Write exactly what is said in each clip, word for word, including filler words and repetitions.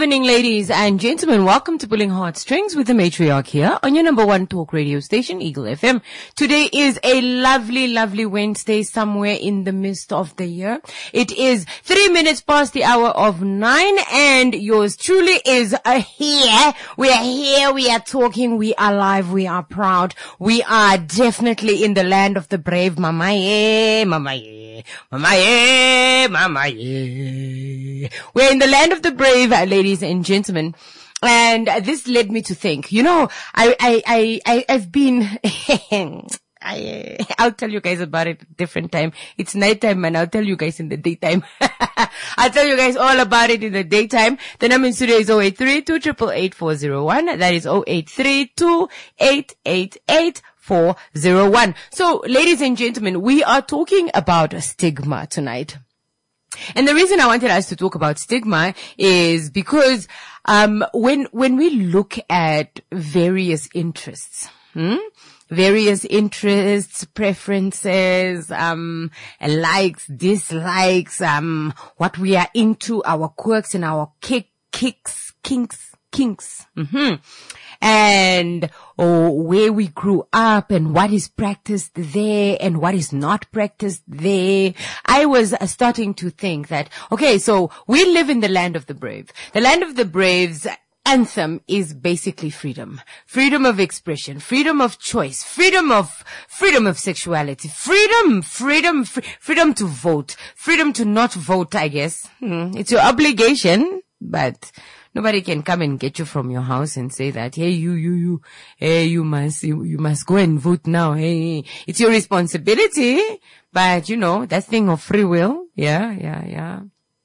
evening, ladies and gentlemen. Welcome to Pulling Heartstrings with the Matriarch here on your number one talk radio station, Eagle F M. Today is a lovely, lovely Wednesday somewhere in the midst of the year. It is three minutes past the hour of nine and yours truly is uh, here. We are here. We are talking. We are live. We are proud. We are definitely in the land of the brave. Mama, yeah, mama, yeah, mama, yeah, mama, yeah. We're in the land of the brave, ladies and gentlemen. And this led me to think, you know, I, I, I, I I've been, I, I'll tell you guys about it at a different time. It's nighttime and I'll tell you guys in the daytime. I'll tell you guys all about it in the daytime. The number in studio is zero eight three two eight eight eight four zero one. That is zero eight three two eight eight eight four zero one. So, ladies and gentlemen, we are talking about stigma tonight. And the reason I wanted us to talk about stigma is because um when when we look at various interests, hmm? various interests, preferences, um likes, dislikes, um what we are into, our quirks and our kick, kicks, kinks, kinks. Mm-hmm. And oh, where we grew up and what is practiced there and what is not practiced there. I was uh, starting to think that, okay, so we live in the land of the brave. The land of the brave's anthem is basically freedom. Freedom of expression, freedom of choice, freedom of, freedom of sexuality, freedom, freedom, fr- freedom to vote, freedom to not vote, I guess. Hmm. It's your obligation, but nobody can come and get you from your house and say that, hey, you, you, you, hey, you must, you, you must go and vote now. Hey, it's your responsibility, but you know, that thing of free will. Yeah, yeah, yeah.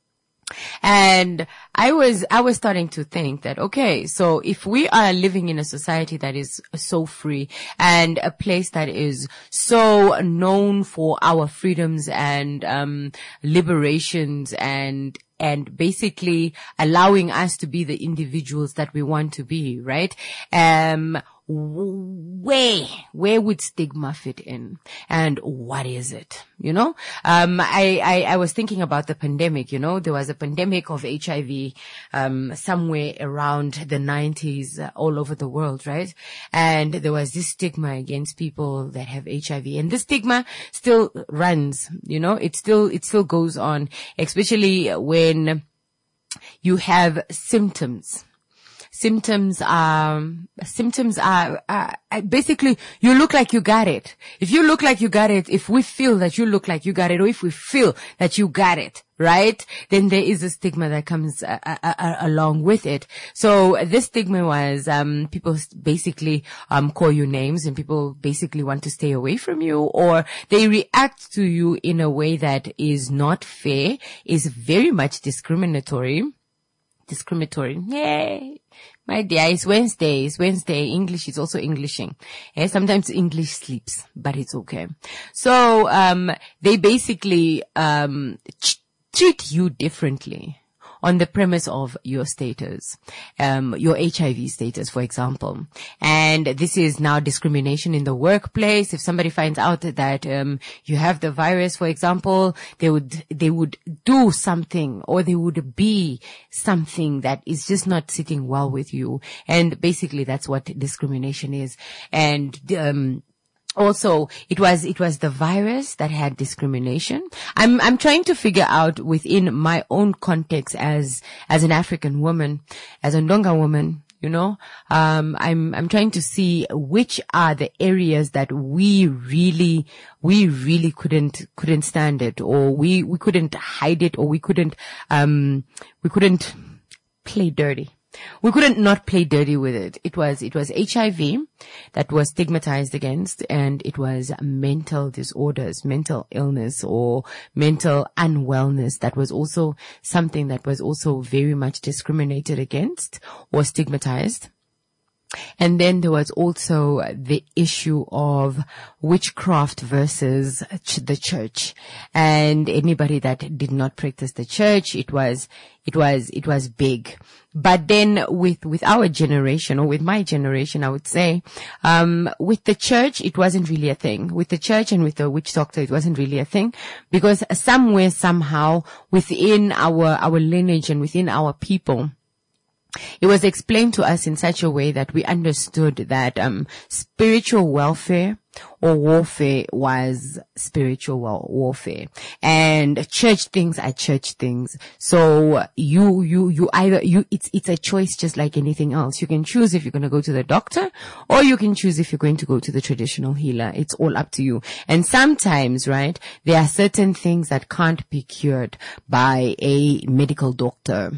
And I was, I was starting to think that, okay, so if we are living in a society that is so free and a place that is so known for our freedoms and, um, liberations and, and basically allowing us to be the individuals that we want to be, right? Um, where, where would stigma fit in? And what is it? You know, um, I, I, I was thinking about the pandemic, you know, there was a pandemic of H I V, um, somewhere around the nineties uh, all over the world, right? And there was this stigma against people that have H I V, and this stigma still runs, you know, it still, it still goes on, especially when you have symptoms. Symptoms are, symptoms are, are, basically, you look like you got it. If you look like you got it, if we feel that you look like you got it, or if we feel that you got it, right, then there is a stigma that comes uh, uh, uh, along with it. So this stigma was, um, people basically, um, call you names and people basically want to stay away from you, or they react to you in a way that is not fair, is very much discriminatory. Discriminatory. Yay. My dear, it's Wednesday. It's Wednesday. English is also Englishing. Yeah, sometimes English sleeps, but it's okay. So, um, they basically, um, ch- treat you differently on the premise of your status, um, your H I V status, for example. And this is now discrimination in the workplace. If somebody finds out that, um, you have the virus, for example, they would, they would do something, or they would be something that is just not sitting well with you. And basically that's what discrimination is. And, um, Also, it was, it was the virus that had discrimination. I'm, I'm trying to figure out within my own context as, as an African woman, as a Ndonga woman, you know, um, I'm, I'm trying to see which are the areas that we really, we really couldn't, couldn't stand it, or we, we couldn't hide it, or we couldn't, um, we couldn't play dirty. We couldn't not play dirty with it. It was, it was H I V that was stigmatized against, and it was mental disorders, mental illness or mental unwellness. That was also something that was also very much discriminated against or stigmatized. And then there was also the issue of witchcraft versus the church. And anybody that did not practice the church, it was, it was, it was big. But then with, with our generation, or with my generation, I would say, um, with the church, it wasn't really a thing. With the church and with the witch doctor, it wasn't really a thing, because somewhere, somehow, within our, our lineage and within our people, it was explained to us in such a way that we understood that um spiritual welfare or warfare was spiritual warfare, and church things are church things. So you you you either you it's it's a choice, just like anything else. You can choose if you're going to go to the doctor, or you can choose if you're going to go to the traditional healer. It's all up to you. And sometimes, right, there are certain things that can't be cured by a medical doctor,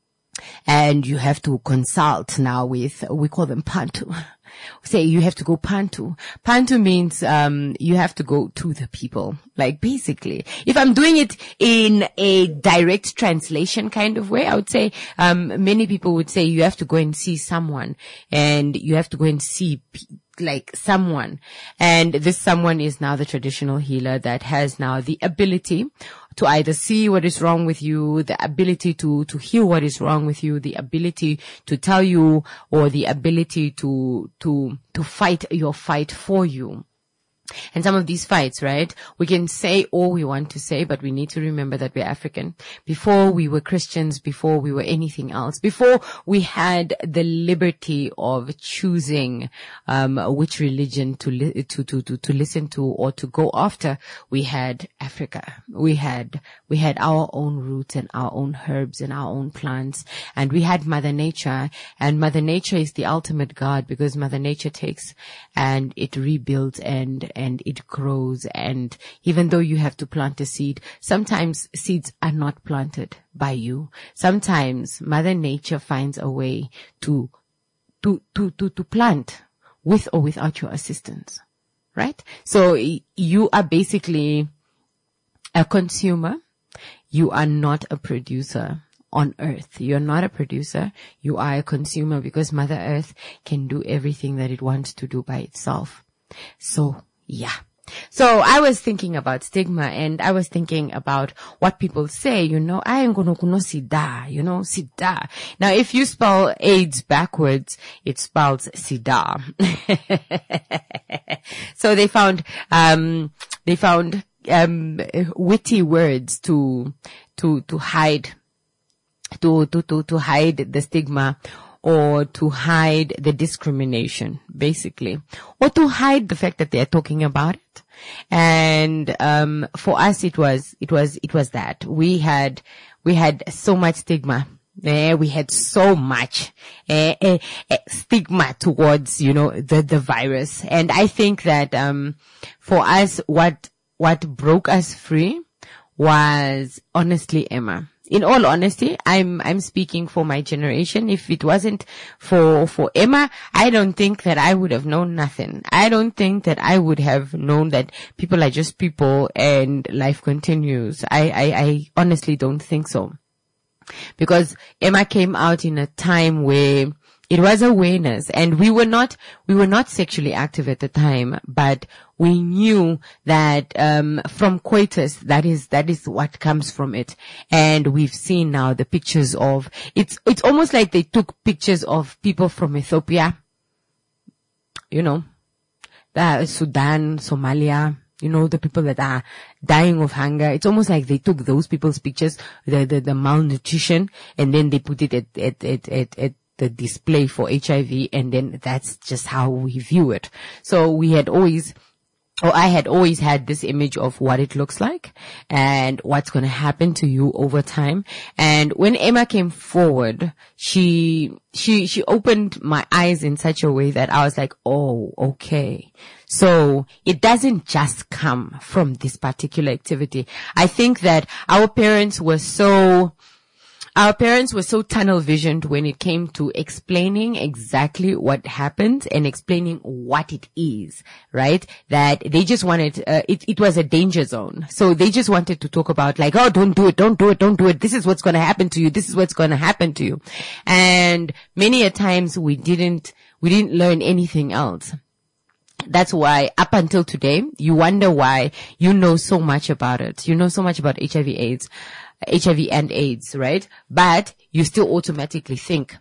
and you have to consult now with, we call them pantu. Say you have to go pantu. Pantu means um you have to go to the people. Like basically, if I'm doing it in a direct translation kind of way, I would say um many people would say you have to go and see someone, and you have to go and see p- like someone, and this someone is now the traditional healer that has now the ability to either see what is wrong with you, the ability to, to heal what is wrong with you, the ability to tell you, or the ability to, to, to fight your fight for you. And some of these fights, right, we can say all we want to say, but we need to remember that we're African. Before we were Christians, before we were anything else, before we had the liberty of choosing um which religion to, li- to to to to listen to or to go after, we had Africa. We had we had our own roots and our own herbs and our own plants, and we had Mother Nature. And Mother Nature is the ultimate God, because Mother Nature takes and it rebuilds and and it grows. And even though you have to plant a seed, sometimes seeds are not planted by you. Sometimes Mother Nature finds a way to, to, to, to, to plant with or without your assistance, right? So you are basically a consumer. You are not a producer on earth. You're not a producer. You are a consumer, because Mother Earth can do everything that it wants to do by itself. So, yeah. So I was thinking about stigma, and I was thinking about what people say, you know, I am gonna kuno sida, you know, sida. Now, if you spell AIDS backwards, it spells sida. So they found, um, they found, um, witty words to, to, to hide, to, to, to, to hide the stigma, or to hide the discrimination, basically, or to hide the fact that they are talking about it. And um for us, it was it was it was that we had we had so much stigma. Eh, we had so much eh, eh, eh, stigma towards, you know, the the virus. And I think that um for us, what what broke us free was honestly Emma. In all honesty, I'm, I'm speaking for my generation. If it wasn't for, for Emma, I don't think that I would have known nothing. I don't think that I would have known that people are just people and life continues. I, I, I honestly don't think so. Because Emma came out in a time where it was awareness, and we were not, we were not sexually active at the time, but we knew that, um, from coitus, that is, that is what comes from it. And we've seen now the pictures of, it's, it's almost like they took pictures of people from Ethiopia, you know, the Sudan, Somalia, you know, the people that are dying of hunger. It's almost like they took those people's pictures, the, the, the malnutrition, and then they put it at, at, at, at, at the display for H I V, and then that's just how we view it. So we had always, or I had always had this image of what it looks like and what's going to happen to you over time. And when Emma came forward, she, she, she opened my eyes in such a way that I was like, oh, okay. So it doesn't just come from this particular activity. I think that our parents were so, Our parents were so tunnel visioned when it came to explaining exactly what happened and explaining what it is, right? That they just wanted, uh, it, it was a danger zone. So they just wanted to talk about like, oh, don't do it, don't do it, don't do it. This is what's going to happen to you. This is what's going to happen to you. And many a times we didn't, we didn't learn anything else. That's why up until today, you wonder why you know so much about it. You know so much about H I V AIDS. H I V and AIDS, right? But you still automatically think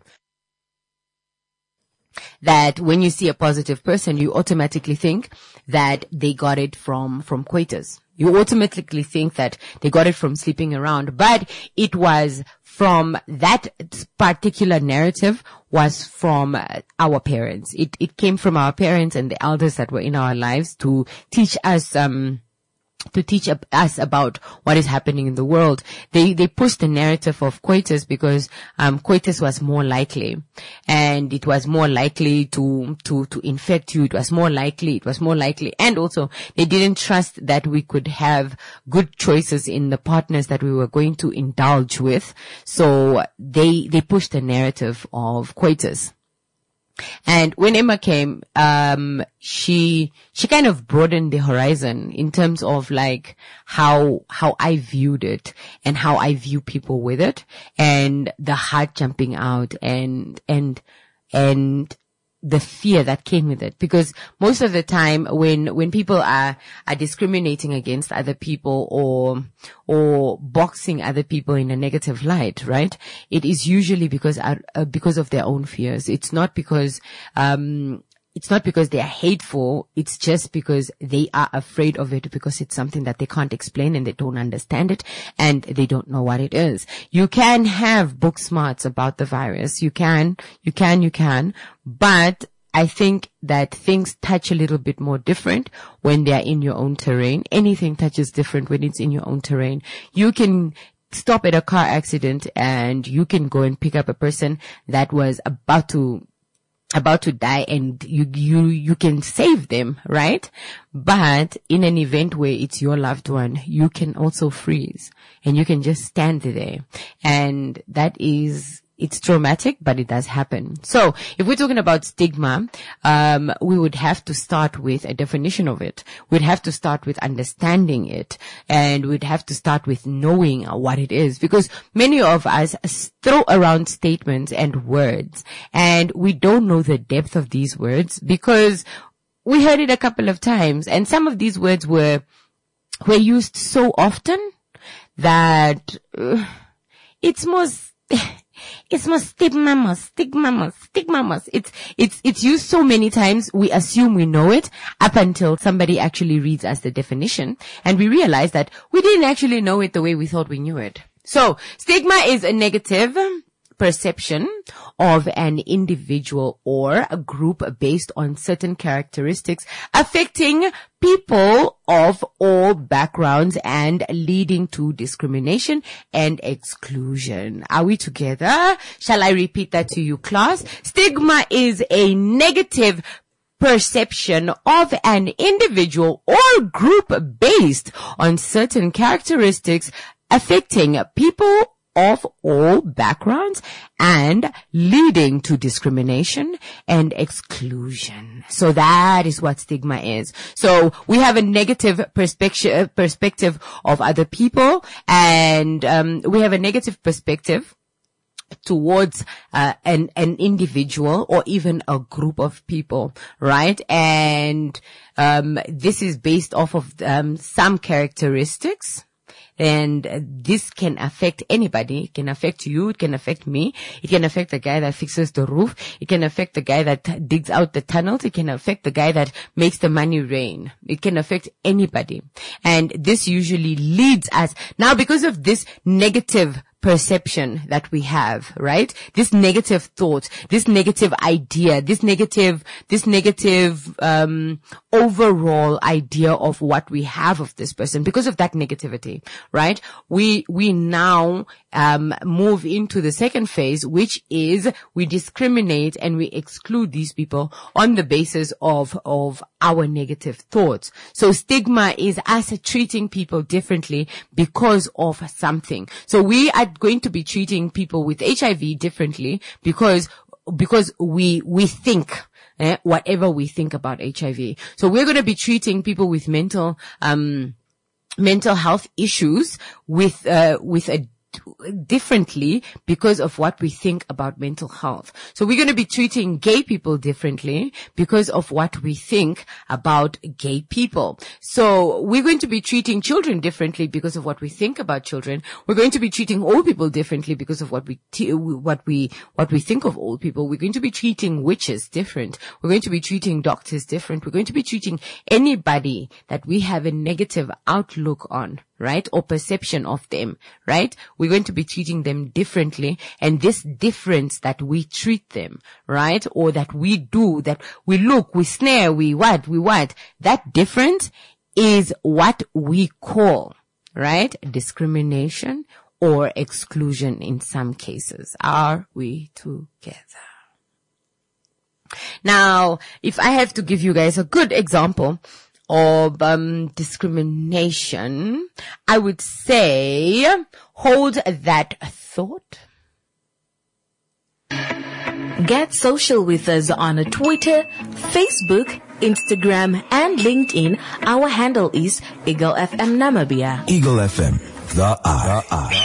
that when you see a positive person, you automatically think that they got it from, from coitus. you automatically think that they got it from sleeping around, but it was from that particular narrative was from our parents. It, it came from our parents and the elders that were in our lives to teach us, um, to teach us about what is happening in the world. They, they pushed the narrative of coitus because, um, coitus was more likely, and it was more likely to, to, to infect you. It was more likely, it was more likely. And also they didn't trust that we could have good choices in the partners that we were going to indulge with. So they, they pushed the narrative of coitus. And when Emma came, um, she, she kind of broadened the horizon in terms of like how, how I viewed it and how I view people with it, and the heart jumping out and, and, and the fear that came with it. Because most of the time when, when people are, are discriminating against other people or, or boxing other people in a negative light, right? It is usually because, uh, because of their own fears. It's not because, um, it's not because they are hateful. It's just because they are afraid of it, because it's something that they can't explain and they don't understand it and they don't know what it is. You can have book smarts about the virus. You can, you can, you can, but I think that things touch a little bit more different when they are in your own terrain. Anything touches different when it's in your own terrain. You can stop at a car accident and you can go and pick up a person that was about to about to die, and you, you, you can save them, right? But in an event where it's your loved one, you can also freeze and you can just stand there. And that is, it's traumatic, but it does happen. So if we're talking about stigma, um, we would have to start with a definition of it. We'd have to start with understanding it, and we'd have to start with knowing what it is, because many of us throw around statements and words and we don't know the depth of these words because we heard it a couple of times, and some of these words were, were used so often that uh, it's most, It's more stigma, stigma, stigma. It's, it's, it's used so many times, we assume we know it up until somebody actually reads us the definition and we realize that we didn't actually know it the way we thought we knew it. So, stigma is a negative perception of an individual or a group based on certain characteristics affecting people of all backgrounds and leading to discrimination and exclusion. Are we together? Shall I repeat that to you, class? Stigma is a negative perception of an individual or group based on certain characteristics affecting people of all backgrounds and leading to discrimination and exclusion. So that is what stigma is. So we have a negative perspective perspective of other people, and um, we have a negative perspective towards uh, an an individual or even a group of people, right? And um, this is based off of um, some characteristics. And this can affect anybody. It can affect you. It can affect me. It can affect the guy that fixes the roof. It can affect the guy that digs out the tunnels. It can affect the guy that makes the money rain. It can affect anybody. And this usually leads us, now because of this negative perception that we have, right? This negative thought, this negative idea, this negative, this negative, um, overall idea of what we have of this person, because of that negativity, right? We, we now, um, move into the second phase, which is we discriminate and we exclude these people on the basis of, of our negative thoughts. So stigma is us treating people differently because of something. So we are going to be treating people with H I V differently because, because we, we think, eh, whatever we think about H I V. So we're going to be treating people with mental, um, mental health issues with, uh, with a differently because of what we think about mental health. So we're going to be treating gay people differently because of what we think about gay people. So we're going to be treating children differently because of what we think about children. We're going to be treating old people differently because of what we t- what we what we think of old people. We're going to be treating witches different. We're going to be treating doctors different. We're going to be treating anybody that we have a negative outlook on, right? Or perception of them, right? We're going to be treating them differently. And this difference that we treat them, right? Or that we do, that we look, we snare, we what, we what, that difference is what we call, right? Discrimination or exclusion in some cases. Are we together? Now, if I have to give you guys a good example of um, discrimination, I would say hold that thought. Get social with us on Twitter, Facebook, Instagram, and LinkedIn. Our handle is Eagle F M Namibia. Eagle F M, the I. The I.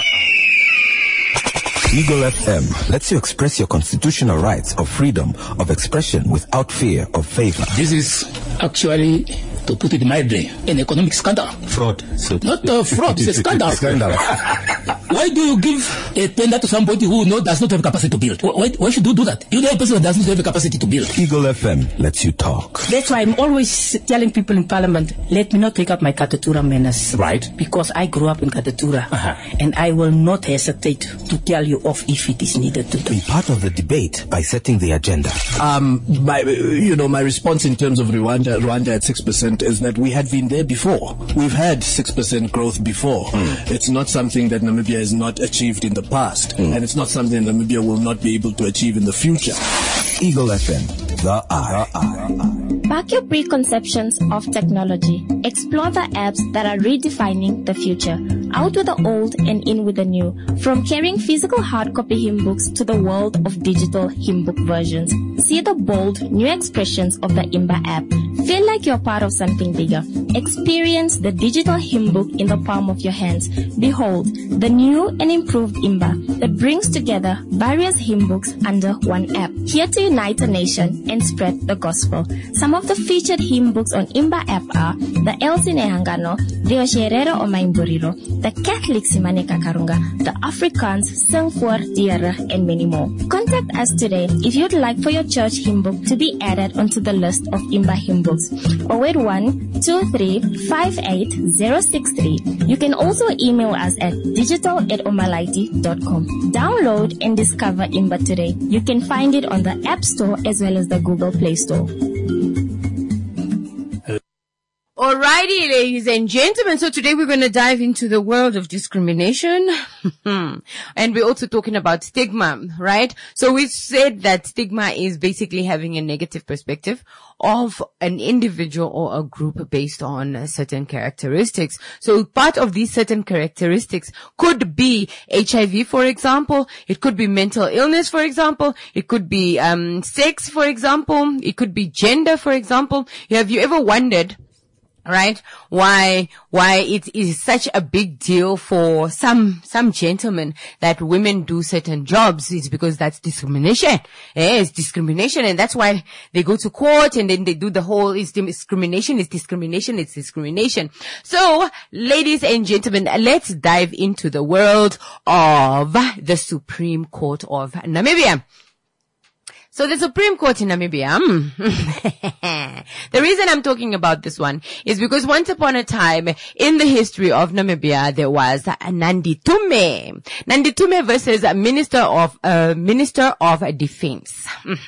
Eagle F M lets you express your constitutional rights of freedom of expression without fear of favor. This is actually, to put it mildly, an economic scandal. Fraud. So Not a fraud, it's a scandal. Scandal. Why do you give a tender to somebody who know, does not have capacity to build? Why, why should you do that? You know a person that does not have a capacity to build. Eagle F M lets you talk. That's why I'm always telling people in Parliament, let me not pick up my Katatura manners. Right. Because I grew up in Katatura. Uh-huh. And I will not hesitate to tell you off if it is needed to do. Be part of the debate by setting the agenda. Um, my, you know, my response in terms of Rwanda, Rwanda at six percent is that we had been there before. We've had six percent growth before. Mm. It's not something that Namibia has not achieved in the past. Mm. And it's not something Namibia will not be able to achieve in the future. Eagle F M, the I. The I. Back your preconceptions of technology. Explore the apps that are redefining the future. Out with the old and in with the new. From carrying physical hard copy hymn books to the world of digital hymn book versions. See the bold new expressions of the Imba app. Feel like you're part of something bigger. Experience the digital hymn book in the palm of your hands. Behold, the new and improved Imba that brings together various hymn books under one app. Here to unite a nation and spread the gospel. Some of the featured hymn books on Imba app are the Elsin Ehangano, the Osherero o Maimburiro, the Catholic Simane Kakarunga, the Afrikaans Sing voor Diere, and many more. Contact us today if you'd like for your church hymn book to be added onto the list of Imba hymn books. zero eight one, two three five eight zero six three. You can also email us at digital at omalaiti dot com. Download and discover Imba today. You can find it on the App Store as well as the Google Play Store. Alrighty, ladies and gentlemen. So today we're going to dive into the world of discrimination. And we're also talking about stigma, right? So we said that stigma is basically having a negative perspective of an individual or a group based on certain characteristics. So part of these certain characteristics could be H I V, for example. It could be mental illness, for example. It could be um sex, for example. It could be gender, for example. Have you ever wondered, right, why, why it is such a big deal for some, some gentlemen that women do certain jobs? It's because that's discrimination. Yeah, it's discrimination. And that's why they go to court and then they do the whole, it's discrimination, it's discrimination, it's discrimination. So, ladies and gentlemen, let's dive into the world of the Supreme Court of Namibia. So the Supreme Court in Namibia, mm, the reason I'm talking about this one is because once upon a time in the history of Namibia, there was Nandi Tume. Nandi Tume versus a Minister of, uh, Minister of Defense.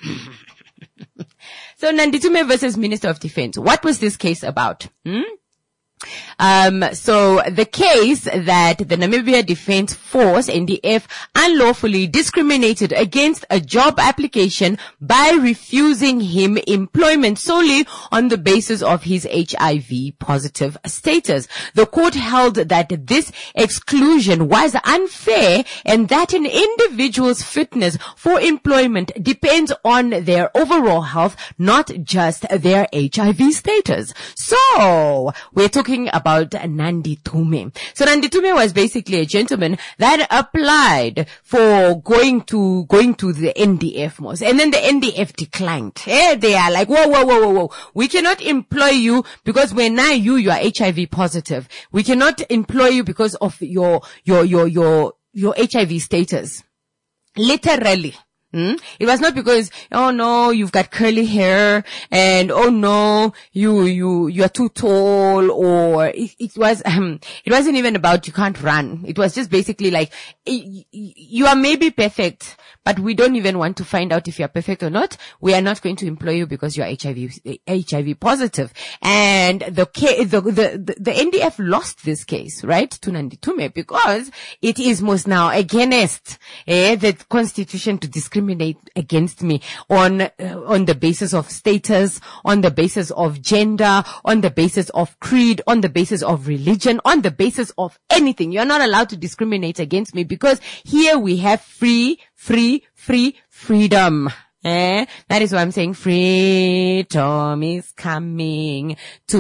So Nandi Tume versus Minister of Defense. What was this case about? Hmm? Um, so the case that the Namibia Defense Force, N D F, unlawfully discriminated against a job application by refusing him employment solely on the basis of his H I V positive status. The court held that this exclusion was unfair and that an individual's fitness for employment depends on their overall health, not just their H I V status. So, we're talking talking about Nandi Thume. So Nandi Thume was basically a gentleman that applied for going to, going to the N D F most. And then the N D F declined. Eh, they are like, whoa, whoa, whoa, whoa, whoa. We cannot employ you because when now you, you are H I V positive. We cannot employ you because of your, your, your, your, your H I V status. Literally. Hmm? It was not because, oh no, you've got curly hair and oh no, you, you, you are too tall, or it, it was, um, it wasn't even about you can't run. It was just basically like, you are maybe perfect, but we don't even want to find out if you are perfect or not. We are not going to employ you because you are H I V, H I V positive. And the, the, the, the N D F lost this case, right, to Nandi Thume because it is most now against eh, the constitution to discriminate against me on uh, on the basis of status, on the basis of gender, on the basis of creed, on the basis of religion, on the basis of anything. You're not allowed to discriminate against me because here we have free, free, free freedom. Eh? That is why I'm saying freedom is coming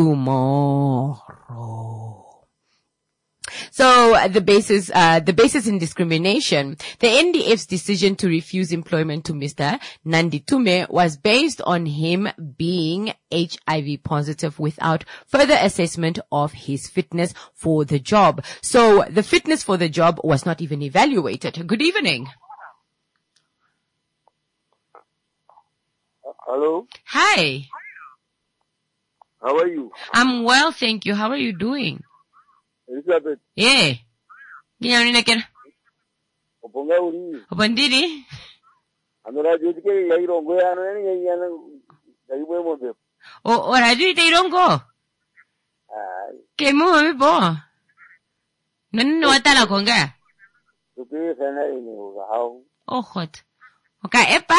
tomorrow. So uh, the basis, uh, the basis in discrimination, the N D F's decision to refuse employment to Mister Nandi Thume was based on him being H I V positive without further assessment of his fitness for the job. So the fitness for the job was not even evaluated. Good evening. Hello. Hi. How are you? I'm well, thank you. How are you doing? Elizabeth. Yeah. Gina ninekera. Oponga uri. Opandiri. Anora jodike ya irongo ya no ni ya na daiwe mo be. O ora jodike irongo. Ah. Ke mo be bo. Nani watala konga. Tupe sana ni ho how. Oh hot. Oka epa.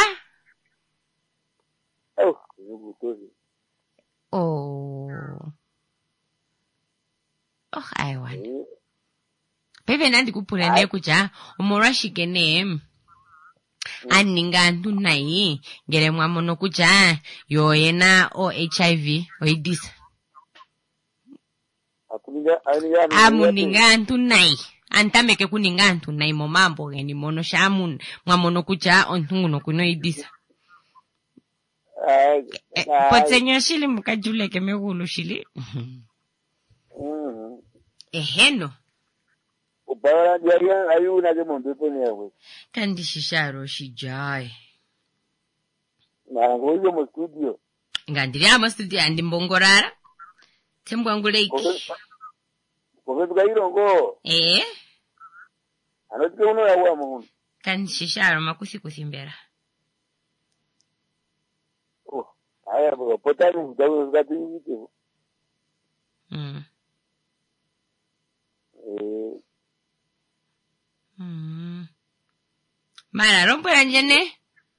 Oh, you go to. Oh. Oh, I want. Pepe nandi kupula ne kuja, umorashike ne. Aninga ntu nai, ngere mwamono kuja, yo yena o H I V, o AIDS. Amuninga ntu nai. Antameke kuninga ntu nai momambo geni mono shamun, mwamono kuja, ontungu no kuno AIDS. Potsenyo shili mukajule ke megulu shili. Eheno. Ubara dia ayu na ke mondo pone yawe. Kandi shisharo shijai. Na ngoyo mo studio. Ngandiri ama studio andi mbongorara. Tembwangu leiki. Kobe tukayirongo. Eh? Anotike uno yawe amu. Kandi shisharo makusi kusimbera. Oh, aya bo potani dawo zati yite. Mm. Eh. Mm. Mara rompo ranjene?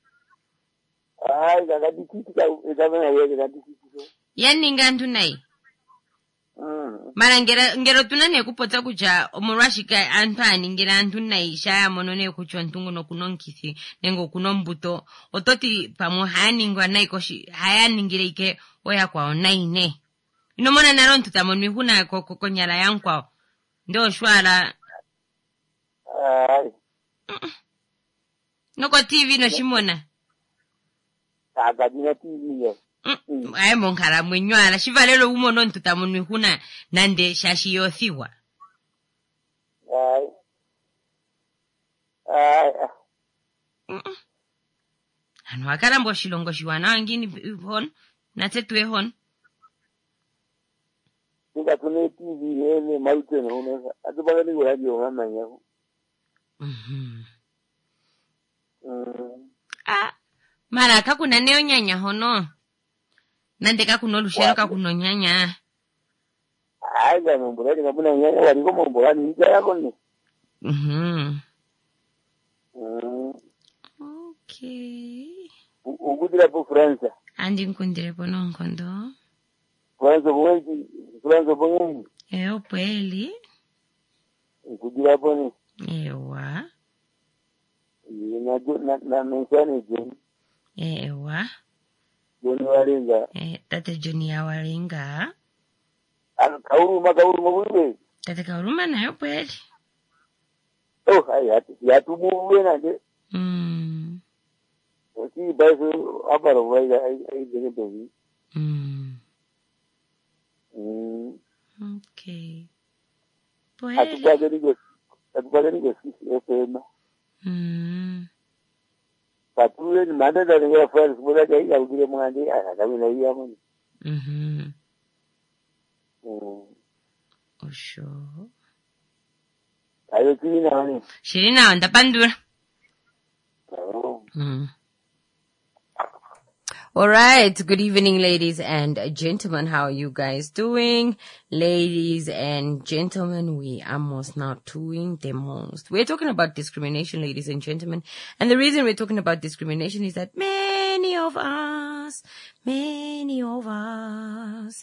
Ai gaga dikiti ka ezamena yeye gaga dikiti. Yani ngantu nai. Mm. Mara ngera ngero tunane kupota kuja omurashika antani ngera antu nai shaya monone kuchwa ntungu no kunonkisi nengo kunombuto ototi pamo haningwa nai koshi hayaningire ike oya kwa onaine. Inomona naron tutamon mihuna koko nyala yankwa. Ndo shwala. Ai. Noko T V no shimona. Aga dina T V yo. Mm. Aye monkara mwenywala. Shivalelo umo non tutamon mihuna nande shashi yothiwa. Ai. Ai. Mm. Ano akara mbo shilongo shiwana angini hon. Natetwe hon. Tinga tune T V ene maute no no. Atubaga ni radio ngamanya. Mhm. Mm. Ah. Mara kakuna neo nyanya hono. Nande kakuno lushero kakuno nyanya. Ai ga mbura ni kabuna nyanya wali ko mbura ni ya kone. Mhm. Mm. Okay. Ugudira po France. Andi nkundire pono nkondo. France bwengi, France bwengi. Eo pweli. Ugudira poni. Ewa. Na na na mensani je. Ewa. Joni walinga. Eh, tate Joni ya walinga. An kauruma kauruma wewe. Tata kauruma nayo kweli. Oh, haya ya tubuwe na je. Mm. Oki basi hapa roho ya ai dege dege. Mm. Mm. Okay. Atukaje ni go. Atukaje ni go sisi efema. Mm. Patuwe ni manda da ni fa sibura ga ya ugire mwandi ana kabi na iya mun. Mhm. Mm. Oh sure. Ayo kini na ni. Shirina ndapandura. Oh. Mm. All right. Good evening, ladies and gentlemen. How are you guys doing? Ladies and gentlemen, we are most now doing the most. We're talking about discrimination, ladies and gentlemen. And the reason we're talking about discrimination is that many of us, many of us,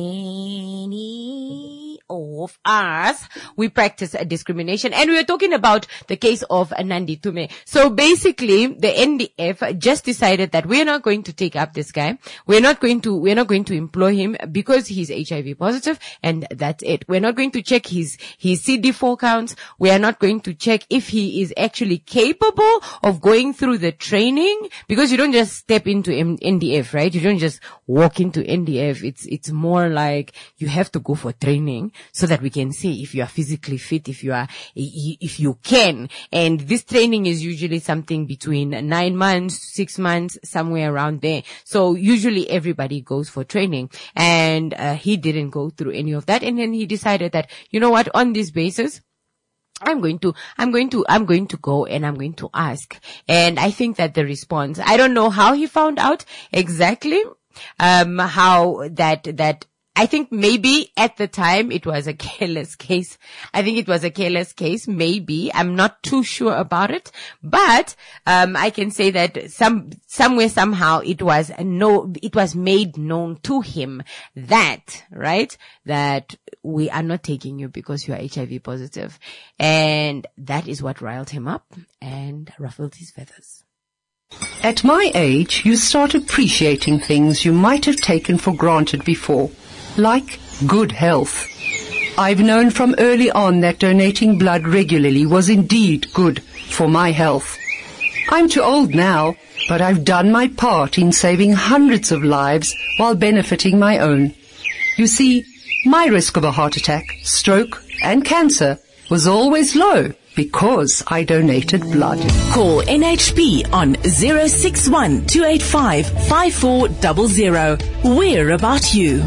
many of us, we practice a discrimination. And we're talking about the case of Nandi Tume. So basically, the N D F just decided that we're not going to take up this guy. We're not going to, we're not going to employ him because he's H I V positive, and that's it. We're not going to check his, his C D four counts. We are not going to check if he is actually capable of going through the training, because you don't just step into N D F, right? You don't just walk into N D F. It's, it's more like you have to go for training so that we can see if you are physically fit, if you are, if you can. And this training is usually something between nine months, six months, somewhere around there. So usually everybody goes for training, and uh, he didn't go through any of that. And then he decided that, you know what, on this basis, I'm going to, I'm going to, I'm going to go and I'm going to ask. And I think that the response, I don't know how he found out exactly, um, how that, that, I think maybe at the time it was a careless case. I think it was a careless case. Maybe. I'm not too sure about it. But, um, I can say that some, somewhere, somehow it was no, it was made known to him that, right, that we are not taking you because you are H I V positive. And that is what riled him up and ruffled his feathers. At my age, you start appreciating things you might have taken for granted before. Like good health. I've known from early on that donating blood regularly was indeed good for my health. I'm too old now, but I've done my part in saving hundreds of lives while benefiting my own. You see, my risk of a heart attack, stroke, and cancer was always low because I donated blood. Call N H P on zero six one, two eight five, five four zero zero. We're about you.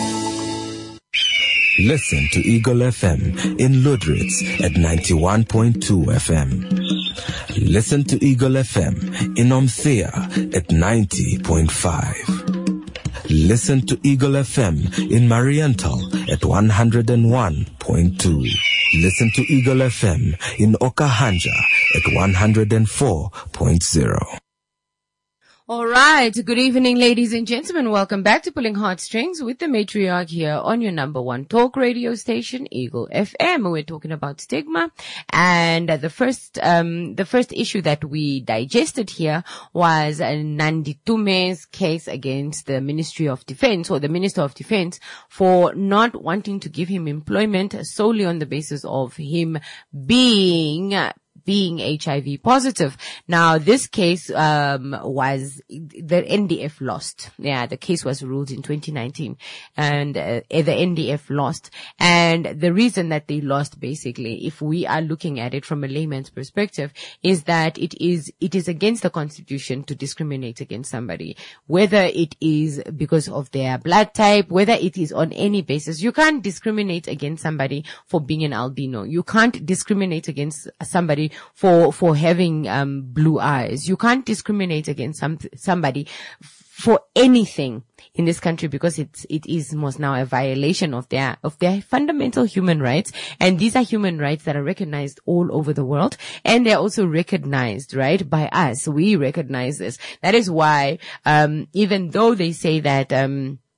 Listen to Eagle F M in Ludritz at ninety-one point two F M. Listen to Eagle F M in Omthea at ninety point five. Listen to Eagle F M in Mariental at one hundred one point two. Listen to Eagle F M in Okahanja at one hundred four point zero. All right. Good evening, ladies and gentlemen. Welcome back to Pulling Heartstrings with the Matriarch here on your number one talk radio station, Eagle F M. We're talking about stigma. And the first, um, the first issue that we digested here was uh, Nandi Tume's case against the Ministry of Defense, or the Minister of Defense, for not wanting to give him employment solely on the basis of him being uh, being H I V positive. Now, this case, um, was, the N D F lost. Yeah, the case was ruled in twenty nineteen, and uh, the N D F lost. And the reason that they lost, basically, if we are looking at it from a layman's perspective, is that it is, it is against the Constitution to discriminate against somebody, whether it is because of their blood type, whether it is on any basis. You can't discriminate against somebody for being an albino. You can't discriminate against somebody for, for having, um, blue eyes. You can't discriminate against some, somebody for anything in this country, because it's, it is most now a violation of their, of their fundamental human rights. And these are human rights that are recognized all over the world. And they're also recognized, right, by us. We recognize this. That is why, um, even though they say that, um,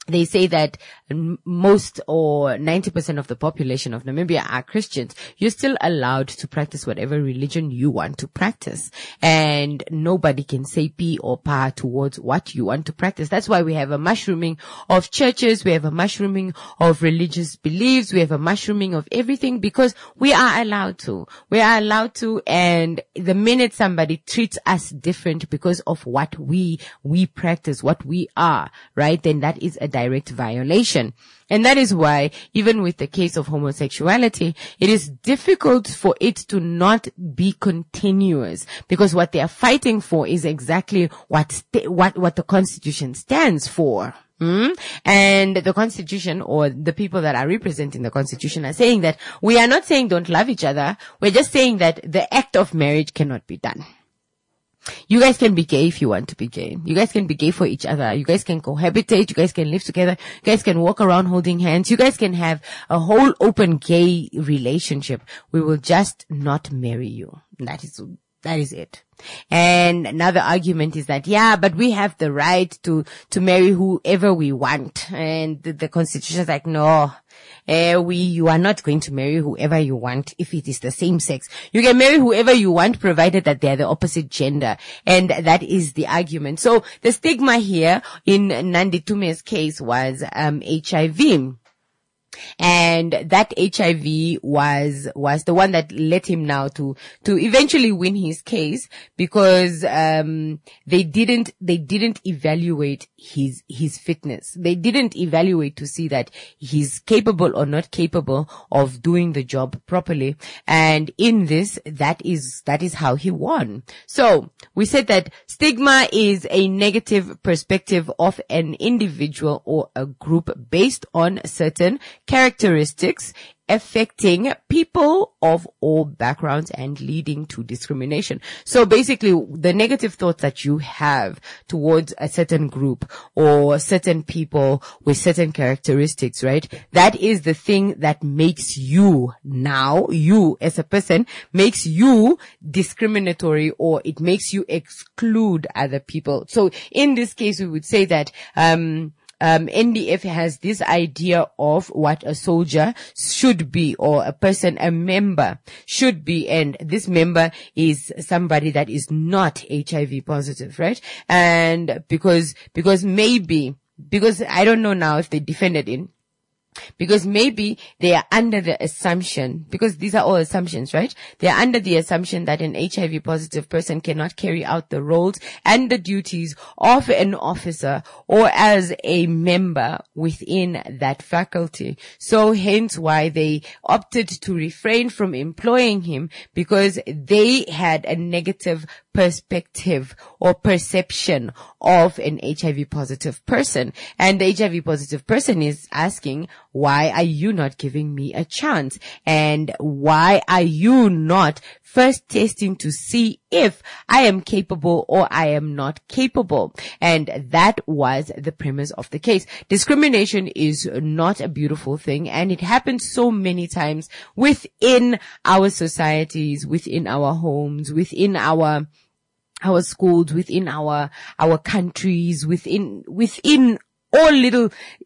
they say that most or ninety percent of the population of Namibia are Christians. You're still allowed to practice whatever religion you want to practice. And nobody can say P or Pa towards what you want to practice. That's why we have a mushrooming of churches. We have a mushrooming of religious beliefs. We have a mushrooming of everything because we are allowed to. We are allowed to. And the minute somebody treats us different because of what we, we practice, what we are, right? Then that is a direct violation. And that is why, even with the case of homosexuality, it is difficult for it to not be continuous, because what they are fighting for is exactly what st- what what the Constitution stands for. Mm? And the Constitution, or the people that are representing the Constitution, are saying that we are not saying don't love each other. We're just saying that the act of marriage cannot be done. You guys can be gay if you want to be gay. You guys can be gay for each other. You guys can cohabitate. You guys can live together. You guys can walk around holding hands. You guys can have a whole open gay relationship. We will just not marry you. That is, that is it. And another argument is that, yeah, but we have the right to, to marry whoever we want. And the, the Constitution is like, no, uh, we, you are not going to marry whoever you want if it is the same sex. You can marry whoever you want, provided that they are the opposite gender. And that is the argument. So the stigma here in Nandi Tume's case was, um, H I V. And that H I V was, was the one that led him now to, to eventually win his case, because, um, they didn't, they didn't evaluate his, his fitness. They didn't evaluate to see that he's capable or not capable of doing the job properly. And in this, that is, that is how he won. So we said that stigma is a negative perspective of an individual or a group based on certain characteristics affecting people of all backgrounds and leading to discrimination. So basically, the negative thoughts that you have towards a certain group or certain people with certain characteristics, right? That is the thing that makes you now, you as a person, makes you discriminatory, or it makes you exclude other people. So in this case, we would say that, um, Um, N D F has this idea of what a soldier should be, or a person, a member should be. And this member is somebody that is not H I V positive, right? And because, because maybe, because I don't know now if they defended it, because maybe they are under the assumption, because these are all assumptions, right? They are under the assumption that an H I V positive person cannot carry out the roles and the duties of an officer or as a member within that faculty. So hence why they opted to refrain from employing him, because they had a negative perspective or perception of an H I V positive person. And the H I V positive person is asking, why are you not giving me a chance? And why are you not first testing to see if I am capable or I am not capable? And that was the premise of the case. Discrimination is not a beautiful thing, and it happens so many times within our societies, within our homes, within our our schools, within our, our countries, within, within all little,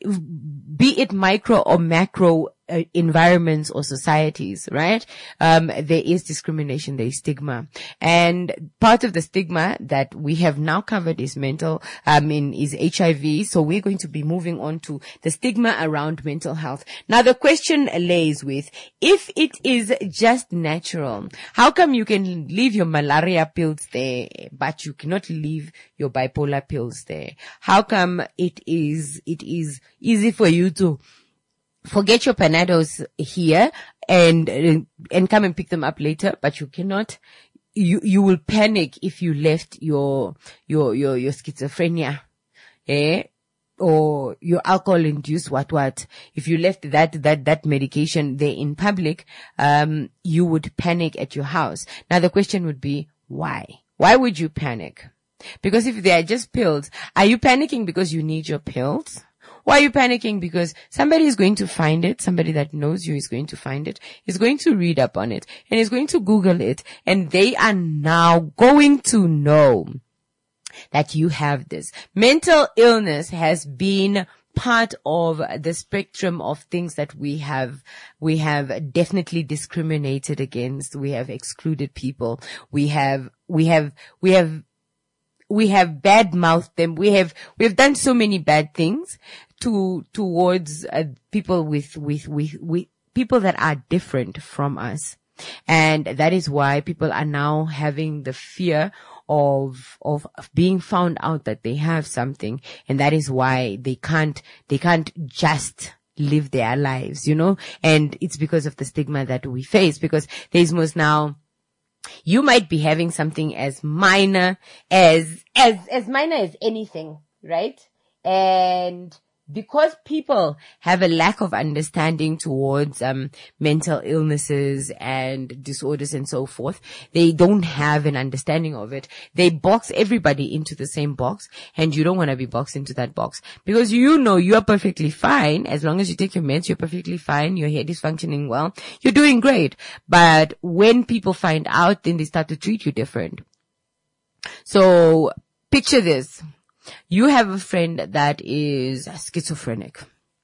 be it micro or macro uh, environments or societies, right? Um, there is discrimination, there is stigma. And part of the stigma that we have now covered is mental, um, in, is H I V. So we're going to be moving on to the stigma around mental health. Now the question lays with, if it is just natural, how come you can leave your malaria pills there, but you cannot leave your bipolar pills there? How come it is, it is easy for you to forget your Panados here and, and come and pick them up later, but you cannot, you, you will panic if you left your, your, your, your schizophrenia, eh? Or your alcohol-induced what what. If you left that, that, that medication there in public, um, you would panic at your house. Now the question would be, why? Why would you panic? Because if they are just pills, are you panicking because you need your pills? Why are you panicking? Because somebody is going to find it. Somebody that knows you is going to find it, is going to read up on it, and is going to Google it. And they are now going to know that you have this. Mental illness has been part of the spectrum of things that we have, we have definitely discriminated against. We have excluded people. We have, we have, we have, we have bad mouthed them. We have, we have done so many bad things to, towards uh, people with, with, with, with people that are different from us. And that is why people are now having the fear of, of being found out that they have something. And that is why they can't, they can't just live their lives, you know, and it's because of the stigma that we face, because there's most now, you might be having something as minor as, as, as minor as anything, right? And because people have a lack of understanding towards um mental illnesses and disorders and so forth, they don't have an understanding of it. They box everybody into the same box, and you don't want to be boxed into that box, because you know you are perfectly fine. As long as you take your meds, you're perfectly fine. Your head is functioning well. You're doing great. But when people find out, then they start to treat you different. So picture this. You have a friend that is schizophrenic.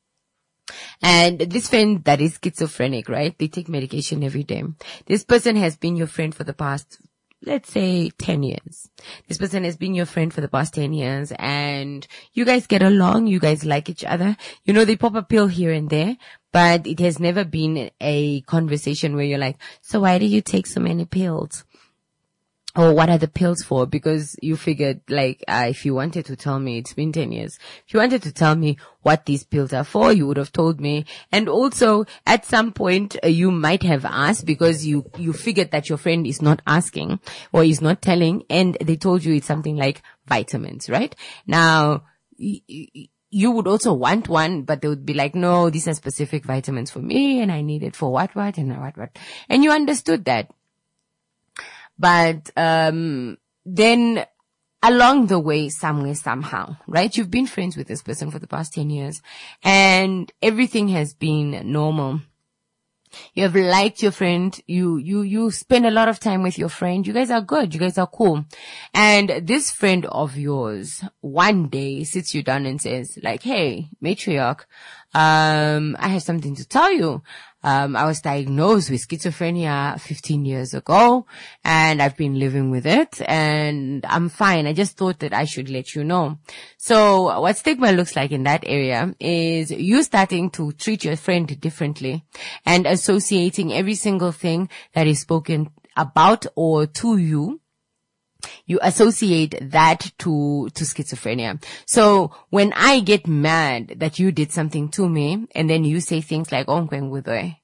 And this friend that is schizophrenic, right? They take medication every day. This person has been your friend for the past, let's say, ten years. This person has been your friend for the past ten years, and you guys get along. You guys like each other. You know, they pop a pill here and there, but it has never been a conversation where you're like, so why do you take so many pills? Or what are the pills for? Because you figured, like, uh, if you wanted to tell me, it's been ten years. If you wanted to tell me what these pills are for, you would have told me. And also, at some point, uh, you might have asked, because you, you figured that your friend is not asking or is not telling, and they told you it's something like vitamins, right? Now, y- y- you would also want one, but they would be like, no, these are specific vitamins for me, and I need it for what, what, and what, what. And you understood that. But um then along the way, somewhere, somehow, right? You've been friends with this person for the past ten years, and everything has been normal. You have liked your friend. You, you, you spend a lot of time with your friend. You guys are good. You guys are cool. And this friend of yours one day sits you down and says, like, hey, matriarch, um, I have something to tell you. Um, I was diagnosed with schizophrenia fifteen years ago, and I've been living with it, and I'm fine. I just thought that I should let you know. So what stigma looks like in that area is you starting to treat your friend differently and associating every single thing that is spoken about or to you. You associate that to, to schizophrenia. So when I get mad that you did something to me, and then you say things like, Onkwengu,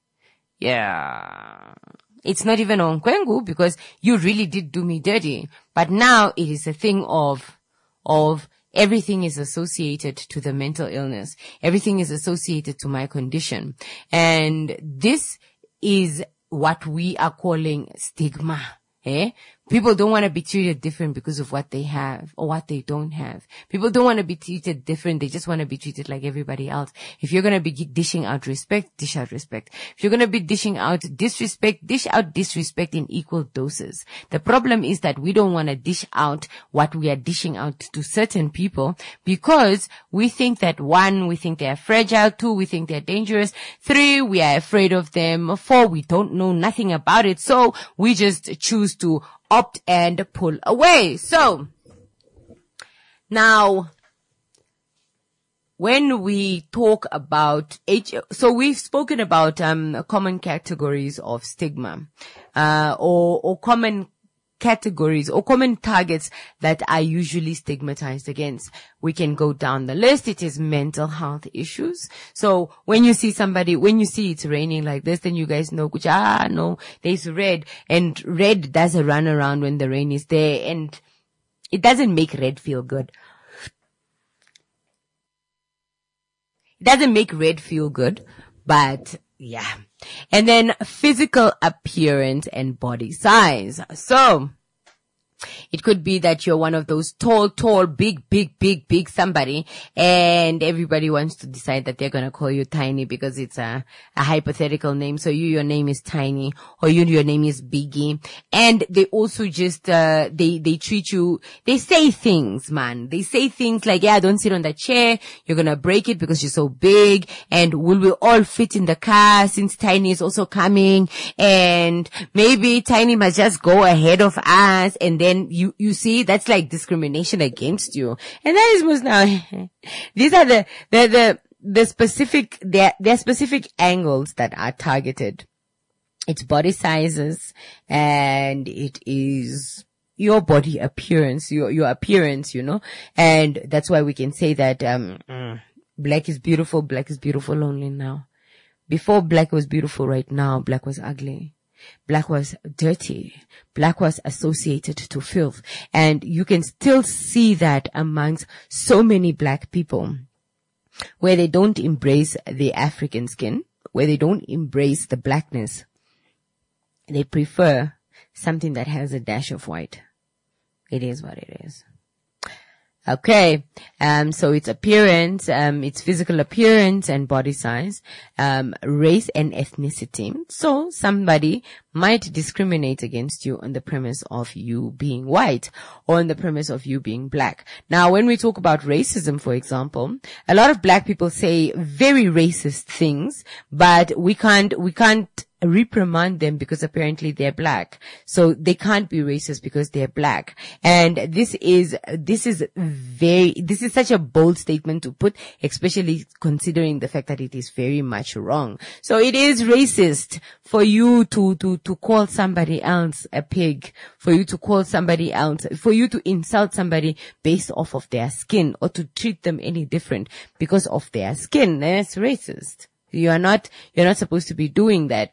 yeah, it's not even Onkwengu, because you really did do me dirty. But now it is a thing of, of everything is associated to the mental illness. Everything is associated to my condition. And this is what we are calling stigma. Eh? People don't want to be treated different because of what they have or what they don't have. People don't want to be treated different. They just want to be treated like everybody else. If you're going to be dishing out respect, dish out respect. If you're going to be dishing out disrespect, dish out disrespect in equal doses. The problem is that we don't want to dish out what we are dishing out to certain people, because we think that, one, we think they are fragile. Two, we think they're dangerous. Three, we are afraid of them. Four, we don't know nothing about it. So we just choose to opt and pull away. So now, when we talk about H, so we've spoken about um common categories of stigma, uh, or or common categories or common targets that are usually stigmatized against. We can go down the list. It is mental health issues. So when you see somebody, when you see it's raining like this, then you guys know, ah, no, there's red, and red does a run around when the rain is there, and it doesn't make red feel good. It doesn't make red feel good, but yeah. And then physical appearance and body size. So It could be that you're one of those tall, tall, big, big, big, big somebody, and everybody wants to decide that they're going to call you Tiny because it's a, a hypothetical name. So you, your name is Tiny, or you, your name is Biggie. And they also just, uh, they, they treat you, they say things, man. They say things like, yeah, don't sit on that chair. You're going to break it because you're so big. And will we all fit in the car since Tiny is also coming? And maybe Tiny must just go ahead of us, and then And you, you see, that's like discrimination against you. And that is most now, these are the, the, the, the specific, there, there are specific angles that are targeted. It's body sizes, and it is your body appearance, your, your appearance, you know, and that's why we can say that, um, black is beautiful, black is beautiful only now. Before black was beautiful, right now, black was ugly. Black was dirty. Black was associated to filth. And you can still see that amongst so many black people, where they don't embrace the African skin, where they don't embrace the blackness. They prefer something that has a dash of white. It is what it is. Okay, um, so it's appearance, um, it's physical appearance and body size, um, race and ethnicity. So somebody might discriminate against you on the premise of you being white or on the premise of you being black. Now, when we talk about racism, for example, a lot of black people say very racist things, but we can't, we can't reprimand them because apparently they're black. So they can't be racist because they're black. And this is, this is very, this is such a bold statement to put, especially considering the fact that it is very much wrong. So it is racist for you to, to, to call somebody else a pig, for you to call somebody else, for you to insult somebody based off of their skin, or to treat them any different because of their skin. That's racist. You are not, you're not supposed to be doing that.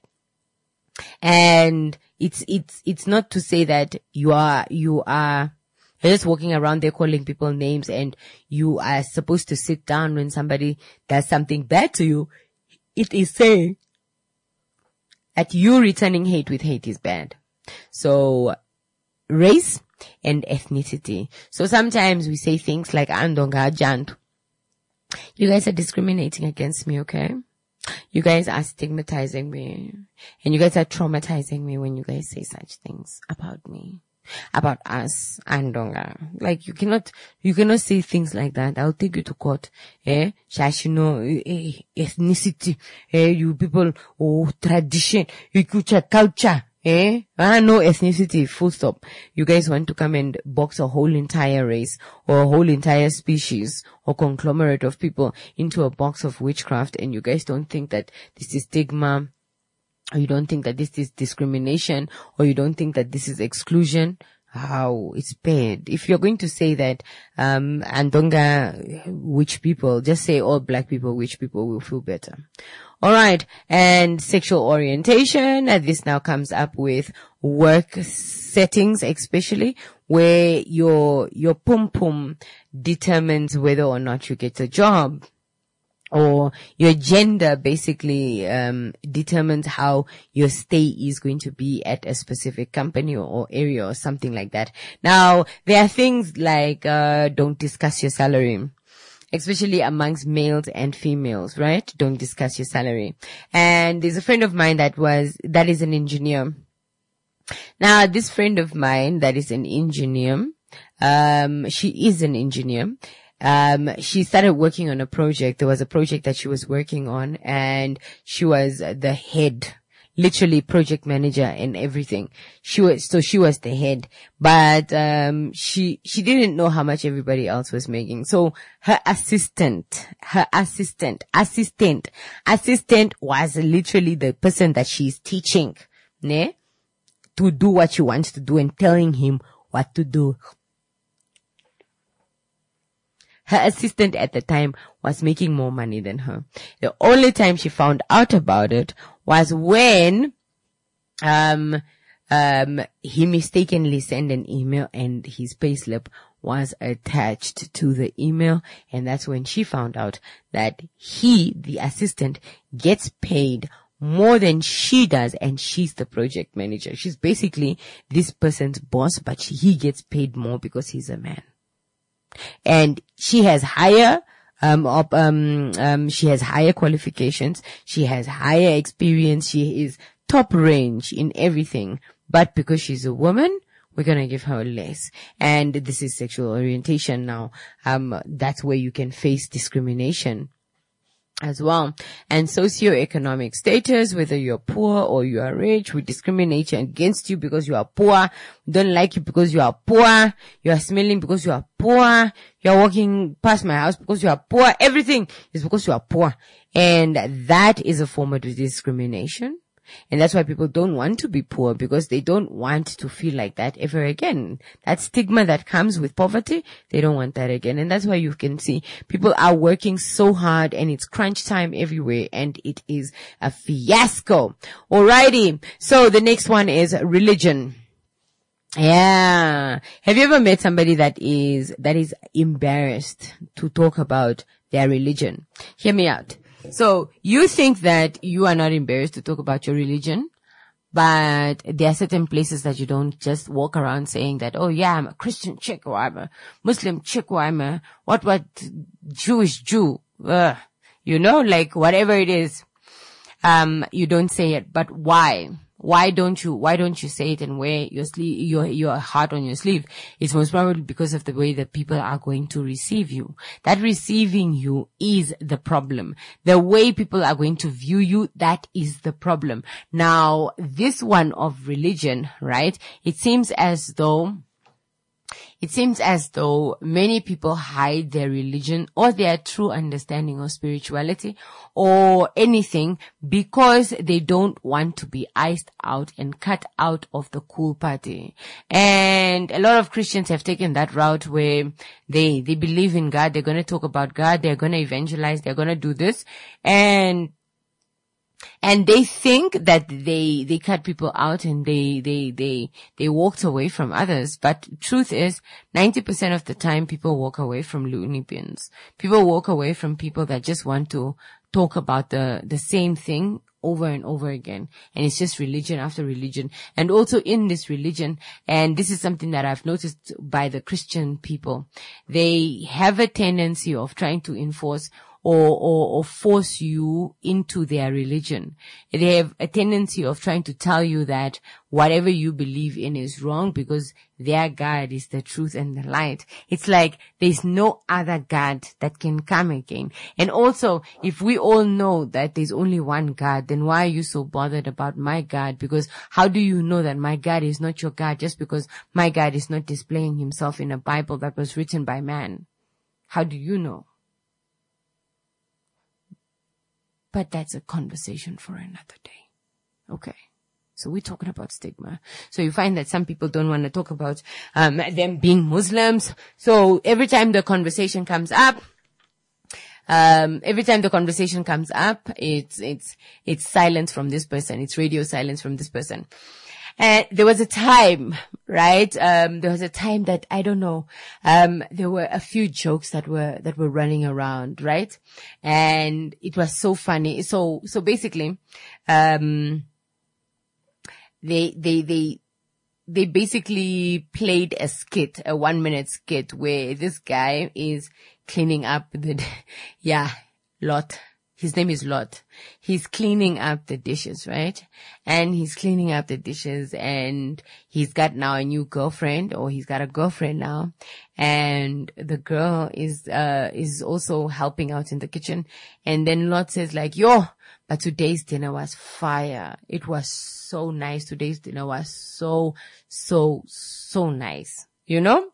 And it's, it's, it's not to say that you are, you are you're just walking around there calling people names, and you are supposed to sit down when somebody does something bad to you. It is saying that you returning hate with hate is bad. So race and ethnicity. So sometimes we say things like Andonga Jantu. You guys are discriminating against me, okay? You guys are stigmatizing me, and you guys are traumatizing me when you guys say such things about me, about us, Andonga. Like, you cannot, you cannot say things like that. I'll take you to court. Eh? Shashino, eh, ethnicity, eh, you people, oh, tradition, you culture, culture. Eh? Ah, no ethnicity, full stop. You guys want to come and box a whole entire race or a whole entire species or conglomerate of people into a box of witchcraft, and you guys don't think that this is stigma, or you don't think that this is discrimination, or you don't think that this is exclusion. How it's bad. If you're going to say that, um, Andonga, which people, just say all black people, which people will feel better. All right. And sexual orientation. Uh, this now comes up with work settings, especially where your, your pum pum determines whether or not you get a job. Or your gender basically um determines how your stay is going to be at a specific company or, or area or something like that. Now, there are things like uh don't discuss your salary, especially amongst males and females, right? Don't discuss your salary. And there's a friend of mine that was that is an engineer. Now, this friend of mine that is an engineer, um she is an engineer. Um, she started working on a project. There was a project that she was working on, and she was the head, literally project manager and everything. She was, so she was the head, but, um, she, she didn't know how much everybody else was making. So her assistant, her assistant, assistant, assistant was literally the person that she's teaching, ne, to do what she wants to do and telling him what to do. Her assistant at the time was making more money than her. The only time she found out about it was when, um, um, he mistakenly sent an email and his payslip was attached to the email. And that's when she found out that he, the assistant, gets paid more than she does, and she's the project manager. She's basically this person's boss, but she, he gets paid more because he's a man. And she has higher, um, op, um, um, she has higher qualifications. She has higher experience. She is top range in everything. But because she's a woman, we're going to give her less. And this is sexual orientation now. Um, that's where you can face discrimination as well. And socioeconomic status, whether you're poor or you are rich, we discriminate against you because you are poor. We don't like you because you are poor. You are smelling because you are poor. You are walking past my house because you are poor. Everything is because you are poor. And that is a form of discrimination. And that's why people don't want to be poor, because they don't want to feel like that ever again. That stigma that comes with poverty, they don't want that again. And that's why you can see people are working so hard, and it's crunch time everywhere, and it is a fiasco. Alrighty. So the next one is religion. Yeah. Have you ever met somebody that is, that is embarrassed to talk about their religion? Hear me out. So you think that you are not embarrassed to talk about your religion, but there are certain places that you don't just walk around saying that, oh yeah, I'm a Christian chick, or I'm a Muslim chick, or I'm a what, what Jewish Jew. Ugh. You know, like whatever it is, um, you don't say it. But why? Why don't you, why don't you say it and wear your sleeve, your, your heart on your sleeve? It's most probably because of the way that people are going to receive you. That receiving you is the problem. The way people are going to view you, that is the problem. Now, this one of religion, right? It seems as though It seems as though many people hide their religion or their true understanding of spirituality or anything because they don't want to be iced out and cut out of the cool party. And a lot of Christians have taken that route where they, they believe in God. They're going to talk about God. They're going to evangelize. They're going to do this. And And they think that they, they cut people out and they, they, they, they walked away from others. But truth is, ninety percent of the time people walk away from loony bins. People walk away from people that just want to talk about the, the same thing over and over again. And it's just religion after religion. And also in this religion, and this is something that I've noticed by the Christian people, they have a tendency of trying to enforce Or, or, or force you into their religion. They have a tendency of trying to tell you that whatever you believe in is wrong because their God is the truth and the light. It's like there's no other God that can come again. And also, if we all know that there's only one God, then why are you so bothered about my God? Because how do you know that my God is not your God just because my God is not displaying himself in a Bible that was written by man? How do you know? But that's a conversation for another day. Okay. So we're talking about stigma. So you find that some people don't want to talk about um them being Muslims. So every time the conversation comes up, um every time the conversation comes up, it's it's it's silence from this person. It's radio silence from this person. And there was a time, right? Um, there was a time that, I don't know, um, there were a few jokes that were, that were running around, right? And it was so funny. So, so basically, um, they, they, they, they basically played a skit, a one minute skit where this guy is cleaning up the, yeah, Lot. His name is Lot. He's cleaning up the dishes, right? And he's cleaning up the dishes and he's got now a new girlfriend, or he's got a girlfriend now. And the girl is, uh, is also helping out in the kitchen. And then Lot says like, yo, but today's dinner was fire. It was so nice. Today's dinner was so, so, so nice. You know?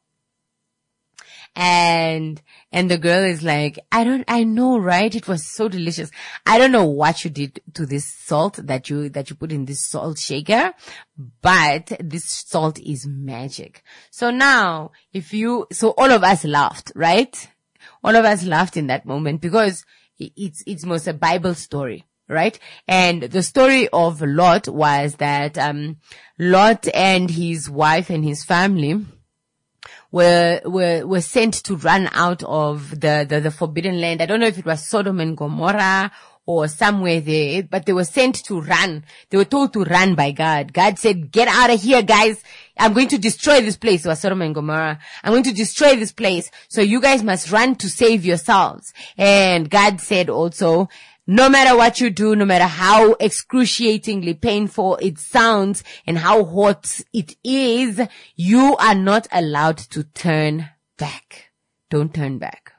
And, and the girl is like, I don't, I know, right? It was so delicious. I don't know what you did to this salt that you, that you put in this salt shaker, but this salt is magic. So now, if you, so all of us laughed, right? All of us laughed in that moment because it's, it's most a Bible story. Right? And the story of Lot was that, um, Lot and his wife and his family were, were, were sent to run out of the, the, the forbidden land. I don't know if it was Sodom and Gomorrah or somewhere there, but they were sent to run. They were told to run by God. God said, get out of here, guys. I'm going to destroy this place. It was Sodom and Gomorrah. I'm going to destroy this place. So you guys must run to save yourselves. And God said also, no matter what you do, no matter how excruciatingly painful it sounds and how hot it is, you are not allowed to turn back. Don't turn back.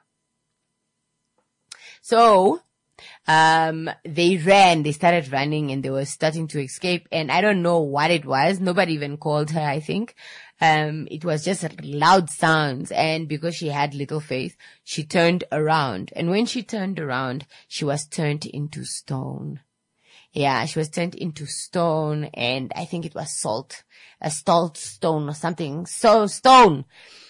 So, um, they ran, they started running and they were starting to escape. And I don't know what it was. Nobody even called her, I think. Um, it was just loud sounds. And because she had little faith, she turned around. And when she turned around, she was turned into stone. Yeah, she was turned into stone. And I think it was salt, a salt stone or something. So stone.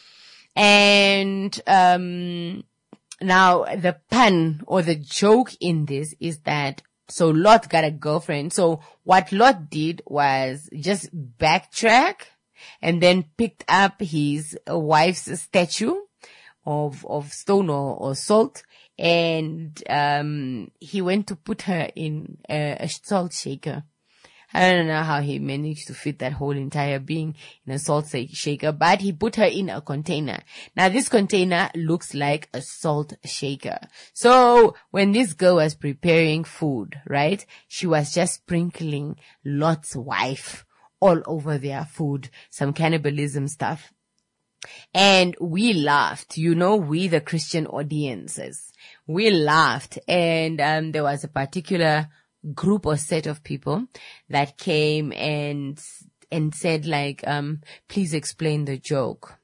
And, um, now the pun or the joke in this is that, so Lot got a girlfriend. So what Lot did was just backtrack and then picked up his wife's statue of, of stone or, or salt. And, um, he went to put her in a, a salt shaker. I don't know how he managed to fit that whole entire being in a salt shaker, but he put her in a container. Now this container looks like a salt shaker. So when this girl was preparing food, right, she was just sprinkling Lot's wife all over their food, some cannibalism stuff. And we laughed, you know, we the Christian audiences, we laughed. And, um, there was a particular group or set of people that came and and said like, um, please explain the joke.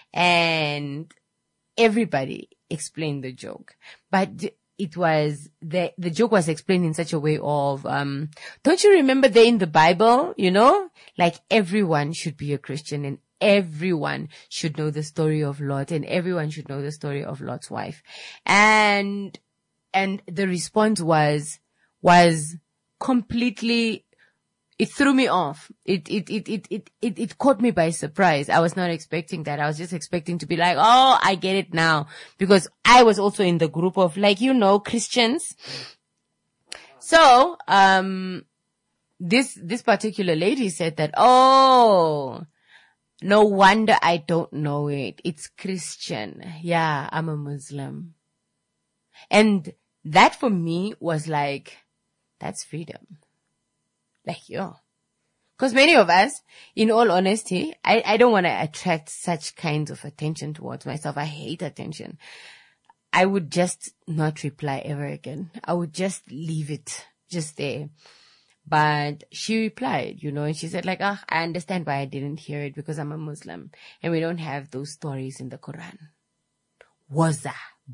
And everybody explained the joke. But it was, the the joke was explained in such a way of, um, don't you remember there in the Bible, you know? Like everyone should be a Christian and everyone should know the story of Lot and everyone should know the story of Lot's wife. And, and the response was, was completely, it threw me off. It, it, it, it, it, it, it caught me by surprise. I was not expecting that. I was just expecting to be like, oh, I get it now. Because I was also in the group of like, you know, Christians. So, um, this, this particular lady said that, oh, no wonder I don't know it. It's Christian. Yeah, I'm a Muslim. And that for me was like, that's freedom. Like, yo. Because many of us, in all honesty, I, I don't want to attract such kinds of attention towards myself. I hate attention. I would just not reply ever again. I would just leave it just there. But she replied, you know, and she said like, ah, oh, I understand why I didn't hear it because I'm a Muslim and we don't have those stories in the Quran. Waza.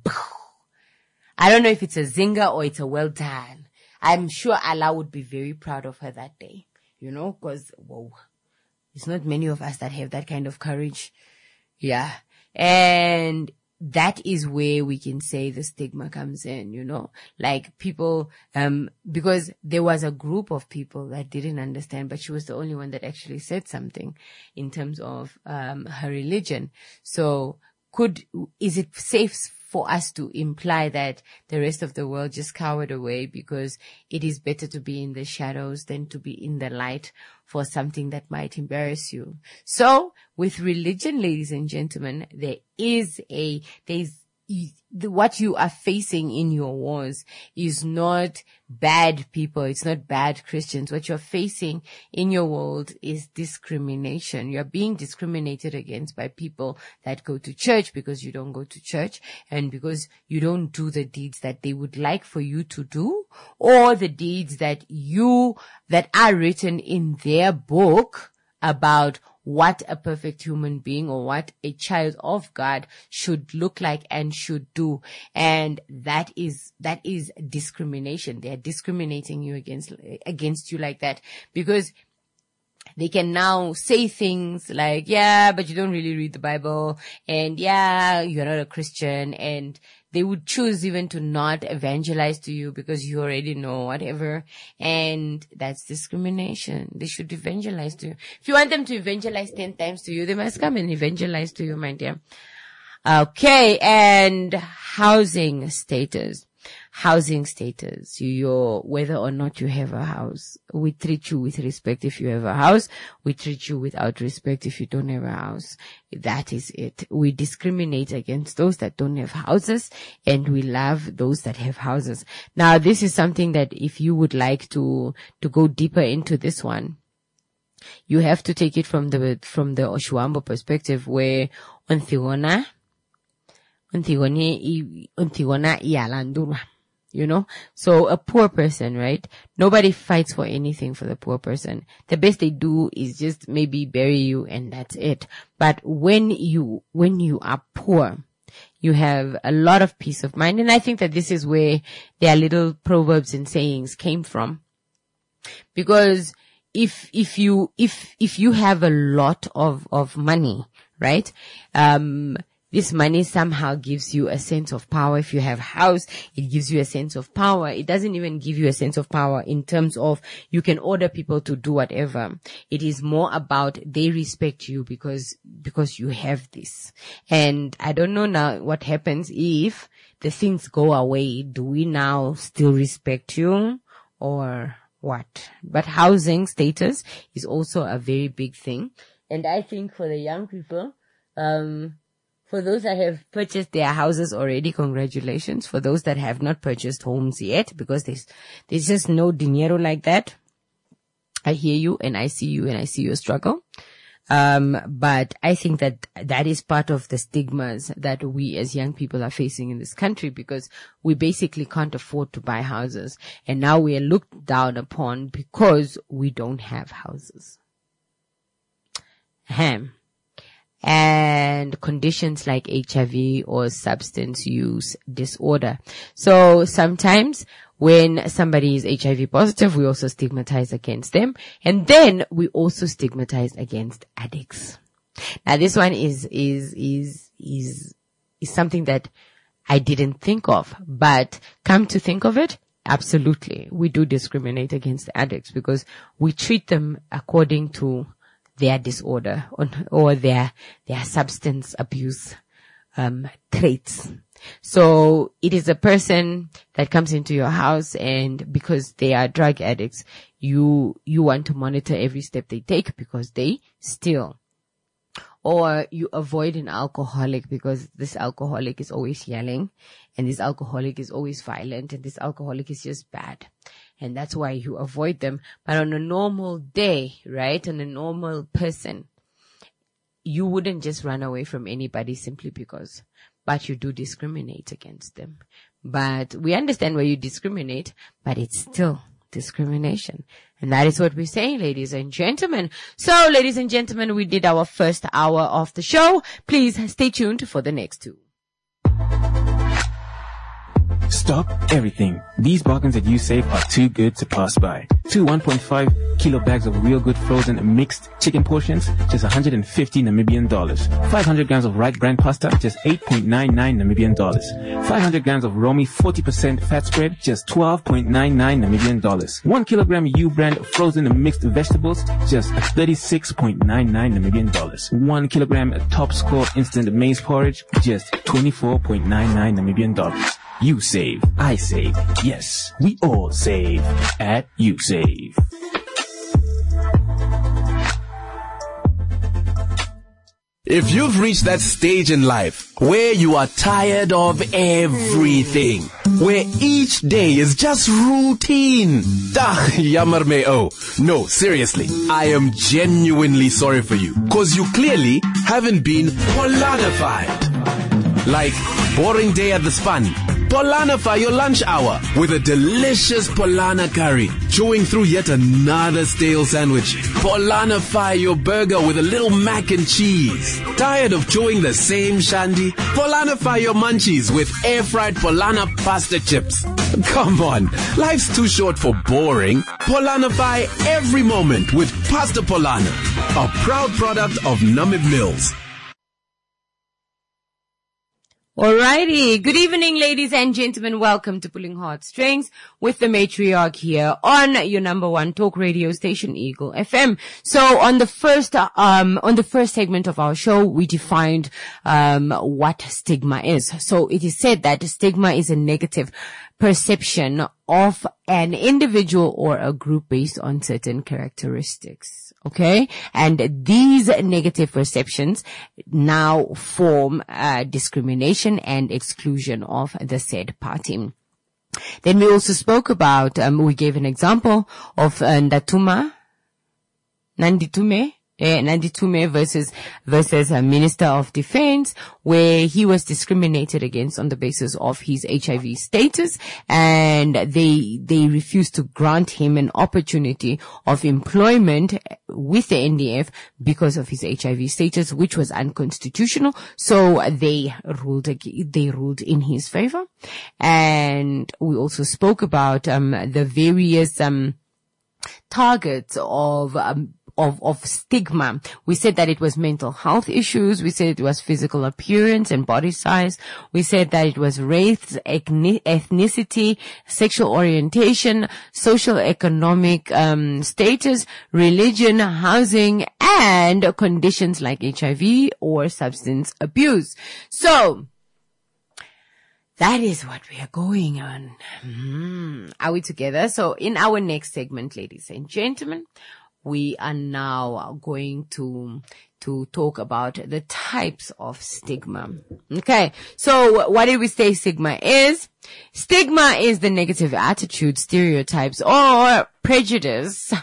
I don't know if it's a zinger or it's a well done. I'm sure Allah would be very proud of her that day, you know, because, whoa, it's not many of us that have that kind of courage. Yeah. And that is where we can say the stigma comes in, you know, like people, um, because there was a group of people that didn't understand, but she was the only one that actually said something in terms of, um, her religion. So could, is it safe for us to imply that the rest of the world just cowered away because it is better to be in the shadows than to be in the light for something that might embarrass you? So with religion, ladies and gentlemen, there is a, there's, the, what you are facing in your wars is not bad people. It's not bad Christians. What you're facing in your world is discrimination. You're being discriminated against by people that go to church because you don't go to church and because you don't do the deeds that they would like for you to do, or the deeds that you, that are written in their book about what a perfect human being or what a child of God should look like and should do. And that is, that is discrimination. They are discriminating you against, against you like that because they can now say things like, yeah, but you don't really read the Bible, and yeah, you're not a Christian, and they would choose even to not evangelize to you because you already know whatever. And that's discrimination. They should evangelize to you. If you want them to evangelize ten times to you, they must come and evangelize to you, my dear. Okay. And housing status. housing status, your whether or not you have a house. We treat you with respect if you have a house. We treat you without respect if you don't have a house. That is it. We discriminate against those that don't have houses, and we love those that have houses. Now, this is something that if you would like to to go deeper into this one, you have to take it from the from the Oshuambo perspective, where Onthigona, Onthigone, Onthigona ialandura. You know, so a poor person, right? Nobody fights for anything for the poor person. The best they do is just maybe bury you, and that's it. But when you, when you are poor, you have a lot of peace of mind. And I think that this is where their little proverbs and sayings came from. Because if, if you, if, if you have a lot of, of money, right? Um, This money somehow gives you a sense of power. If you have house, it gives you a sense of power. It doesn't even give you a sense of power in terms of you can order people to do whatever. It is more about they respect you because, because you have this. And I don't know now what happens if the things go away. Do we now still respect you or what? But housing status is also a very big thing. And I think for the young people, um, for those that have purchased their houses already, congratulations. For those that have not purchased homes yet, because there's, there's just no dinero like that. I hear you and I see you and I see your struggle. Um, but I think that that is part of the stigmas that we as young people are facing in this country, because we basically can't afford to buy houses. And now we are looked down upon because we don't have houses. Ahem. And conditions like H I V or substance use disorder. So sometimes when somebody is H I V positive, we also stigmatize against them. And then we also stigmatize against addicts. Now this one is, is, is, is, is something that I didn't think of, but come to think of it, absolutely. We do discriminate against addicts because we treat them according to their disorder or, or their, their substance abuse, um, traits. So it is a person that comes into your house, and because they are drug addicts, you, you want to monitor every step they take because they steal. Or you avoid an alcoholic because this alcoholic is always yelling, and this alcoholic is always violent, and this alcoholic is just bad. And that's why you avoid them. But on a normal day, right, on a normal person, you wouldn't just run away from anybody simply because, but you do discriminate against them. But we understand where you discriminate, but it's still discrimination. And that is what we're saying, ladies and gentlemen. So, ladies and gentlemen, we did our first hour of the show. Please stay tuned for the next two. Stop everything. These bargains that you save are too good to pass by. Two one point five kilo bags of real good frozen mixed chicken portions, just one hundred fifty Namibian dollars. five hundred grams of right brand pasta, just eight point nine nine Namibian dollars. five hundred grams of Romy forty percent fat spread, just twelve point nine nine Namibian dollars. one kilogram U brand frozen mixed vegetables, just thirty-six point nine nine Namibian dollars. one kilogram Top Score instant maize porridge, just twenty-four point nine nine Namibian dollars. You save, I save, yes, we all save at YouSave. If you've reached that stage in life where you are tired of everything, where each day is just routine, dah, jammer me oh. No, seriously, I am genuinely sorry for you, cause you clearly haven't been Polanified. Like, boring day at the Spun. Polanify your lunch hour with a delicious Polana curry, chewing through yet another stale sandwich. Polanify your burger with a little mac and cheese. Tired of chewing the same shandy? Polanify your munchies with air-fried Polana pasta chips. Come on, life's too short for boring. Polanify every moment with Pasta Polana, a proud product of Namib Mills. Alrighty. Good evening, ladies and gentlemen. Welcome to Pulling Heartstrings with the matriarch here on your number one talk radio station, Eagle F M. So on the first, um, on the first segment of our show, we defined, um, what stigma is. So it is said that stigma is a negative perception of an individual or a group based on certain characteristics. Okay. And these negative perceptions now form uh, discrimination and exclusion of the said party. Then we also spoke about, um, we gave an example of uh, Ndatuma, Nanditume, eh, Nanditume versus, versus a Minister of Defense, where he was discriminated against on the basis of his H I V status, and they, they refused to grant him an opportunity of employment with the N D F because of his H I V status, which was unconstitutional. So they ruled, they ruled in his favor. And we also spoke about, um, the various, um, targets of, um, Of, of stigma. We said that it was mental health issues. We said it was physical appearance and body size. We said that it was race, ethnicity, sexual orientation, social economic um, status, religion, housing, and conditions like H I V or substance abuse. So, that is what we are going on. Mm. Are we together? So, in our next segment, ladies and gentlemen, we are now going to, to talk about the types of stigma. Okay. So what did we say stigma is? Stigma is the negative attitude, stereotypes, or prejudice,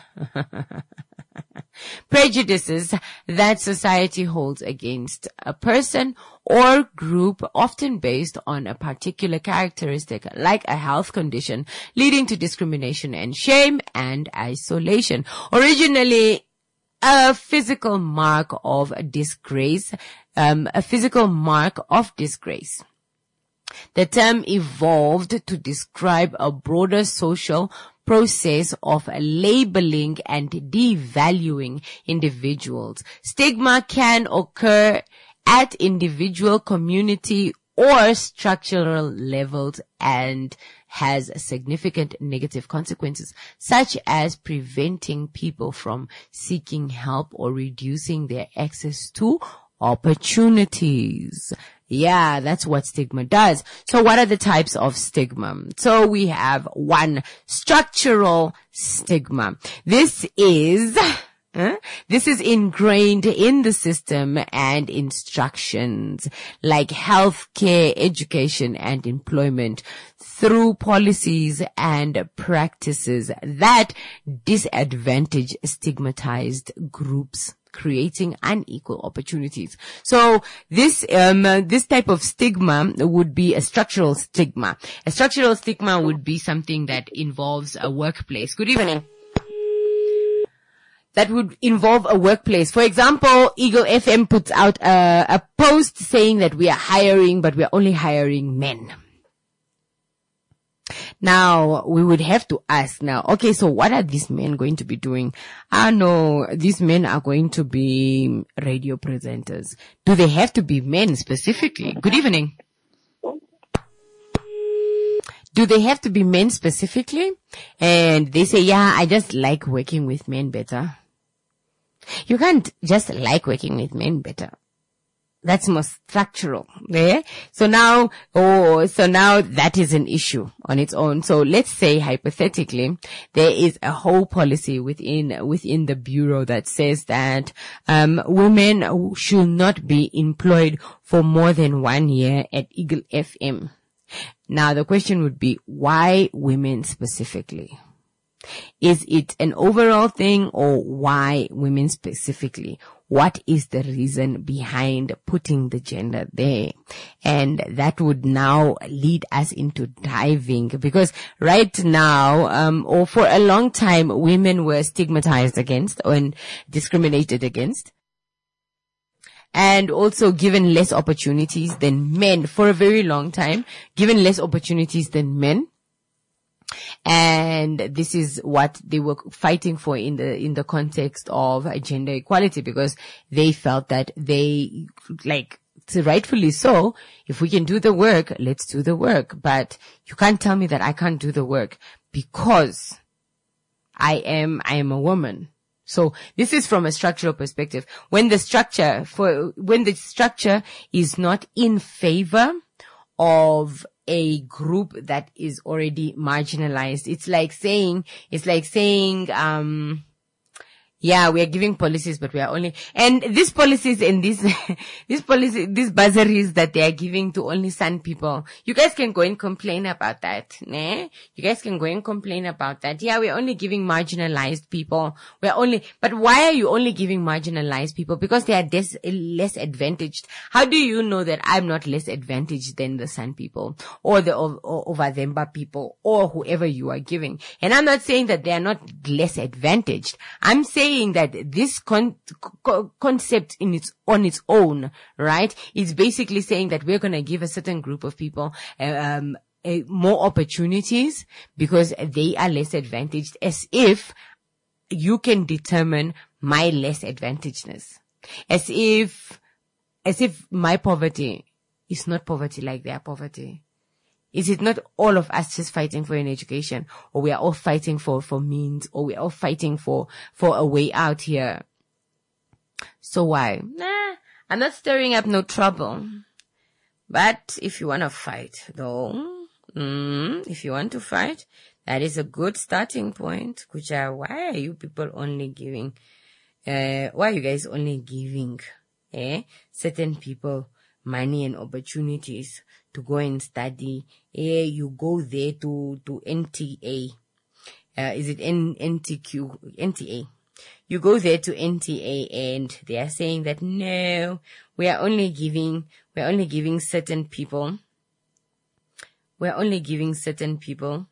prejudices that society holds against a person or group, often based on a particular characteristic like a health condition, leading to discrimination and shame and isolation. Originally, a physical mark of disgrace, um, a physical mark of disgrace. The term evolved to describe a broader social process of labeling and devaluing individuals. Stigma can occur at individual, community, or structural levels and has significant negative consequences, such as preventing people from seeking help or reducing their access to opportunities. Yeah, that's what stigma does. So what are the types of stigma? So we have one, structural stigma. This is, uh, this is ingrained in the system and instructions like healthcare, education, and employment through policies and practices that disadvantage stigmatized groups, creating unequal opportunities. So this, um, uh, this type of stigma would be a structural stigma. A structural stigma would be something that involves a workplace. Good evening. That would involve a workplace. For example, Eagle F M puts out a, a post saying that we are hiring, but we are only hiring men. Now, we would have to ask now, okay, so what are these men going to be doing? I know these men are going to be radio presenters. Do they have to be men specifically? Good evening. Do they have to be men specifically? And they say, yeah, I just like working with men better. You can't just like working with men better. That's more structural. Yeah? So now, oh, so now that is an issue on its own. So let's say hypothetically, there is a whole policy within, within the bureau that says that, um, women should not be employed for more than one year at Eagle F M. Now the question would be, why women specifically? Is it an overall thing or why women specifically? What is the reason behind putting the gender there? And that would now lead us into diving, because right now, um, or for a long time, women were stigmatized against and discriminated against, and also given less opportunities than men for a very long time, given less opportunities than men. And this is what they were fighting for in the, in the context of gender equality, because they felt that they, like, rightfully so. If we can do the work, let's do the work. But you can't tell me that I can't do the work because I am, I am a woman. So this is from a structural perspective. When the structure for, when the structure is not in favor of a group that is already marginalized, it's like saying, it's like saying, um, yeah, we are giving policies, but we are only, and these policies and these, these policies, these bursaries that they are giving to only San people, you guys can go and complain about that, né? You guys can go and complain about that. Yeah, we're only giving marginalized people. We're only, but why are you only giving marginalized people? Because they are des- less advantaged. How do you know that I'm not less advantaged than the San people or the or, or Ovazemba people or whoever you are giving? And I'm not saying that they are not less advantaged. I'm saying that this con- co- concept in its on its own, right, is basically saying that we're going to give a certain group of people um, a, more opportunities because they are less advantaged, as if you can determine my less advantagedness, as if as if my poverty is not poverty like their poverty. Is it not all of us just fighting for an education, or we are all fighting for, for means, or we are all fighting for, for a way out here? So why? Nah, I'm not stirring up no trouble. But if you want to fight, though, mm, if you want to fight, that is a good starting point. Kucha, why are you people only giving, uh, why are you guys only giving, eh, certain people money and opportunities to go and study? Eh, you go there to, to N T A. Uh, is it N, NTQ, N T A? You go there to N T A and they are saying that no, we are only giving, we are only giving certain people, we are only giving certain people,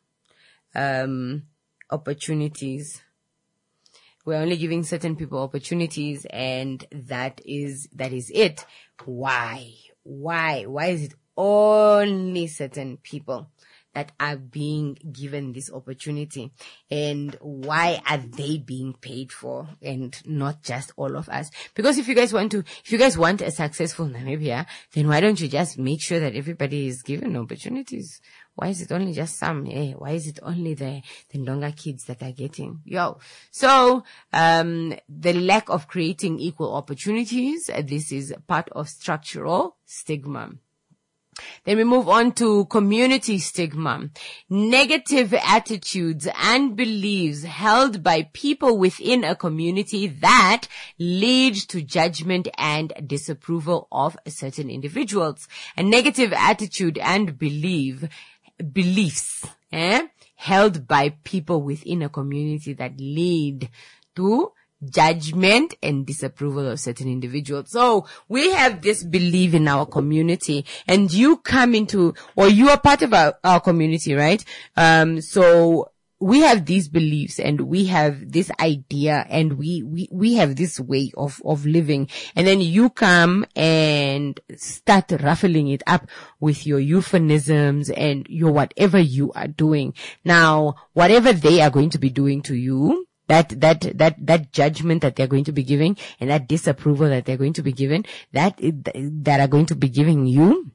um, opportunities. We're only giving certain people opportunities, and that is, that is it. Why? Why? Why is it only certain people that are being given this opportunity? And why are they being paid for and not just all of us? Because if you guys want to, if you guys want a successful Namibia, then why don't you just make sure that everybody is given opportunities? Why is it only just some? Eh? Why is it only the, the Ndonga kids that are getting? Yo. So, um, the lack of creating equal opportunities, uh, this is part of structural stigma. Then we move on to community stigma. Negative attitudes and beliefs held by people within a community that lead to judgment and disapproval of certain individuals. A negative attitude and belief, beliefs, eh, held by people within a community that lead to judgment and disapproval of certain individuals. So we have this belief in our community, and you come into, or you are part of our, our community, right? Um, so we have these beliefs and we have this idea and we, we, we have this way of, of living. And then you come and start ruffling it up with your euphemisms and your whatever you are doing. Now, whatever they are going to be doing to you, That, that, that, that judgment that they're going to be giving and that disapproval that they're going to be given, that, that are going to be giving you,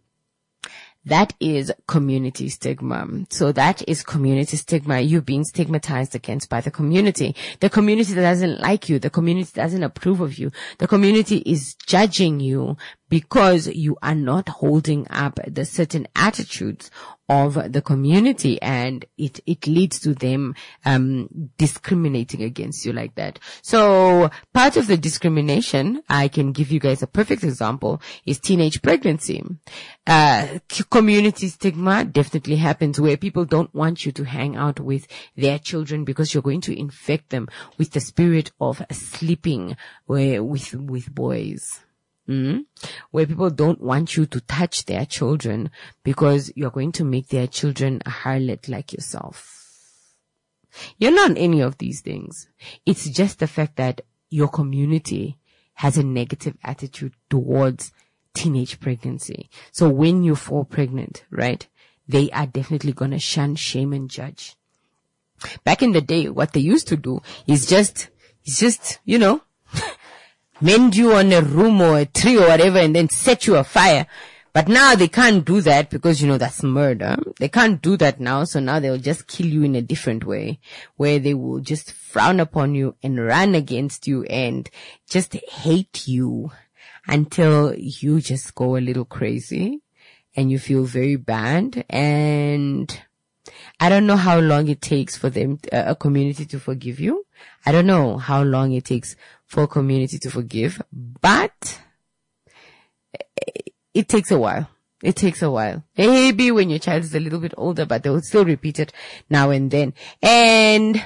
that is community stigma. So that is community stigma. You being stigmatized against by the community. The community doesn't like you. The community doesn't approve of you. The community is judging you because you are not holding up the certain attitudes of the community, and it, it leads to them, um, discriminating against you like that. So part of the discrimination, I can give you guys a perfect example, is teenage pregnancy. Uh, community stigma definitely happens where people don't want you to hang out with their children because you're going to infect them with the spirit of sleeping with, with boys. Mm? Where people don't want you to touch their children because you're going to make their children a harlot like yourself. You're not any of these things. It's just the fact that your community has a negative attitude towards teenage pregnancy. So when you fall pregnant, right, they are definitely gonna shun, shame, and judge. Back in the day, what they used to do is just, is just, you know, mend you on a room or a tree or whatever and then set you afire. But now they can't do that because, you know, that's murder. They can't do that now. So now they'll just kill you in a different way, where they will just frown upon you and run against you and just hate you until you just go a little crazy and you feel very bad. And I don't know how long it takes for them, uh, a community to forgive you. I don't know how long it takes for a community to forgive, but it takes a while. It takes a while. Maybe when your child is a little bit older, but they will still repeat it now and then. And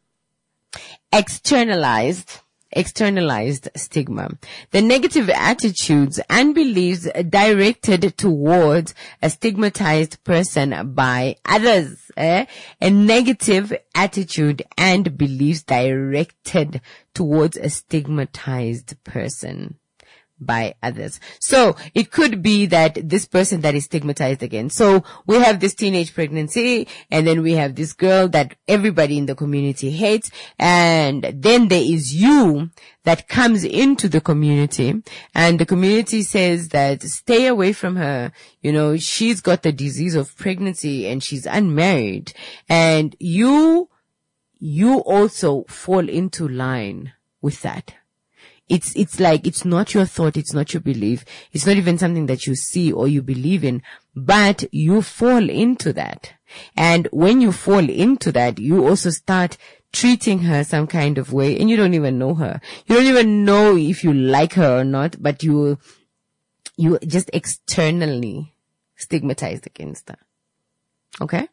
externalized, externalized stigma. The negative attitudes and beliefs directed towards a stigmatized person by others. Eh? A negative attitude and beliefs directed towards a stigmatized person by others. So it could be that this person that is stigmatized again. So we have this teenage pregnancy, and then we have this girl that everybody in the community hates, and then there is you that comes into the community, and the community says that stay away from her. You know, she's got the disease of pregnancy and she's unmarried, and you, you also fall into line with that. It's, it's like, it's not your thought, it's not your belief, it's not even something that you see or you believe in, but you fall into that. And when you fall into that, you also start treating her some kind of way, and you don't even know her. You don't even know if you like her or not, but you, you just externally stigmatized against her. Okay?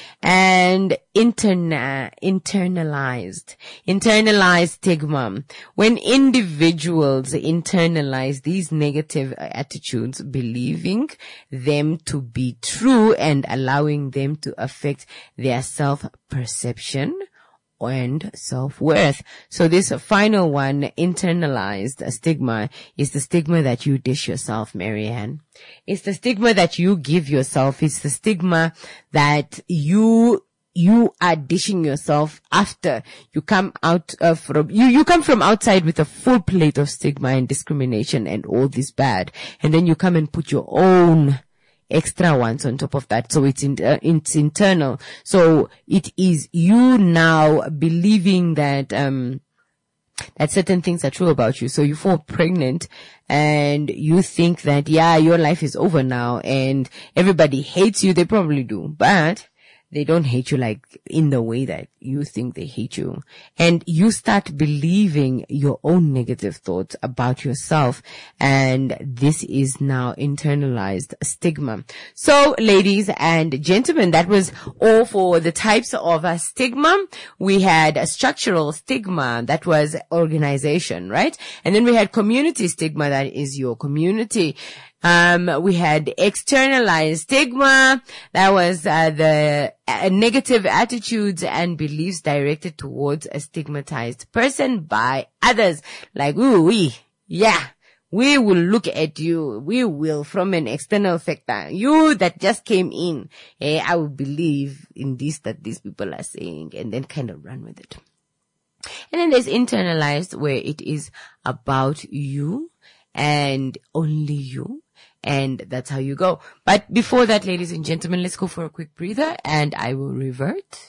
And interna- internalized, internalized stigma. When individuals internalize these negative attitudes, believing them to be true and allowing them to affect their self-perception and self-worth. So this final one, internalized stigma, is the stigma that you dish yourself, Marianne. It's the stigma that you give yourself. It's the stigma that you, you are dishing yourself after you come out uh, from, you, you come from outside with a full plate of stigma and discrimination and all this bad. And then you come and put your own extra ones on top of that. So it's in, uh, it's internal. So it is you now believing that, um, that certain things are true about you. So you fall pregnant and you think that, yeah, your life is over now and everybody hates you. They probably do, but they don't hate you like in the way that you think they hate you. And you start believing your own negative thoughts about yourself. And this is now internalized stigma. So ladies and gentlemen, that was all for the types of uh, stigma. We had a structural stigma, that was organization, right? And then we had community stigma, that is your community. Um, we had externalized stigma. That was uh, the uh, negative attitudes and beliefs directed towards a stigmatized person by others. Like, ooh, we, yeah, we will look at you. We will, from an external factor. You that just came in, eh, I will believe in this that these people are saying, and then kind of run with it. And then there's internalized, where it is about you and only you. And that's how you go. But before that, ladies and gentlemen, let's go for a quick breather and I will revert.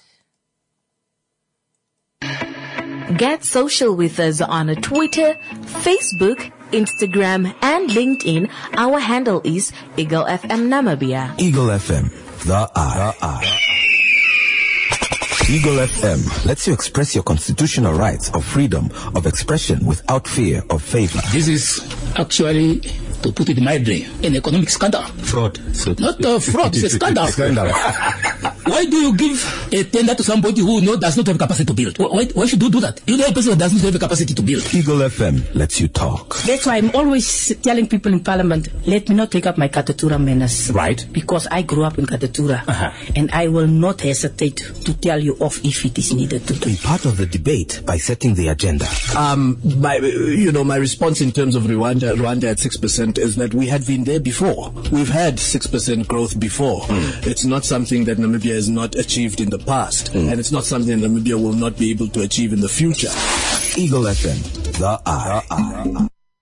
Get social with us on Twitter, Facebook, Instagram, and LinkedIn. Our handle is Eagle F M Namibia. Eagle F M, the I. The I. Eagle F M lets you express your constitutional rights of freedom of expression without fear of favor. This is actually, to put it mildly, an economic scandal. Fraud. So Not a fraud, it's a scandal. scandal. Why do you give a tender to somebody who no, does not have capacity to build? Why, why should you do that? You know a person who does not have the capacity to build. Eagle F M lets you talk. That's why I'm always telling people in Parliament, let me not take up my Katatura manners. Right. Because I grew up in Katatura. Uh-huh. And I will not hesitate to tell you off if it is needed to do. Be part of the debate by setting the agenda. Um, my, you know, my response in terms of Rwanda, Rwanda at six percent is that we had been there before. We've had six percent growth before. Mm. It's not something that Namibia has not achieved in the past. Mm. And it's not something that Namibia will not be able to achieve in the future. Eagle F M, the I. The I.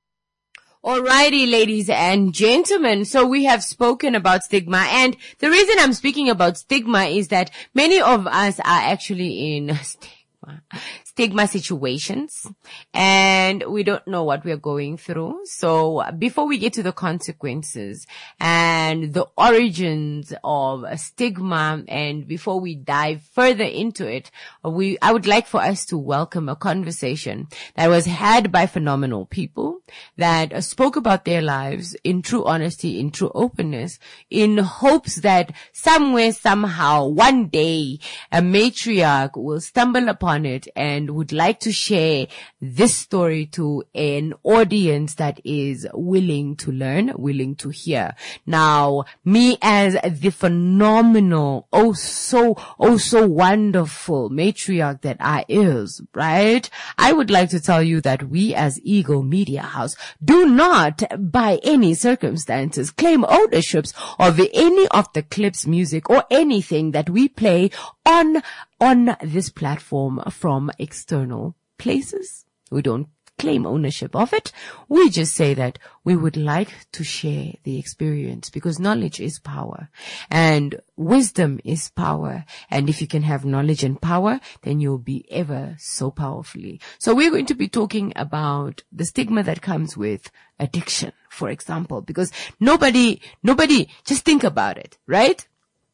Alrighty, ladies and gentlemen. So we have spoken about stigma, and the reason I'm speaking about stigma is that many of us are actually in stigma, stigma situations, and we don't know what we're going through. So before we get to the consequences and the origins of stigma, and before we dive further into it, we, I would like for us to welcome a conversation that was had by phenomenal people that spoke about their lives in true honesty, in true openness, in hopes that somewhere, somehow, one day, a matriarch will stumble upon it and would like to share this story to an audience that is willing to learn, willing to hear. Now, me as the phenomenal, oh so, oh so wonderful matriarch that I is, right? I would like to tell you that we as Eagle Media House do not, by any circumstances, claim ownerships of any of the clips, music, or anything that we play on on this platform from external places. We don't claim ownership of it. We just say that we would like to share the experience, because knowledge is power and wisdom is power. And if you can have knowledge and power, then you'll be ever so powerfully. So we're going to be talking about the stigma that comes with addiction, for example, because nobody, nobody, just think about it, right?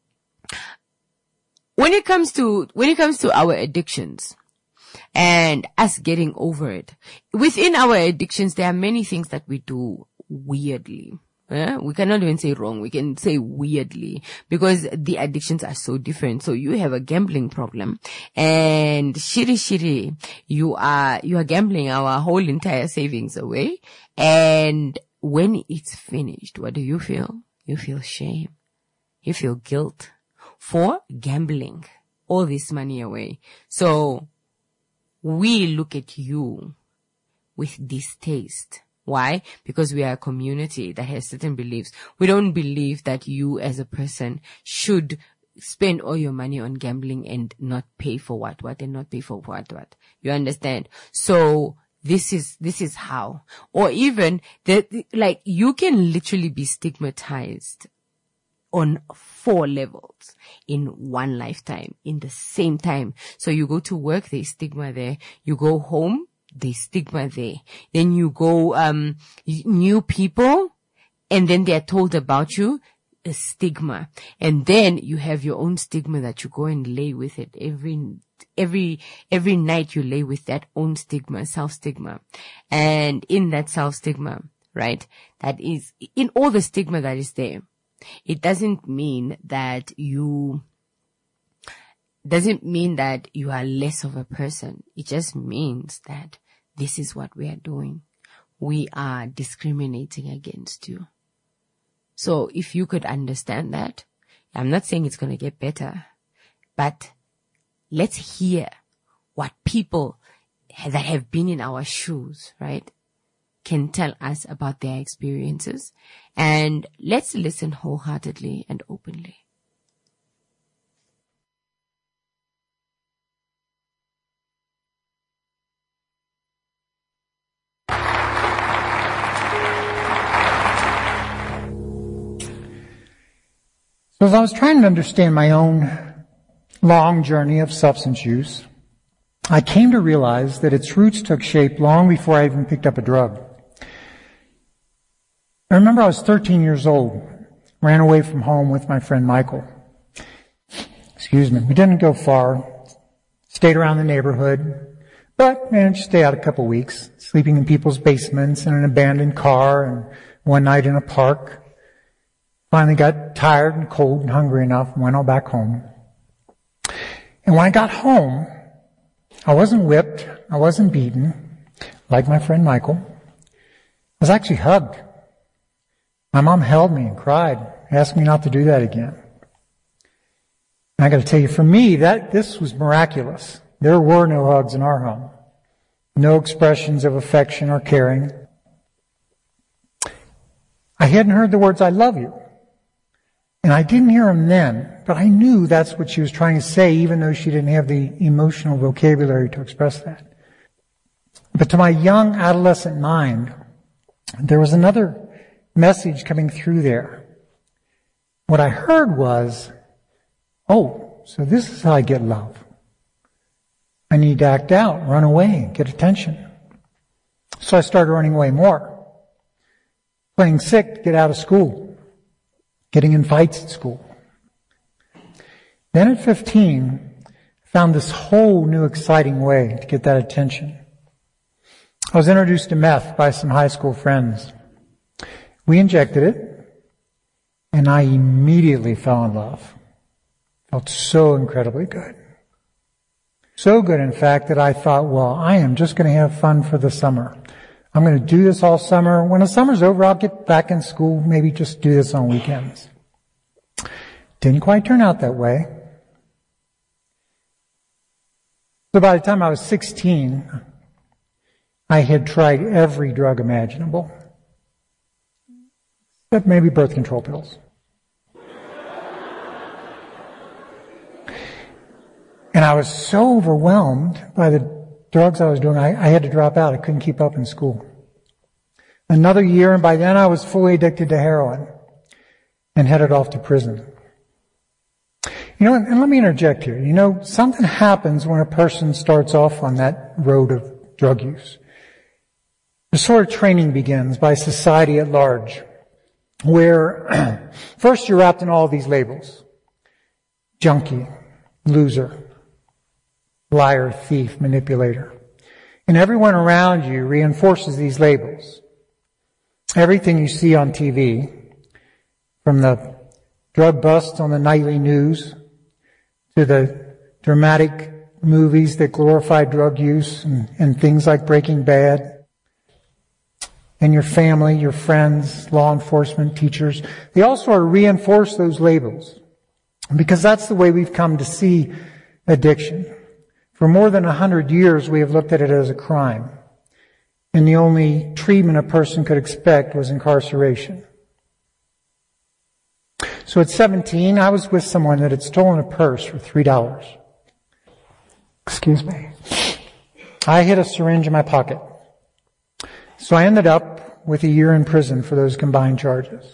When it comes to, when it comes to our addictions and us getting over it, within our addictions, there are many things that we do weirdly. Yeah? We cannot even say wrong. We can say weirdly, because the addictions are so different. So you have a gambling problem, and shiri shiri, you are, you are gambling our whole entire savings away. And when it's finished, what do you feel? You feel shame. You feel guilt for gambling all this money away. So we look at you with distaste. Why? Because we are a community that has certain beliefs. We don't believe that you as a person should spend all your money on gambling and not pay for what, what, and not pay for what, what. You understand? So this is, this is how. Or even that, like, you can literally be stigmatized on four levels in one lifetime, in the same time. So you go to work, there's stigma there. You go home, there's stigma there. Then you go, um, new people, and then they're told about you, a stigma. And then you have your own stigma that you go and lay with it every, every, every night you lay with that own stigma, self-stigma. And in that self-stigma, right, that is, in all the stigma that is there, it doesn't mean that you, doesn't mean that you are less of a person. It just means that this is what we are doing. We are discriminating against you. So if you could understand that, I'm not saying it's going to get better, but let's hear what people that have been in our shoes, right, can tell us about their experiences, and let's listen wholeheartedly and openly. So as I was trying to understand my own long journey of substance use, I came to realize that its roots took shape long before I even picked up a drug. I remember I was thirteen years old, ran away from home with my friend Michael. Excuse me. We didn't go far, stayed around the neighborhood, but managed to stay out a couple weeks, sleeping in people's basements in an abandoned car, and one night in a park. Finally got tired and cold and hungry enough and went on back home. And when I got home, I wasn't whipped, I wasn't beaten, like my friend Michael. I was actually hugged. My mom held me and cried, asked me not to do that again. And I got to tell you, for me, that this was miraculous. There were no hugs in our home, no expressions of affection or caring. I hadn't heard the words "I love you," and I didn't hear them then, but I knew that's what she was trying to say, even though she didn't have the emotional vocabulary to express that. But to my young adolescent mind, there was another message coming through there. What I heard was, oh, so this is how I get love. I need to act out, run away, get attention. So I started running away more. Playing sick to get out of school. Getting in fights at school. Then at fifteen, I found this whole new exciting way to get that attention. I was introduced to meth by some high school friends. We injected it, and I immediately fell in love. Felt so incredibly good. So good, in fact, that I thought, well, I am just going to have fun for the summer. I'm going to do this all summer. When the summer's over, I'll get back in school, maybe just do this on weekends. Didn't quite turn out that way. So by the time I was sixteen, I had tried every drug imaginable, except maybe birth control pills. And I was so overwhelmed by the drugs I was doing, I, I had to drop out. I couldn't keep up in school. Another year, and by then I was fully addicted to heroin and headed off to prison. You know, and let me interject here. You know, something happens when a person starts off on that road of drug use. The sort of training begins by society at large, where first you're wrapped in all these labels. Junkie, loser, liar, thief, manipulator. And everyone around you reinforces these labels. Everything you see on T V, from the drug busts on the nightly news to the dramatic movies that glorify drug use and, and things like Breaking Bad, and your family, your friends, law enforcement, teachers, they all sort of reinforce those labels. Because that's the way we've come to see addiction. For more than a hundred years, we have looked at it as a crime. And the only treatment a person could expect was incarceration. So at seventeen, I was with someone that had stolen a purse for three dollars. Excuse me. I hid a syringe in my pocket. So I ended up with a year in prison for those combined charges.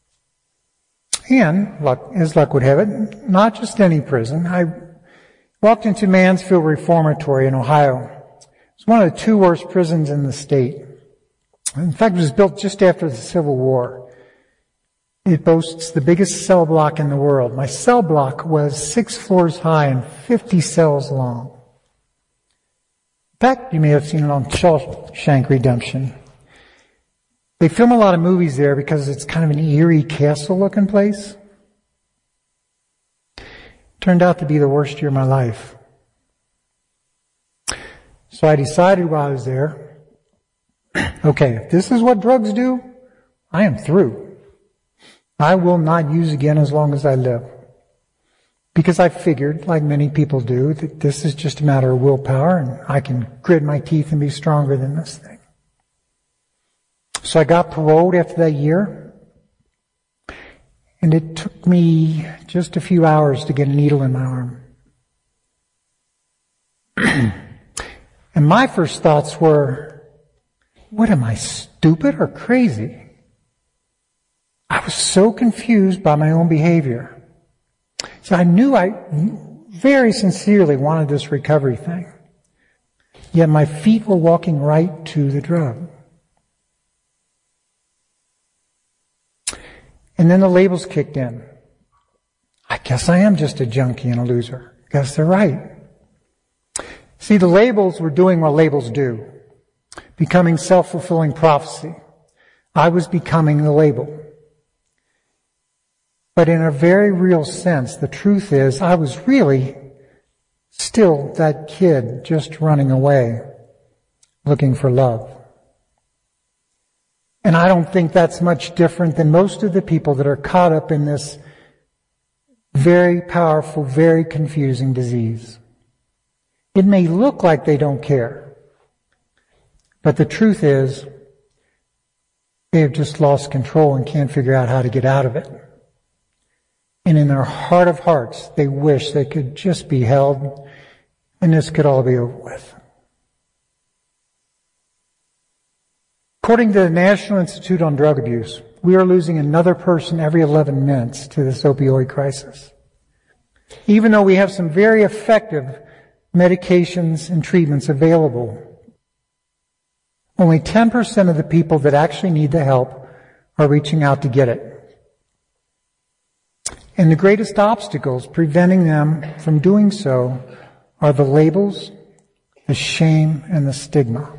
And, luck, as luck would have it, not just any prison. I walked into Mansfield Reformatory in Ohio. It's one of the two worst prisons in the state. In fact, it was built just after the Civil War. It boasts the biggest cell block in the world. My cell block was six floors high and fifty cells long. In fact, you may have seen it on Shawshank Redemption. They film a lot of movies there because it's kind of an eerie castle-looking place. Turned out to be the worst year of my life. So I decided while I was there, okay, if this is what drugs do, I am through. I will not use again as long as I live. Because I figured, like many people do, that this is just a matter of willpower and I can grit my teeth and be stronger than this thing. So I got paroled after that year. And it took me just a few hours to get a needle in my arm. And my first thoughts were, what am I, stupid or crazy? I was so confused by my own behavior. So I knew I very sincerely wanted this recovery thing. Yet my feet were walking right to the drug. And then the labels kicked in. I guess I am just a junkie and a loser. Guess they're right. See, the labels were doing what labels do. Becoming self-fulfilling prophecy. I was becoming the label. But in a very real sense, the truth is I was really still that kid just running away, looking for love. And I don't think that's much different than most of the people that are caught up in this very powerful, very confusing disease. It may look like they don't care, but the truth is they have just lost control and can't figure out how to get out of it. And in their heart of hearts, they wish they could just be held and this could all be over with. According to the National Institute on Drug Abuse, we are losing another person every eleven minutes to this opioid crisis. Even though we have some very effective medications and treatments available, only ten percent of the people that actually need the help are reaching out to get it. And the greatest obstacles preventing them from doing so are the labels, the shame, and the stigma.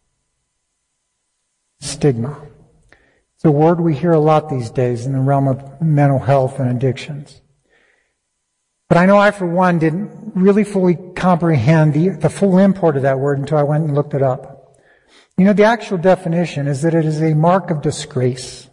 Stigma. It's a word we hear a lot these days in the realm of mental health and addictions. But I know I, for one, didn't really fully comprehend the, the full import of that word until I went and looked it up. You know, the actual definition is that it is a mark of disgrace.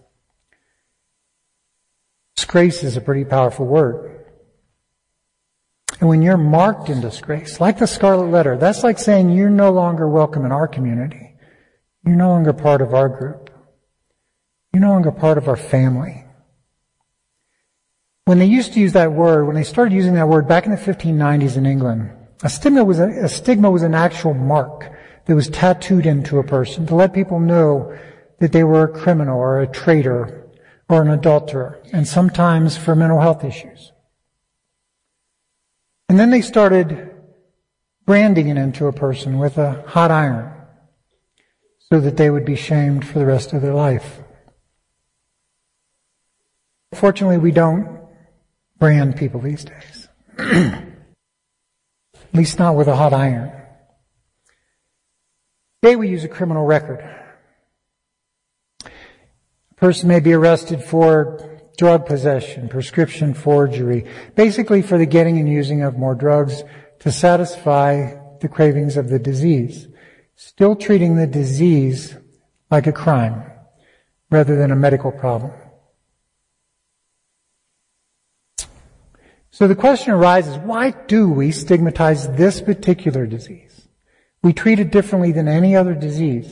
Disgrace is a pretty powerful word. And when you're marked in disgrace, like the scarlet letter, that's like saying you're no longer welcome in our community. You're no longer part of our group. You're no longer part of our family. When they used to use that word, when they started using that word back in the fifteen nineties in England, a stigma was a, a stigma was an actual mark that was tattooed into a person to let people know that they were a criminal or a traitor or an adulterer, and sometimes for mental health issues. And then they started branding it into a person with a hot iron so that they would be shamed for the rest of their life. Fortunately, we don't brand people these days. At least not with a hot iron. Today we use a criminal record. A person may be arrested for drug possession, prescription forgery, basically for the getting and using of more drugs to satisfy the cravings of the disease, still treating the disease like a crime rather than a medical problem. So the question arises, why do we stigmatize this particular disease? We treat it differently than any other disease.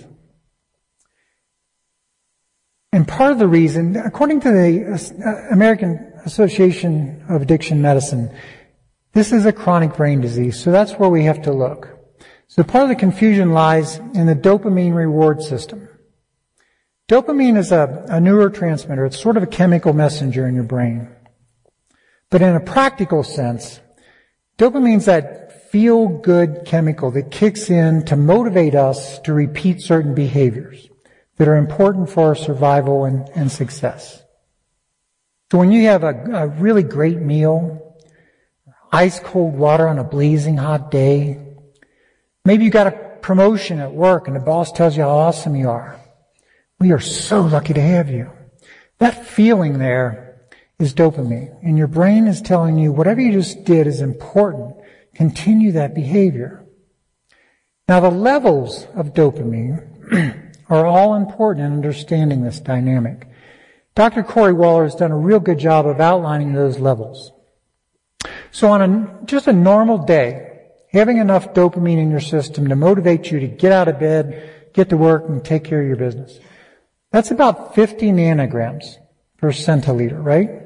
And part of the reason, according to the American Association of Addiction Medicine, this is a chronic brain disease, so that's where we have to look. So part of the confusion lies in the dopamine reward system. Dopamine is a, a neurotransmitter. It's sort of a chemical messenger in your brain. But in a practical sense, dopamine's that feel-good chemical that kicks in to motivate us to repeat certain behaviors that are important for our survival and, and success. So when you have a, a really great meal, ice cold water on a blazing hot day, maybe you got a promotion at work and the boss tells you how awesome you are. We are so lucky to have you. That feeling there is dopamine, and your brain is telling you whatever you just did is important. Continue that behavior. Now the levels of dopamine are all important in understanding this dynamic. Doctor Corey Waller has done a real good job of outlining those levels. So on a, just a normal day, having enough dopamine in your system to motivate you to get out of bed, get to work, and take care of your business. That's about fifty nanograms per centiliter, right?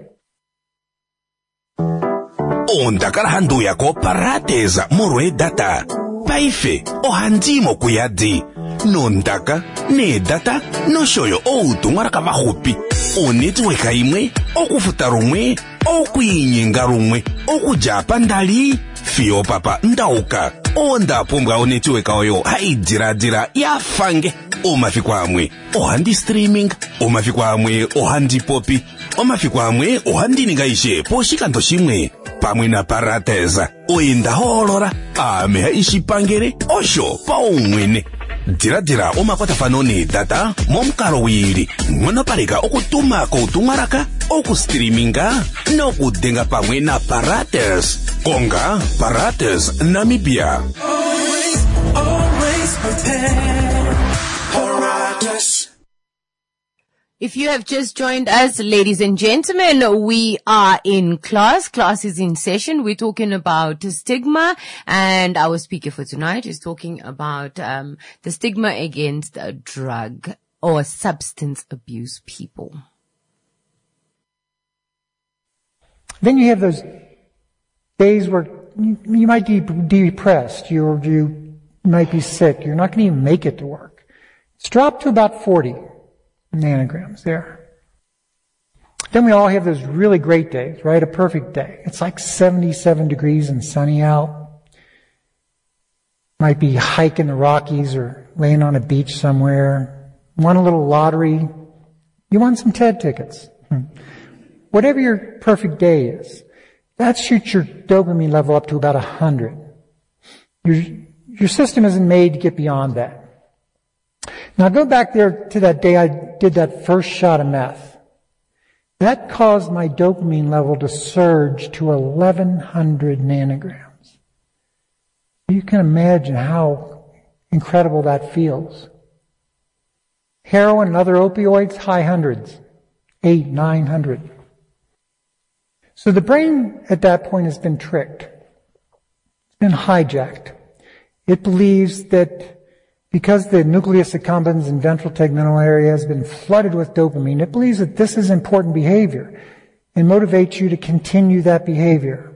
Ondakar handu yako parateza morwe data. Paife o handimo kuyadi. Nondaka ne data no shoyo o tungara kava hupi. O netweka imwe, o kufuta rumwe, o kuinyenga rumwe, o kujapa ndali. Fio papa ndauka. Onda pumbwa o netweka oyo haidira dira ya fange. O mafikwa amwe, o handi streaming, o mafikwa amwe, o handi popi. O mafikwa amwe, o handi ningaishe, po shikanto shimwe. Pamwe na parateza, o inda holora, ameha ishipangere, osho, pa umwene. Dira dira o makwata fanoni data, momkaro wiri, mwana parika okutuma koutungaraka, oku streaminga, no kudenga pamwe na paraters. Konga, paraters, Namibia. Always, always prepare, paraters. If you have just joined us, ladies and gentlemen, we are in class. Class is in session. We're talking about stigma, and our speaker for tonight is talking about um, the stigma against uh, drug or substance abuse people. Then you have those days where you, you might be depressed, you, you might be sick, you're not going to even make it to work. It's dropped to about forty nanograms there. Then we all have those really great days, right? A perfect day. It's like seventy-seven degrees and sunny out. Might be hiking the Rockies or laying on a beach somewhere. Won a little lottery. You won some TED tickets. Whatever your perfect day is, that shoots your dopamine level up to about one hundred. Your, your system isn't made to get beyond that. Now go back there to that day I did that first shot of meth. That caused my dopamine level to surge to eleven hundred nanograms. You can imagine how incredible that feels. Heroin and other opioids, high hundreds. Eight, nine hundred. So the brain at that point has been tricked. It's been hijacked. It believes that because the nucleus accumbens and ventral tegmental area has been flooded with dopamine, it believes that this is important behavior and motivates you to continue that behavior.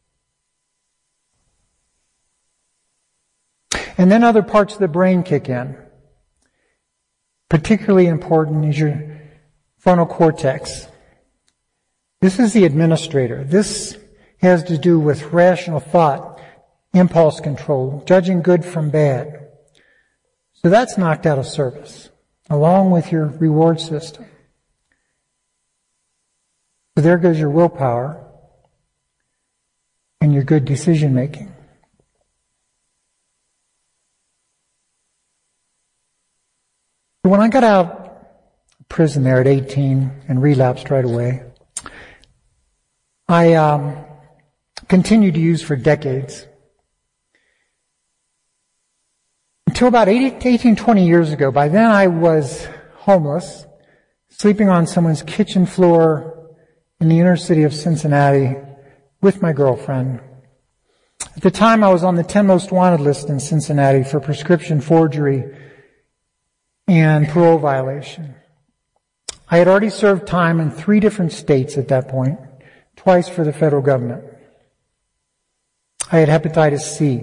And then other parts of the brain kick in. Particularly important is your frontal cortex. This is the administrator. This has to do with rational thought, impulse control, judging good from bad. So that's knocked out of service, along with your reward system. So there goes your willpower and your good decision making. When I got out of prison there at eighteen and relapsed right away, I um, continued to use for decades. Until about eighteen, twenty years ago. By then I was homeless, sleeping on someone's kitchen floor in the inner city of Cincinnati with my girlfriend. At the time I was on the ten most wanted list in Cincinnati for prescription forgery and parole violation. I had already served time in three different states at that point, twice for the federal government. I had hepatitis C.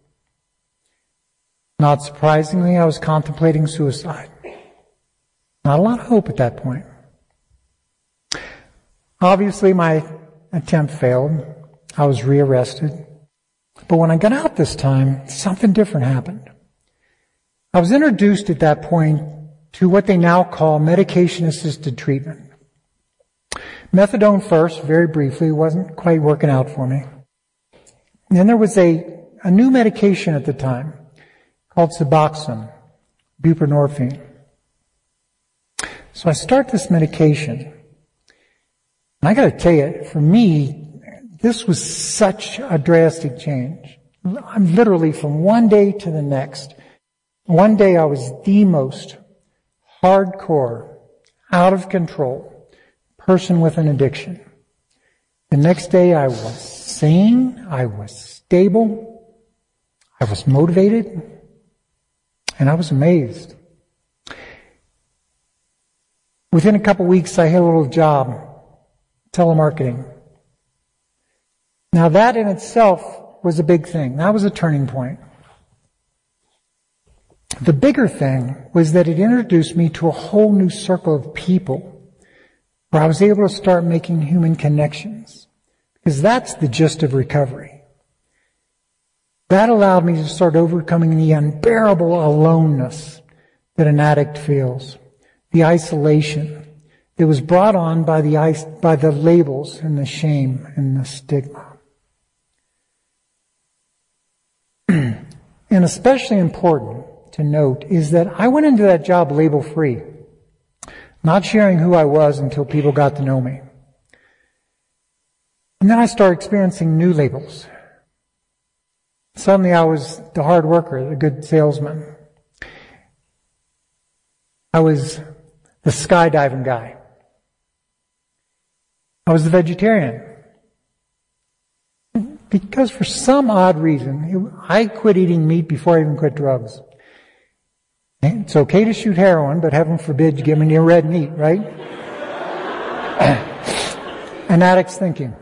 Not surprisingly, I was contemplating suicide. Not a lot of hope at that point. Obviously, my attempt failed. I was rearrested. But when I got out this time, something different happened. I was introduced at that point to what they now call medication-assisted treatment. Methadone first, very briefly, wasn't quite working out for me. And then there was a, a new medication at the time called Suboxone, buprenorphine. So I start this medication. And I got to tell you, for me, this was such a drastic change. I'm literally from one day to the next. One day I was the most hardcore, out of control person with an addiction. The next day I was sane, I was stable, I was motivated, and I was amazed. Within a couple weeks I had a little job, telemarketing. Now that in itself was a big thing. That was a turning point. The bigger thing was that it introduced me to a whole new circle of people where I was able to start making human connections. Because that's the gist of recovery. That allowed me to start overcoming the unbearable aloneness that an addict feels. The isolation that was brought on by the, by the labels and the shame and the stigma. And especially important to note is that I went into that job label free, not sharing who I was until people got to know me. And then I started experiencing new labels. Suddenly I was the hard worker, the good salesman. I was the skydiving guy. I was the vegetarian. Because for some odd reason, I quit eating meat before I even quit drugs. It's okay to shoot heroin, but heaven forbid you give me any red meat, right? An addict's thinking.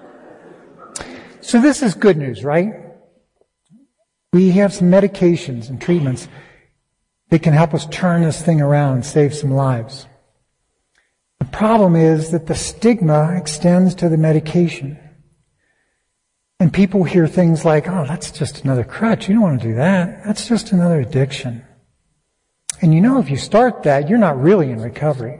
So this is good news, right? We have some medications and treatments They can help us turn this thing around and save some lives. The problem is that the stigma extends to the medication. And people hear things like, oh, that's just another crutch. You don't want to do that. That's just another addiction. And you know, if you start that, you're not really in recovery.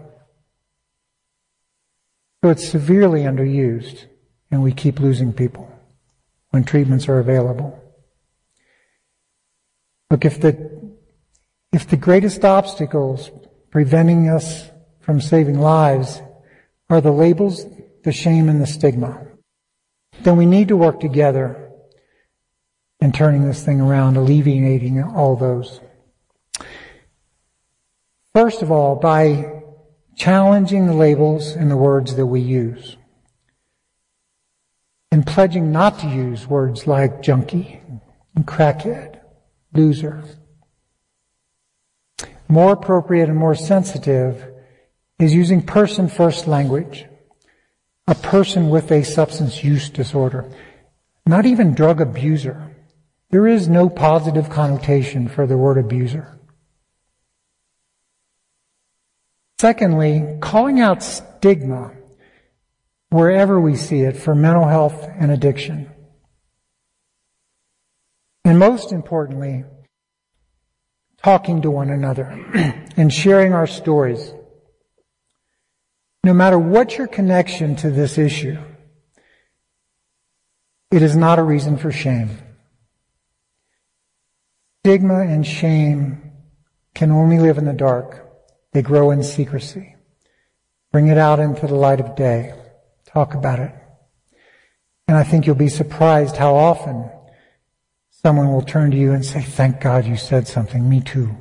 So it's severely underused, and we keep losing people when treatments are available. Look, if the, if the greatest obstacles preventing us from saving lives are the labels, the shame, and the stigma, then we need to work together in turning this thing around, alleviating all those. First of all, by challenging the labels and the words that we use, and pledging not to use words like junkie and crackhead, loser. More appropriate and more sensitive is using person-first language. A person with a substance use disorder, not even drug abuser. There is no positive connotation for the word abuser. Secondly, calling out stigma wherever we see it for mental health and addiction. And most importantly, talking to one another and sharing our stories. No matter what your connection to this issue, it is not a reason for shame. Stigma and shame can only live in the dark. They grow in secrecy. Bring it out into the light of day. Talk about it. And I think you'll be surprised how often someone will turn to you and say, thank God you said something. Me too.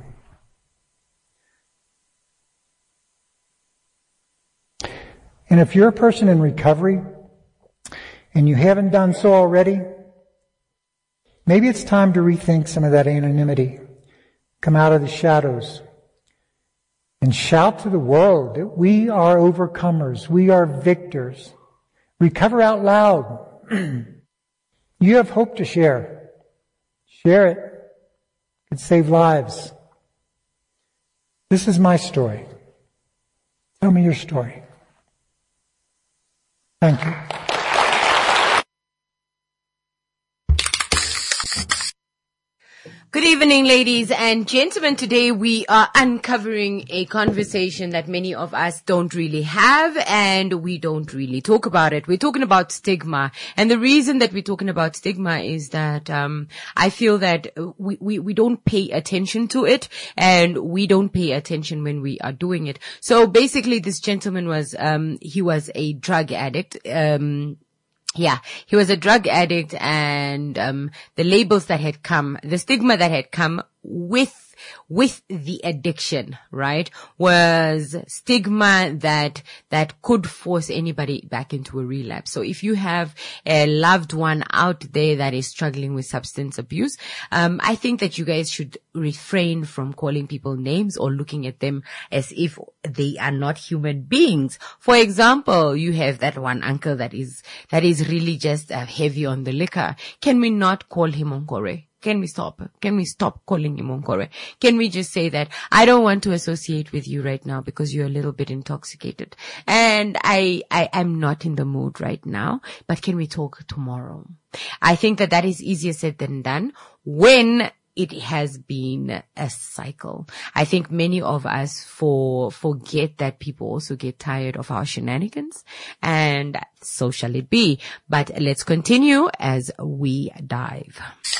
And if you're a person in recovery and you haven't done so already, maybe it's time to rethink some of that anonymity. Come out of the shadows and shout to the world that we are overcomers. We are victors. Recover out loud. You have hope to share. Share it. It could save lives. This is my story. Tell me your story. Thank you. Good evening, ladies and gentlemen. Today we are uncovering a conversation that many of us don't really have, and we don't really talk about it. We're talking about stigma. And the reason that we're talking about stigma is that um I feel that we, we, we don't pay attention to it, and we don't pay attention when we are doing it. So basically this gentleman was um he was a drug addict. Um Yeah, he was a drug addict, and um the labels that had come, the stigma that had come with with the addiction, right, was stigma that that could force anybody back into a relapse. So if you have a loved one out there that is struggling with substance abuse, um I think that you guys should refrain from calling people names or looking at them as if they are not human beings. For example, you have that one uncle that is that is really just uh, heavy on the liquor. Can we not call him Onkore? Can we stop? Can we stop calling him Onkore? Can we just say that I don't want to associate with you right now because you're a little bit intoxicated, and I, I, I'm not in the mood right now, but can we talk tomorrow? I think that that is easier said than done when it has been a cycle. I think many of us for, forget that people also get tired of our shenanigans, and so shall it be. But let's continue as we dive.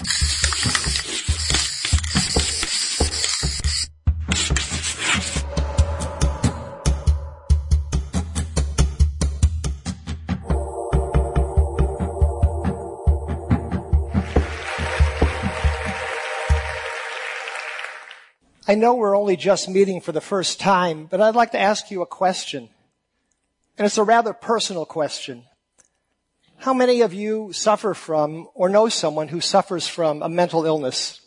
I know we're only just meeting for the first time, but I'd like to ask you a question. And it's a rather personal question. How many of you suffer from or know someone who suffers from a mental illness?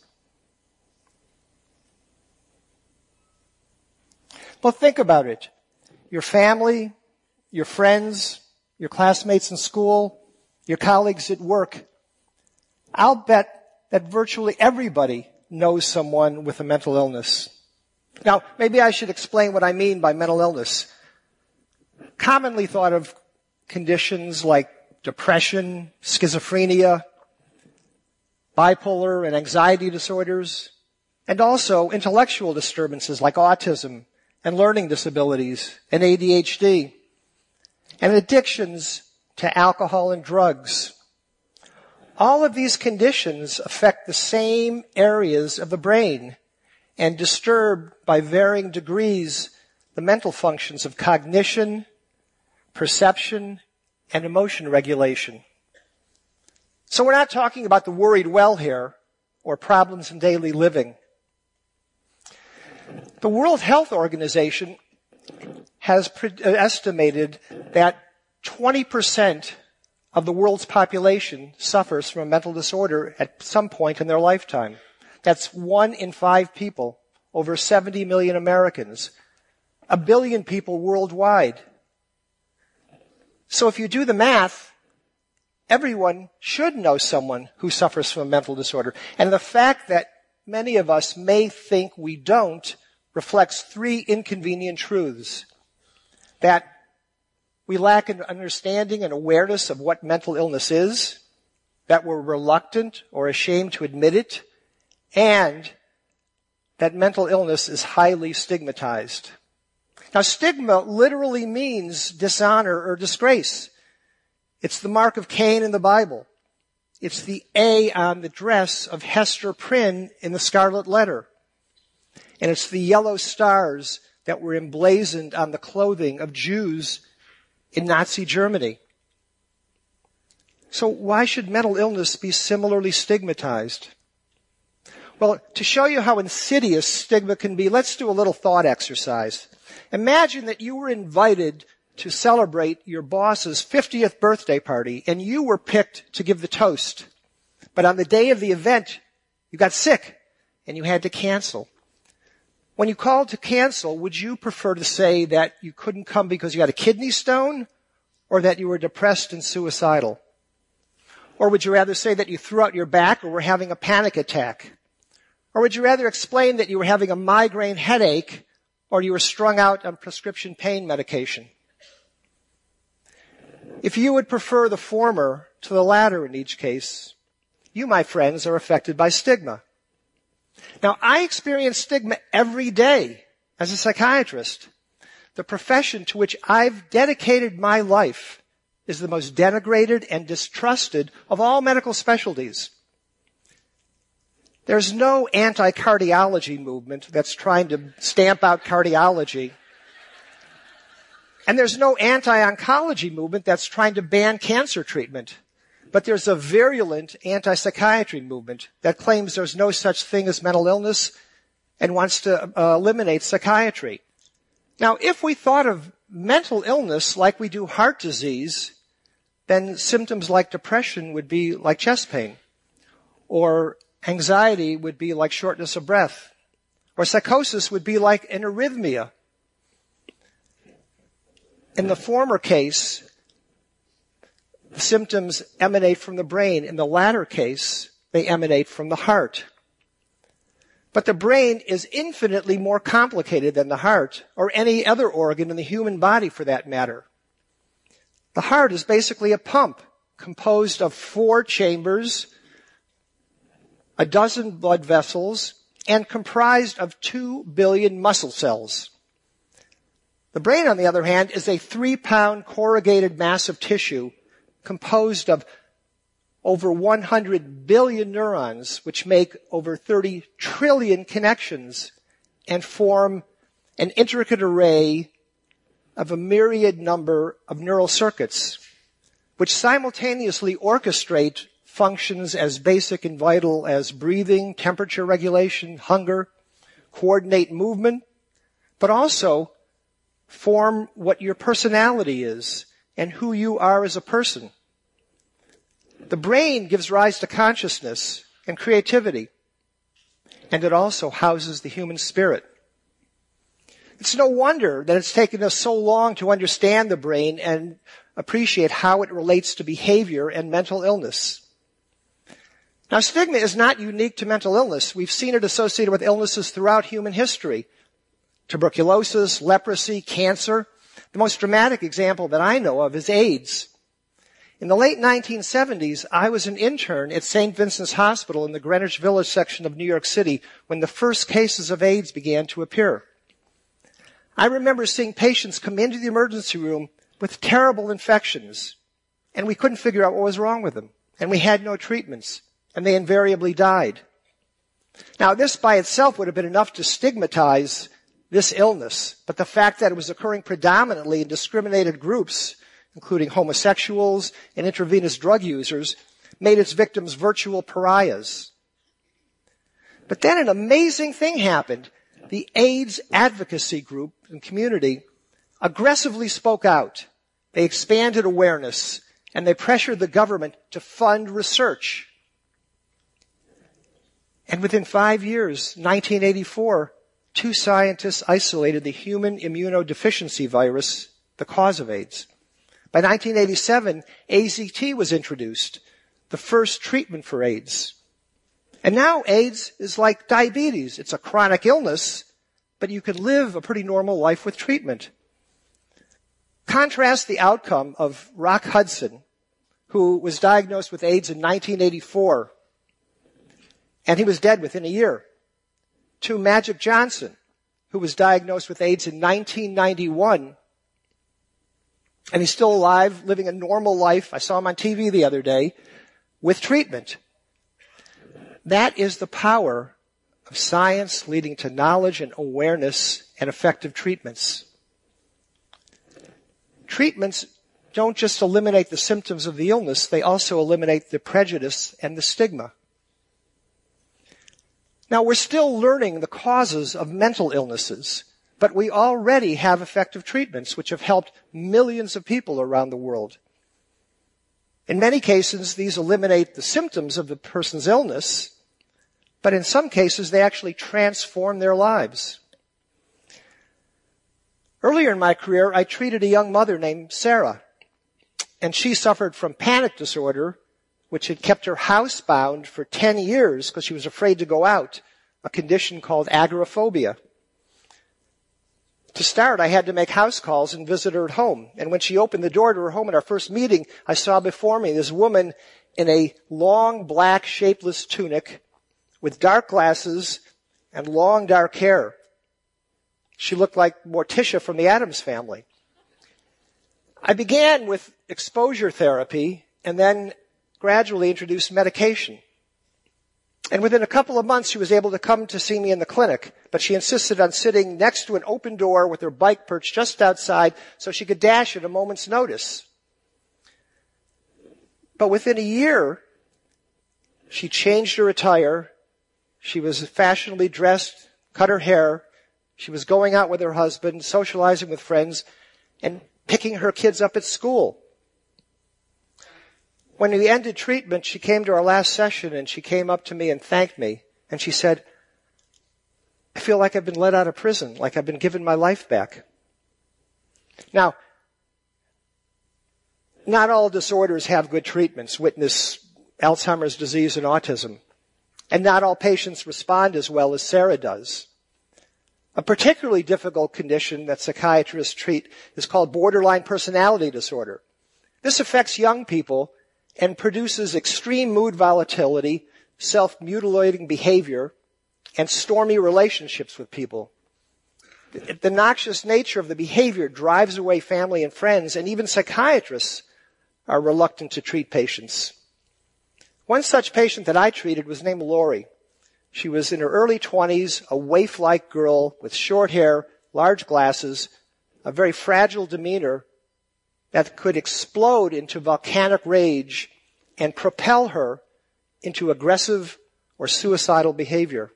Well, think about it. Your family, your friends, your classmates in school, your colleagues at work. I'll bet that virtually everybody knows someone with a mental illness. Now, maybe I should explain what I mean by mental illness. Commonly thought of conditions like depression, schizophrenia, bipolar and anxiety disorders, and also intellectual disturbances like autism and learning disabilities and A D H D, and addictions to alcohol and drugs. All of these conditions affect the same areas of the brain and disturb by varying degrees the mental functions of cognition, perception, and emotion regulation. So we're not talking about the worried well here or problems in daily living. The World Health Organization has pre- estimated that twenty percent of the world's population suffers from a mental disorder at some point in their lifetime. That's one in five people, over seventy million Americans, a billion people worldwide. So if you do the math, everyone should know someone who suffers from a mental disorder. And the fact that many of us may think we don't reflects three inconvenient truths. That we lack an understanding and awareness of what mental illness is, that we're reluctant or ashamed to admit it, and that mental illness is highly stigmatized. Now, stigma literally means dishonor or disgrace. It's the mark of Cain in the Bible. It's the A on the dress of Hester Prynne in the Scarlet Letter. And it's the yellow stars that were emblazoned on the clothing of Jews in Nazi Germany. So why should mental illness be similarly stigmatized? Well, to show you how insidious stigma can be, let's do a little thought exercise. Imagine that you were invited to celebrate your boss's fiftieth birthday party, and you were picked to give the toast. But on the day of the event, you got sick, and you had to cancel. When you called to cancel, would you prefer to say that you couldn't come because you had a kidney stone, or that you were depressed and suicidal? Or would you rather say that you threw out your back or were having a panic attack? Or would you rather explain that you were having a migraine headache or you were strung out on prescription pain medication? If you would prefer the former to the latter in each case, you, my friends, are affected by stigma. Now, I experience stigma every day as a psychiatrist. The profession to which I've dedicated my life is the most denigrated and distrusted of all medical specialties. There's no anti-cardiology movement that's trying to stamp out cardiology. And there's no anti-oncology movement that's trying to ban cancer treatment. But there's a virulent anti-psychiatry movement that claims there's no such thing as mental illness and wants to uh, eliminate psychiatry. Now, if we thought of mental illness like we do heart disease, then symptoms like depression would be like chest pain, or anxiety would be like shortness of breath, or psychosis would be like an arrhythmia. In the former case, the symptoms emanate from the brain. In the latter case, they emanate from the heart. But the brain is infinitely more complicated than the heart, or any other organ in the human body for that matter. The heart is basically a pump composed of four chambers, a dozen blood vessels, and comprised of two billion muscle cells. The brain, on the other hand, is a three-pound corrugated mass of tissue composed of over one hundred billion neurons, which make over thirty trillion connections and form an intricate array of a myriad number of neural circuits, which simultaneously orchestrate functions as basic and vital as breathing, temperature regulation, hunger, coordinate movement, but also form what your personality is and who you are as a person. The brain gives rise to consciousness and creativity, and it also houses the human spirit. It's no wonder that it's taken us so long to understand the brain and appreciate how it relates to behavior and mental illness. Now, stigma is not unique to mental illness. We've seen it associated with illnesses throughout human history. tuberculosis, leprosy, cancer. The most dramatic example that I know of is AIDS. In the late nineteen seventies, I was an intern at Saint Vincent's Hospital in the Greenwich Village section of New York City when the first cases of AIDS began to appear. I remember seeing patients come into the emergency room with terrible infections, and we couldn't figure out what was wrong with them, and we had no treatments, and they invariably died. Now, this by itself would have been enough to stigmatize this illness, but the fact that it was occurring predominantly in discriminated groups, including homosexuals and intravenous drug users, made its victims virtual pariahs. But then an amazing thing happened. The AIDS advocacy group and community aggressively spoke out. They expanded awareness, and they pressured the government to fund research. And within five years, nineteen eighty-four, two scientists isolated the human immunodeficiency virus, the cause of AIDS. By nineteen eighty-seven, A Z T was introduced, the first treatment for AIDS. And now AIDS is like diabetes. It's a chronic illness, but you can live a pretty normal life with treatment. Contrast the outcome of Rock Hudson, who was diagnosed with AIDS in nineteen eighty-four, and he was dead within a year, to Magic Johnson, who was diagnosed with AIDS in nineteen ninety-one, and he's still alive, living a normal life. I saw him on T V the other day, with treatment. That is the power of science leading to knowledge and awareness and effective treatments. Treatments don't just eliminate the symptoms of the illness, they also eliminate the prejudice and the stigma. Now, we're still learning the causes of mental illnesses, but we already have effective treatments which have helped millions of people around the world. In many cases, these eliminate the symptoms of the person's illness, but in some cases, they actually transform their lives. Earlier in my career, I treated a young mother named Sarah, and she suffered from panic disorder, which had kept her housebound for ten years because she was afraid to go out, a condition called agoraphobia. To start, I had to make house calls and visit her at home. And when she opened the door to her home at our first meeting, I saw before me this woman in a long, black, shapeless tunic with dark glasses and long, dark hair. She looked like Morticia from the Addams Family. I began with exposure therapy and then gradually introduced medication. And within a couple of months, she was able to come to see me in the clinic, but she insisted on sitting next to an open door with her bike perched just outside so she could dash at a moment's notice. But within a year, she changed her attire. She was fashionably dressed, cut her hair. She was going out with her husband, socializing with friends, and picking her kids up at school. When we ended treatment, she came to our last session and she came up to me and thanked me. And she said, I feel like I've been let out of prison, like I've been given my life back. Now, not all disorders have good treatments. Witness Alzheimer's disease and autism. And not all patients respond as well as Sarah does. A particularly difficult condition that psychiatrists treat is called borderline personality disorder. This affects young people and produces extreme mood volatility, self-mutilating behavior, and stormy relationships with people. The, the noxious nature of the behavior drives away family and friends, and even psychiatrists are reluctant to treat patients. One such patient that I treated was named Lori. She was in her early twenties, a waif-like girl with short hair, large glasses, a very fragile demeanor that could explode into volcanic rage and propel her into aggressive or suicidal behavior.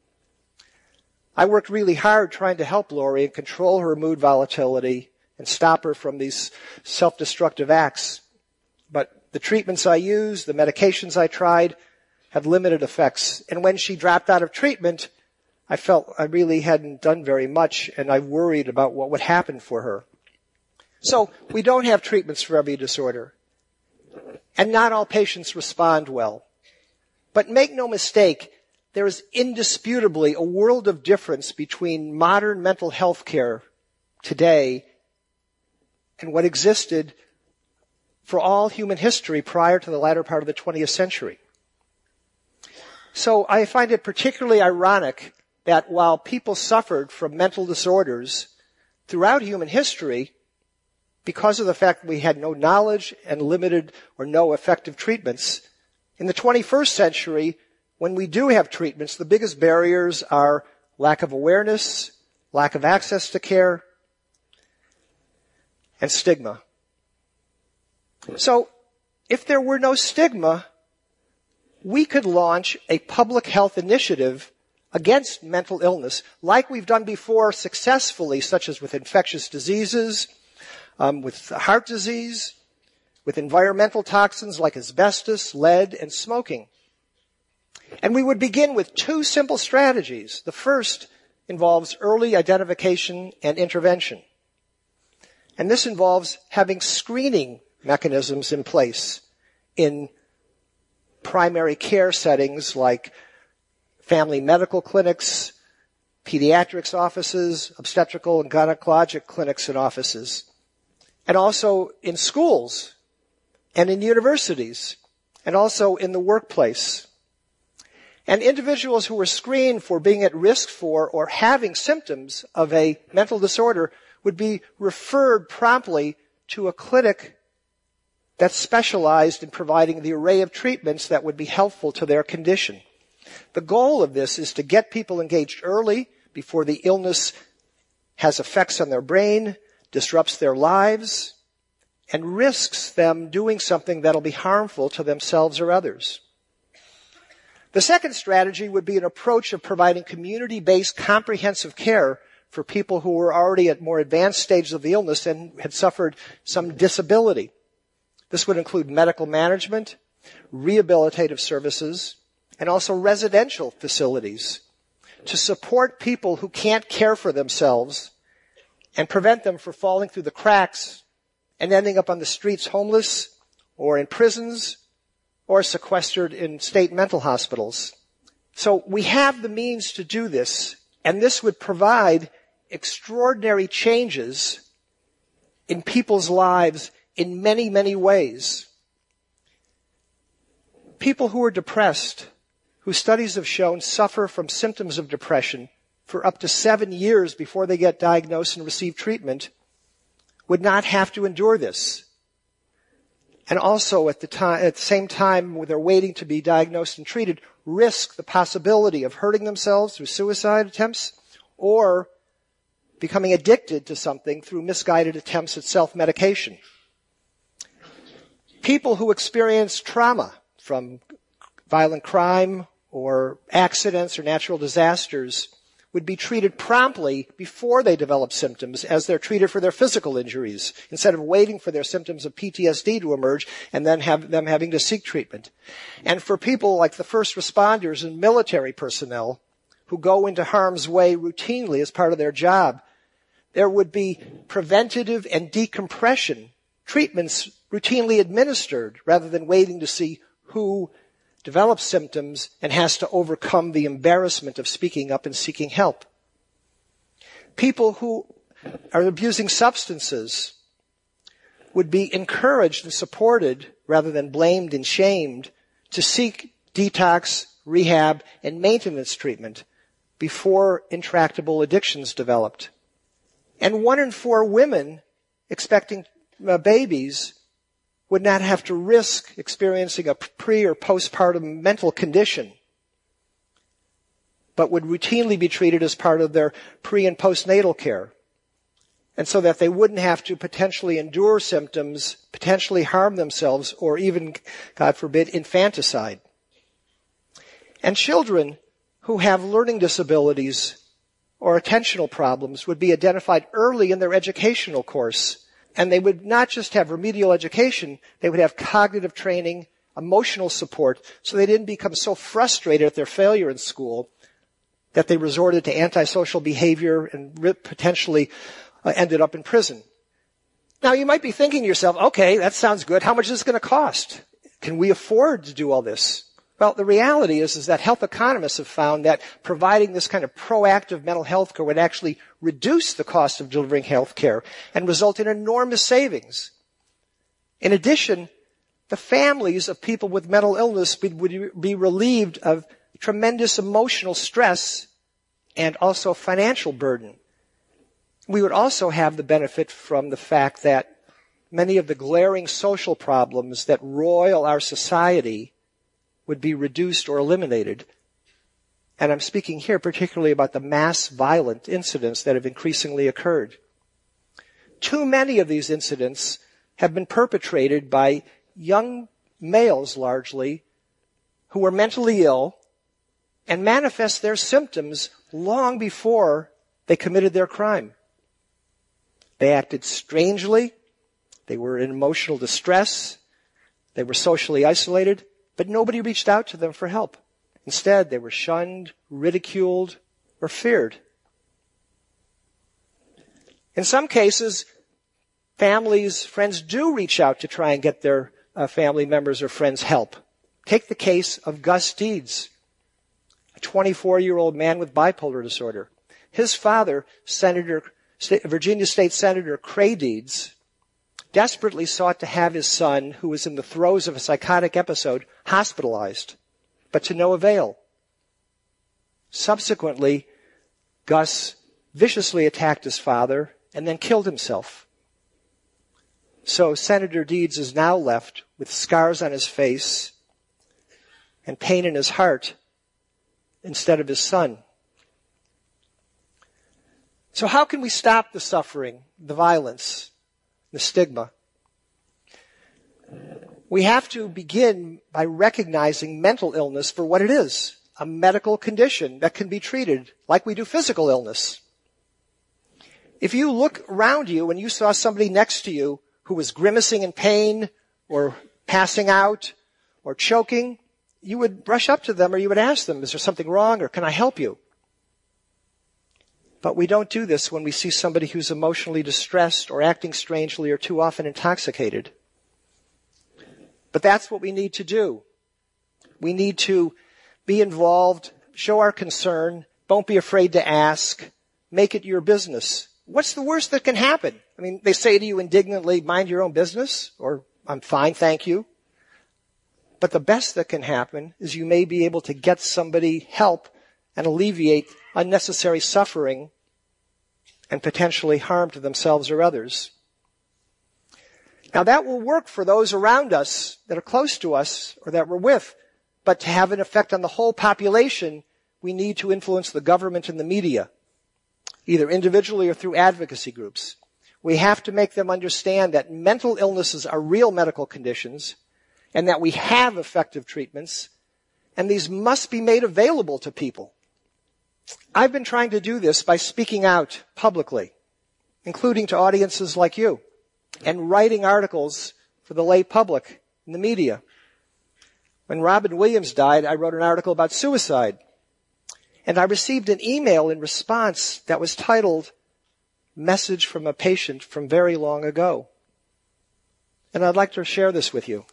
I worked really hard trying to help Lori and control her mood volatility and stop her from these self-destructive acts. But the treatments I used, the medications I tried, had limited effects. And when she dropped out of treatment, I felt I really hadn't done very much, and I worried about what would happen for her. So we don't have treatments for every disorder. And not all patients respond well. But make no mistake, there is indisputably a world of difference between modern mental health care today and what existed for all human history prior to the latter part of the twentieth century. So I find it particularly ironic that while people suffered from mental disorders throughout human history, because of the fact that we had no knowledge and limited or no effective treatments, in the twenty-first century, when we do have treatments, the biggest barriers are lack of awareness, lack of access to care, and stigma. So, if there were no stigma, we could launch a public health initiative against mental illness, like we've done before successfully, such as with infectious diseases, um, with heart disease, with environmental toxins like asbestos, lead, and smoking. And we would begin with two simple strategies. The first involves early identification and intervention. And this involves having screening mechanisms in place in primary care settings like family medical clinics, pediatrics offices, obstetrical and gynecologic clinics and offices, and also in schools and in universities and also in the workplace. And individuals who were screened for being at risk for or having symptoms of a mental disorder would be referred promptly to a clinic that's specialized in providing the array of treatments that would be helpful to their condition. The goal of this is to get people engaged early before the illness has effects on their brain, disrupts their lives, and risks them doing something that'll be harmful to themselves or others. The second strategy would be an approach of providing community-based comprehensive care for people who were already at more advanced stages of the illness and had suffered some disability. This would include medical management, rehabilitative services, and also residential facilities to support people who can't care for themselves and prevent them from falling through the cracks and ending up on the streets homeless or in prisons or sequestered in state mental hospitals. So we have the means to do this, and this would provide extraordinary changes in people's lives in many, many ways. People who are depressed, whose studies have shown suffer from symptoms of depression for up to seven years before they get diagnosed and receive treatment, would not have to endure this. And also at the time, at the same time when they're waiting to be diagnosed and treated, risk the possibility of hurting themselves through suicide attempts or becoming addicted to something through misguided attempts at self-medication. People who experience trauma from violent crime or accidents or natural disasters would be treated promptly before they develop symptoms as they're treated for their physical injuries, instead of waiting for their symptoms of P T S D to emerge and then have them having to seek treatment. And for people like the first responders and military personnel who go into harm's way routinely as part of their job, there would be preventative and decompression treatments routinely administered rather than waiting to see who develops symptoms and has to overcome the embarrassment of speaking up and seeking help. People who are abusing substances would be encouraged and supported rather than blamed and shamed to seek detox, rehab, and maintenance treatment before intractable addictions developed. And one in four women expecting uh, babies would not have to risk experiencing a pre- or postpartum mental condition, but would routinely be treated as part of their pre- and postnatal care. And so that they wouldn't have to potentially endure symptoms, potentially harm themselves, or even, God forbid, infanticide. And children who have learning disabilities or attentional problems would be identified early in their educational course. And they would not just have remedial education, they would have cognitive training, emotional support, so they didn't become so frustrated at their failure in school that they resorted to antisocial behavior and potentially uh, ended up in prison. Now, you might be thinking to yourself, okay, that sounds good. How much is this going to cost? Can we afford to do all this? Well, the reality is, is that health economists have found that providing this kind of proactive mental health care would actually reduce the cost of delivering health care and result in enormous savings. In addition, the families of people with mental illness would be relieved of tremendous emotional stress and also financial burden. We would also have the benefit from the fact that many of the glaring social problems that roil our society would be reduced or eliminated. And I'm speaking here particularly about the mass violent incidents that have increasingly occurred. Too many of these incidents have been perpetrated by young males largely who are mentally ill and manifest their symptoms long before they committed their crime. They acted strangely. They were in emotional distress. They were socially isolated, but nobody reached out to them for help. Instead, they were shunned, ridiculed, or feared. In some cases, families, friends do reach out to try and get their uh, family members or friends help. Take the case of Gus Deeds, a twenty-four-year-old man with bipolar disorder. His father, Senator, Virginia State Senator Cray Deeds, desperately sought to have his son, who was in the throes of a psychotic episode, hospitalized, but to no avail. Subsequently, Gus viciously attacked his father and then killed himself. So Senator Deeds is now left with scars on his face and pain in his heart instead of his son. So how can we stop the suffering, the violence, the stigma? We have to begin by recognizing mental illness for what it is, a medical condition that can be treated like we do physical illness. If you look around you and you saw somebody next to you who was grimacing in pain or passing out or choking, you would rush up to them or you would ask them, is there something wrong or can I help you? But we don't do this when we see somebody who's emotionally distressed or acting strangely or too often intoxicated. But that's what we need to do. We need to be involved, show our concern, don't be afraid to ask, make it your business. What's the worst that can happen? I mean, they say to you indignantly, mind your own business, or I'm fine, thank you. But the best that can happen is you may be able to get somebody help and alleviate unnecessary suffering and potentially harm to themselves or others. Now that will work for those around us that are close to us or that we're with, but to have an effect on the whole population, we need to influence the government and the media, either individually or through advocacy groups. We have to make them understand that mental illnesses are real medical conditions and that we have effective treatments, and these must be made available to people. I've been trying to do this by speaking out publicly, including to audiences like you, and writing articles for the lay public in the media. When Robin Williams died, I wrote an article about suicide, and I received an email in response that was titled, Message from a Patient from Very Long Ago. And I'd like to share this with you.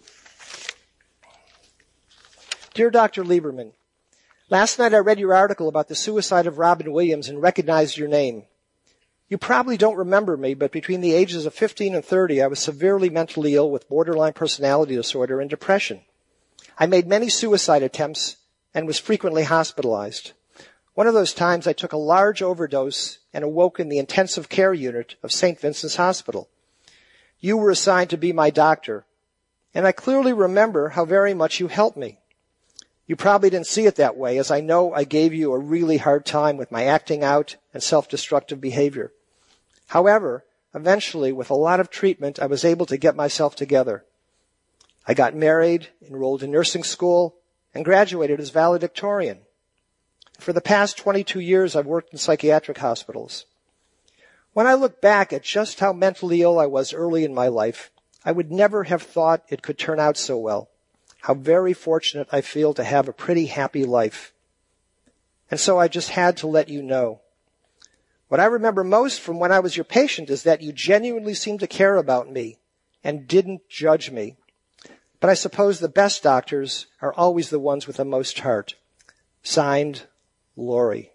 Dear Doctor Lieberman, last night I read your article about the suicide of Robin Williams and recognized your name. You probably don't remember me, but between the ages of fifteen and thirty, I was severely mentally ill with borderline personality disorder and depression. I made many suicide attempts and was frequently hospitalized. One of those times I took a large overdose and awoke in the intensive care unit of Saint Vincent's Hospital. You were assigned to be my doctor, and I clearly remember how very much you helped me. You probably didn't see it that way, as I know I gave you a really hard time with my acting out and self-destructive behavior. However, eventually, with a lot of treatment, I was able to get myself together. I got married, enrolled in nursing school, and graduated as valedictorian. For the past twenty-two years, I've worked in psychiatric hospitals. When I look back at just how mentally ill I was early in my life, I would never have thought it could turn out so well. How very fortunate I feel to have a pretty happy life. And so I just had to let you know. What I remember most from when I was your patient is that you genuinely seemed to care about me and didn't judge me. But but I suppose the best doctors are always the ones with the most heart. Signed, Lori.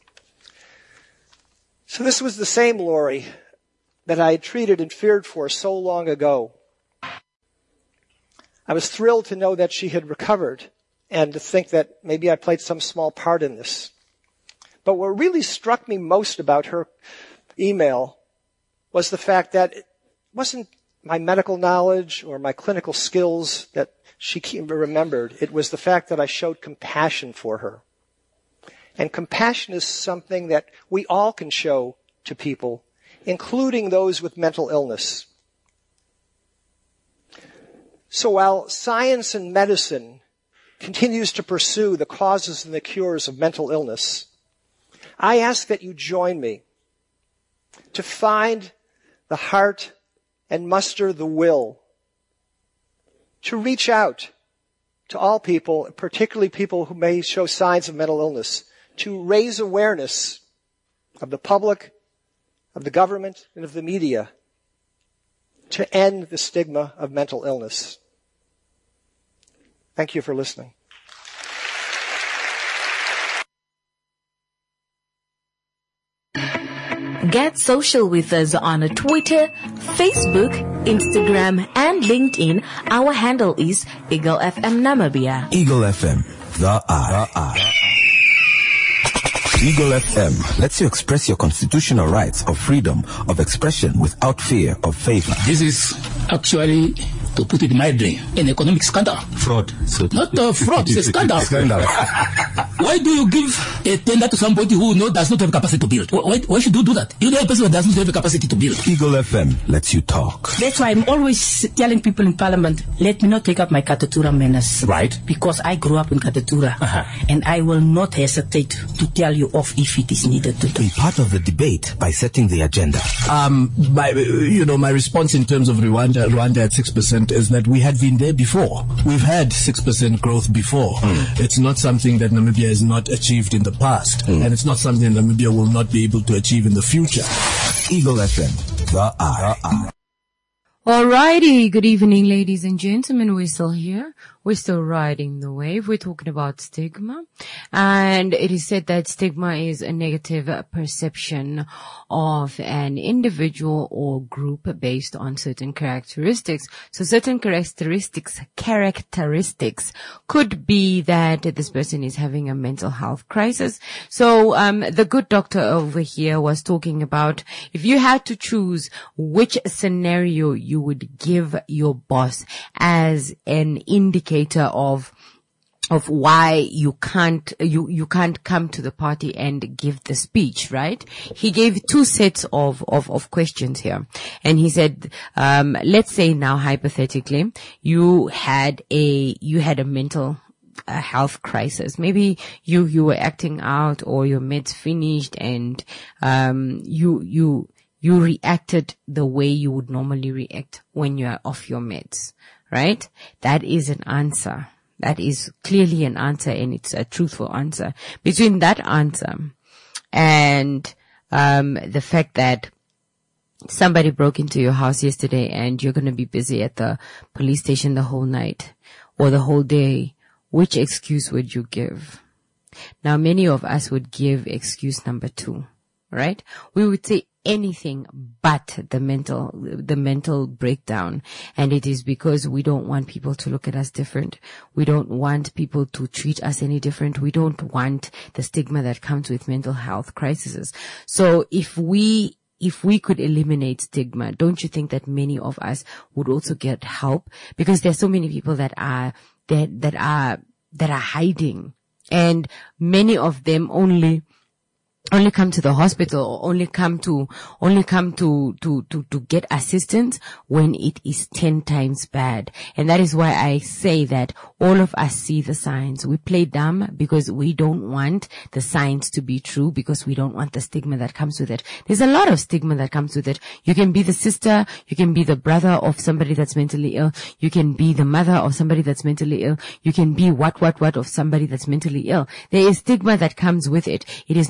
So this was the same Lori that I had treated and feared for so long ago. I was thrilled to know that she had recovered and to think that maybe I played some small part in this. But what really struck me most about her email was the fact that it wasn't my medical knowledge or my clinical skills that she remembered. It was the fact that I showed compassion for her. And compassion is something that we all can show to people, including those with mental illness. So while science and medicine continues to pursue the causes and the cures of mental illness, I ask that you join me to find the heart and muster the will to reach out to all people, particularly people who may show signs of mental illness, to raise awareness of the public, of the government, and of the media to end the stigma of mental illness. Thank you for listening. Get social with us on Twitter, Facebook, Instagram, and LinkedIn. Our handle is Eagle F M Namibia. Eagle F M, the R. The R. Eagle F M lets you express your constitutional rights of freedom of expression without fear of favor. This is actually, to put it mildly, an economic scandal. Fraud. So Not a fraud, it's a scandal. Scandal. Why do you give a tender to somebody who no, does not have capacity to build? Why, why should you do that? You know a person who does not have the capacity to build. Eagle F M lets you talk. That's why I'm always telling people in Parliament, let me not take up my Katatura manners. Right. Because I grew up in Katatura. Uh-huh. And I will not hesitate to tell you off if it is needed to do. Be part of the debate by setting the agenda. Um, my, you know, my response in terms of Rwanda, Rwanda at six percent is that we had been there before. We've had six percent growth before. Mm. It's not something that Namibia has not achieved in the past. Mm. And it's not something that Namibia will not be able to achieve in the future. Eagle F M, the R. Alrighty, good evening, ladies and gentlemen. We're still here. We're still riding the wave. We're talking about stigma. And it is said that stigma is a negative perception of an individual or group based on certain characteristics. So certain characteristics, characteristics could be that this person is having a mental health crisis. So, um, the good doctor over here was talking about if you had to choose which scenario you would give your boss as an indicator of of why you can't you you can't come to the party and give the speech, right? He gave two sets of of of questions here, and he said, um, let's say now hypothetically you had a you had a mental a health crisis. Maybe you you were acting out, or your meds finished, and um you you you reacted the way you would normally react when you are off your meds. Right? That is an answer. That is clearly an answer, and it's a truthful answer. Between that answer and um the fact that somebody broke into your house yesterday and you're going to be busy at the police station the whole night or the whole day, which excuse would you give? Now, many of us would give excuse number two, right? We would say anything but the mental, the mental breakdown. And it is because we don't want people to look at us different. We don't want people to treat us any different. We don't want the stigma that comes with mental health crises. So if we, if we could eliminate stigma, don't you think that many of us would also get help? Because there's so many people that are, that, that are, that are hiding, and many of them only only come to the hospital, or only come to, only come to, to, to, to get assistance when it is ten times bad. And that is why I say that all of us see the signs. We play dumb because we don't want the signs to be true, because we don't want the stigma that comes with it. There's a lot of stigma that comes with it. You can be the sister, you can be the brother of somebody that's mentally ill, you can be the mother of somebody that's mentally ill, you can be what, what, what of somebody that's mentally ill. There is stigma that comes with it. It is not that it's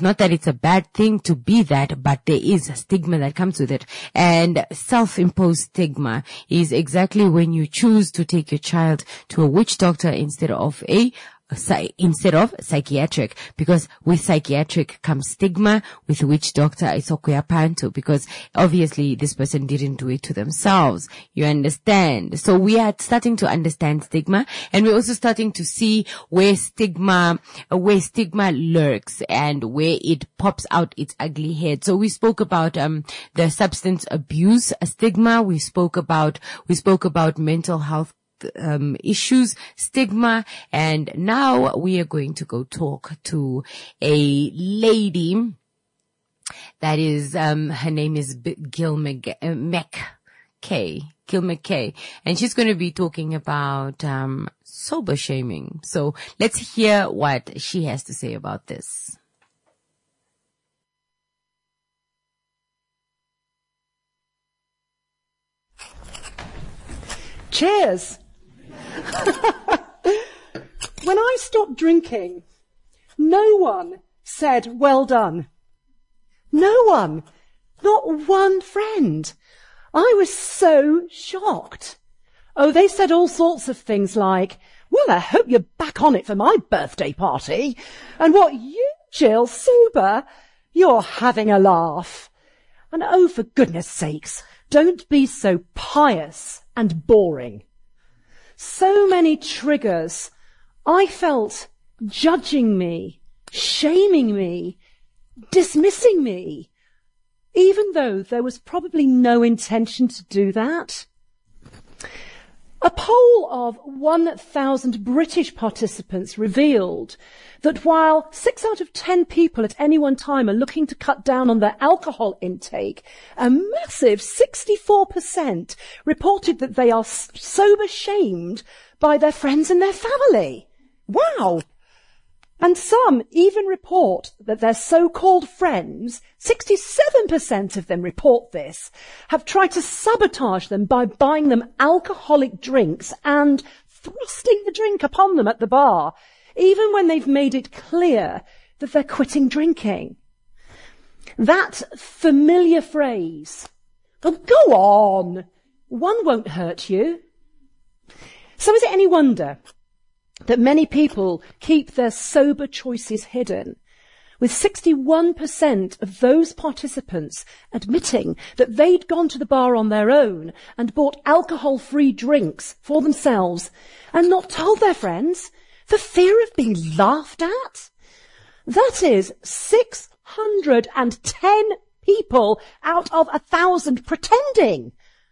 a bad thing to be that, but there is a stigma that comes with it. And self-imposed stigma is exactly when you choose to take your child to a witch doctor instead of a instead of psychiatric, because with psychiatric comes stigma, with witch doctor it's okuyapantu, because obviously this person didn't do it to themselves. You understand? So we are starting to understand stigma, and we're also starting to see where stigma, where stigma lurks and where it pops out its ugly head. So we spoke about um the substance abuse stigma. We spoke about we spoke about mental health Um, issues, stigma, and now we are going to go talk to a lady that is, um, her name is B- Gil Mc- uh, McKay, Gil McKay, and she's going to be talking about, um, sober shaming. So let's hear what she has to say about this. Cheers! When I stopped drinking, no one said, well done. No one. Not one friend. I was so shocked. Oh, they said all sorts of things like, well, I hope you're back on it for my birthday party. And what, you, Jill, sober? You're having a laugh. And oh, for goodness sakes, don't be so pious and boring. So many triggers. I felt judging me, shaming me, dismissing me, even though there was probably no intention to do that. A poll of one thousand British participants revealed that while six out of ten people at any one time are looking to cut down on their alcohol intake, a massive sixty-four percent reported that they are sober shamed by their friends and their family. Wow! And some even report that their so-called friends, sixty-seven percent of them report this, have tried to sabotage them by buying them alcoholic drinks and thrusting the drink upon them at the bar, even when they've made it clear that they're quitting drinking. That familiar phrase, oh, go on, one won't hurt you. So is it any wonder that many people keep their sober choices hidden, with sixty-one percent of those participants admitting that they'd gone to the bar on their own and bought alcohol-free drinks for themselves and not told their friends for fear of being laughed at? That is six hundred ten people out of a thousand pretending.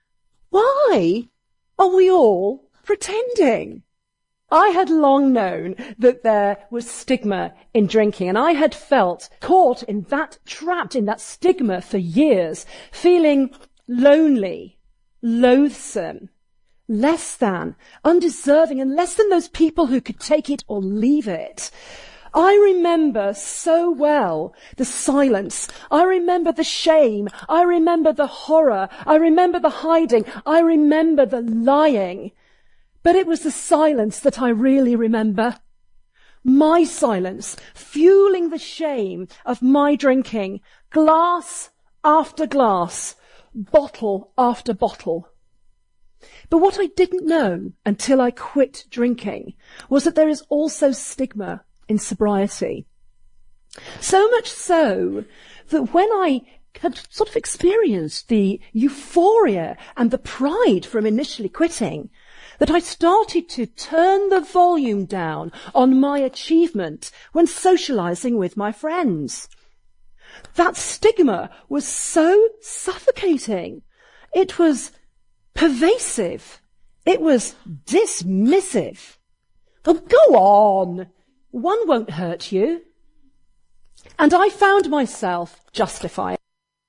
Why are we all pretending? I had long known that there was stigma in drinking, and I had felt caught in that, trapped in that stigma for years, feeling lonely, loathsome, less than, undeserving, and less than those people who could take it or leave it. I remember so well the silence. I remember the shame. I remember the horror. I remember the hiding. I remember the lying. But it was the silence that I really remember. My silence, fueling the shame of my drinking, glass after glass, bottle after bottle. But what I didn't know until I quit drinking was that there is also stigma in sobriety. So much so that when I had sort of experienced the euphoria and the pride from initially quitting, that I started to turn the volume down on my achievement when socializing with my friends. That stigma was so suffocating. It was pervasive. It was dismissive. Oh, go on. One won't hurt you. And I found myself justifying.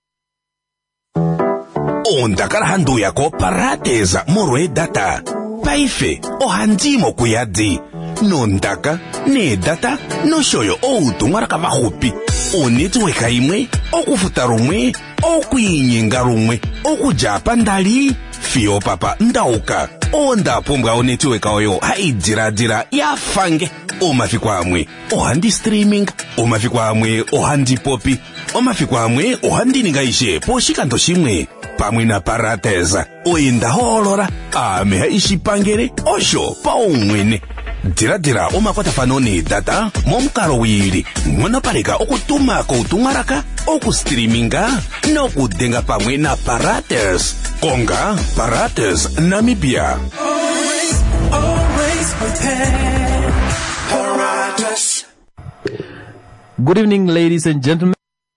Ondakarahandu yako parateza morwe data. Paife o handimo kuyadi. Nondaka ne data no shoyo o utumara kava hopi. O netweka imwe, o kufuta rumwe, o kuinyenga rumwe, o kujapa ndali. Fio papa ndauka. Onda pumbwa o netweka oyo haidira dira ya fange. omafikwamwe ohandi streaming omafikwamwe ohandi popi omafikwamwe ohandi ngaishe poshikando shimwe pamwe na Parates oenda holora ameha ishipangere osho paumwene diradira omakwatafano ni data momukalo wili monopareka okutuma koutumwaraka okustreaminga nokudenga pamwe na Parates konga Parates Namibia. Always, always prepare. Paratus. Good evening, ladies and gentlemen.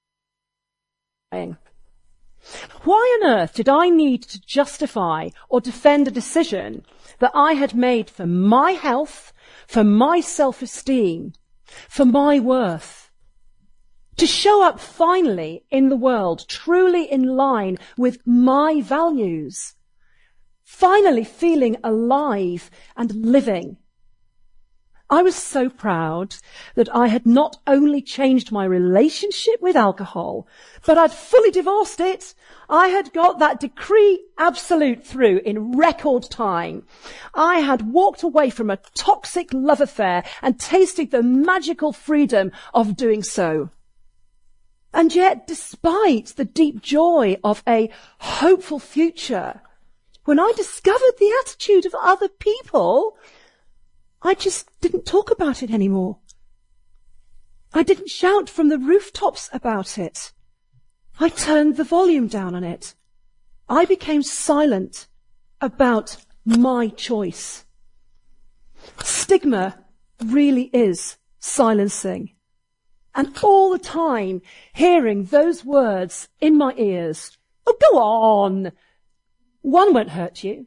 Why on earth did I need to justify or defend a decision that I had made for my health, for my self-esteem, for my worth? To show up finally in the world, truly in line with my values. Finally feeling alive and living. I was so proud that I had not only changed my relationship with alcohol, but I'd fully divorced it. I had got that decree absolute through in record time. I had walked away from a toxic love affair and tasted the magical freedom of doing so. And yet, despite the deep joy of a hopeful future, when I discovered the attitude of other people, I just didn't talk about it anymore. I didn't shout from the rooftops about it. I turned the volume down on it. I became silent about my choice. Stigma really is silencing. And all the time hearing those words in my ears, oh, go on. One won't hurt you.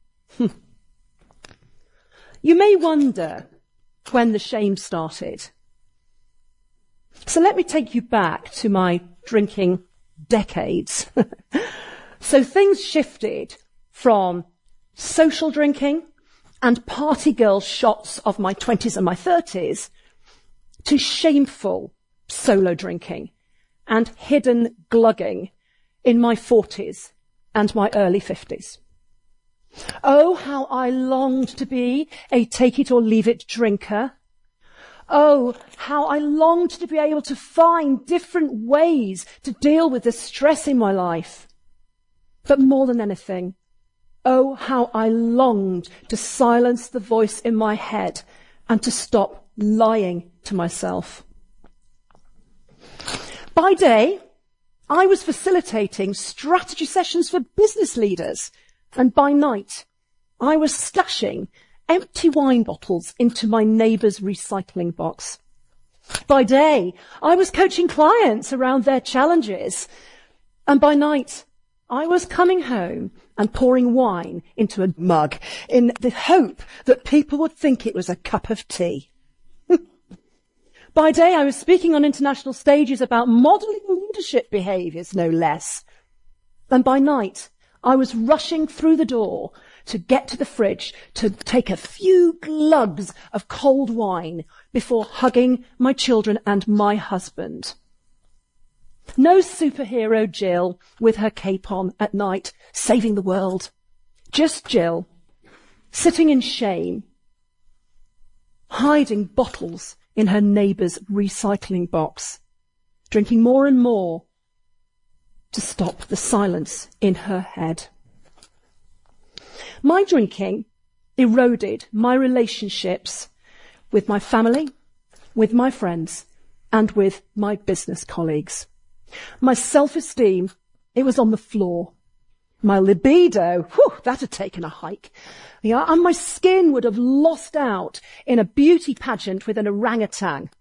You may wonder when the shame started. So let me take you back to my drinking decades. So things shifted from social drinking and party girl shots of my twenties and my thirties to shameful solo drinking and hidden glugging in my forties and my early fifties. Oh, how I longed to be a take-it-or-leave-it drinker. Oh, how I longed to be able to find different ways to deal with the stress in my life. But more than anything, oh, how I longed to silence the voice in my head and to stop lying to myself. By day, I was facilitating strategy sessions for business leaders. And by night, I was stashing empty wine bottles into my neighbour's recycling box. By day, I was coaching clients around their challenges. And by night, I was coming home and pouring wine into a mug in the hope that people would think it was a cup of tea. By day, I was speaking on international stages about modelling leadership behaviours, no less. And by night, I was rushing through the door to get to the fridge to take a few glugs of cold wine before hugging my children and my husband. No superhero Jill with her cape on at night, saving the world. Just Jill, sitting in shame, hiding bottles in her neighbour's recycling box, drinking more and more to stop the silence in her head. My drinking eroded my relationships with my family, with my friends, and with my business colleagues. My self-esteem, it was on the floor. My libido, whew, that had taken a hike. Yeah, and my skin would have lost out in a beauty pageant with an orangutan.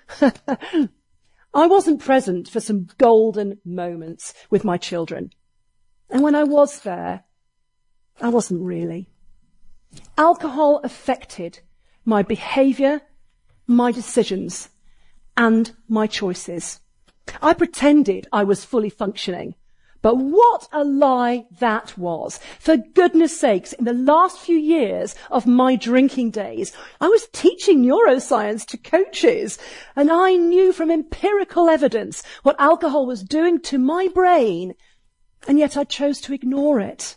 I wasn't present for some golden moments with my children. And when I was there, I wasn't really. Alcohol affected my behaviour, my decisions, and my choices. I pretended I was fully functioning. But what a lie that was. For goodness sakes, in the last few years of my drinking days, I was teaching neuroscience to coaches, and I knew from empirical evidence what alcohol was doing to my brain, and yet I chose to ignore it.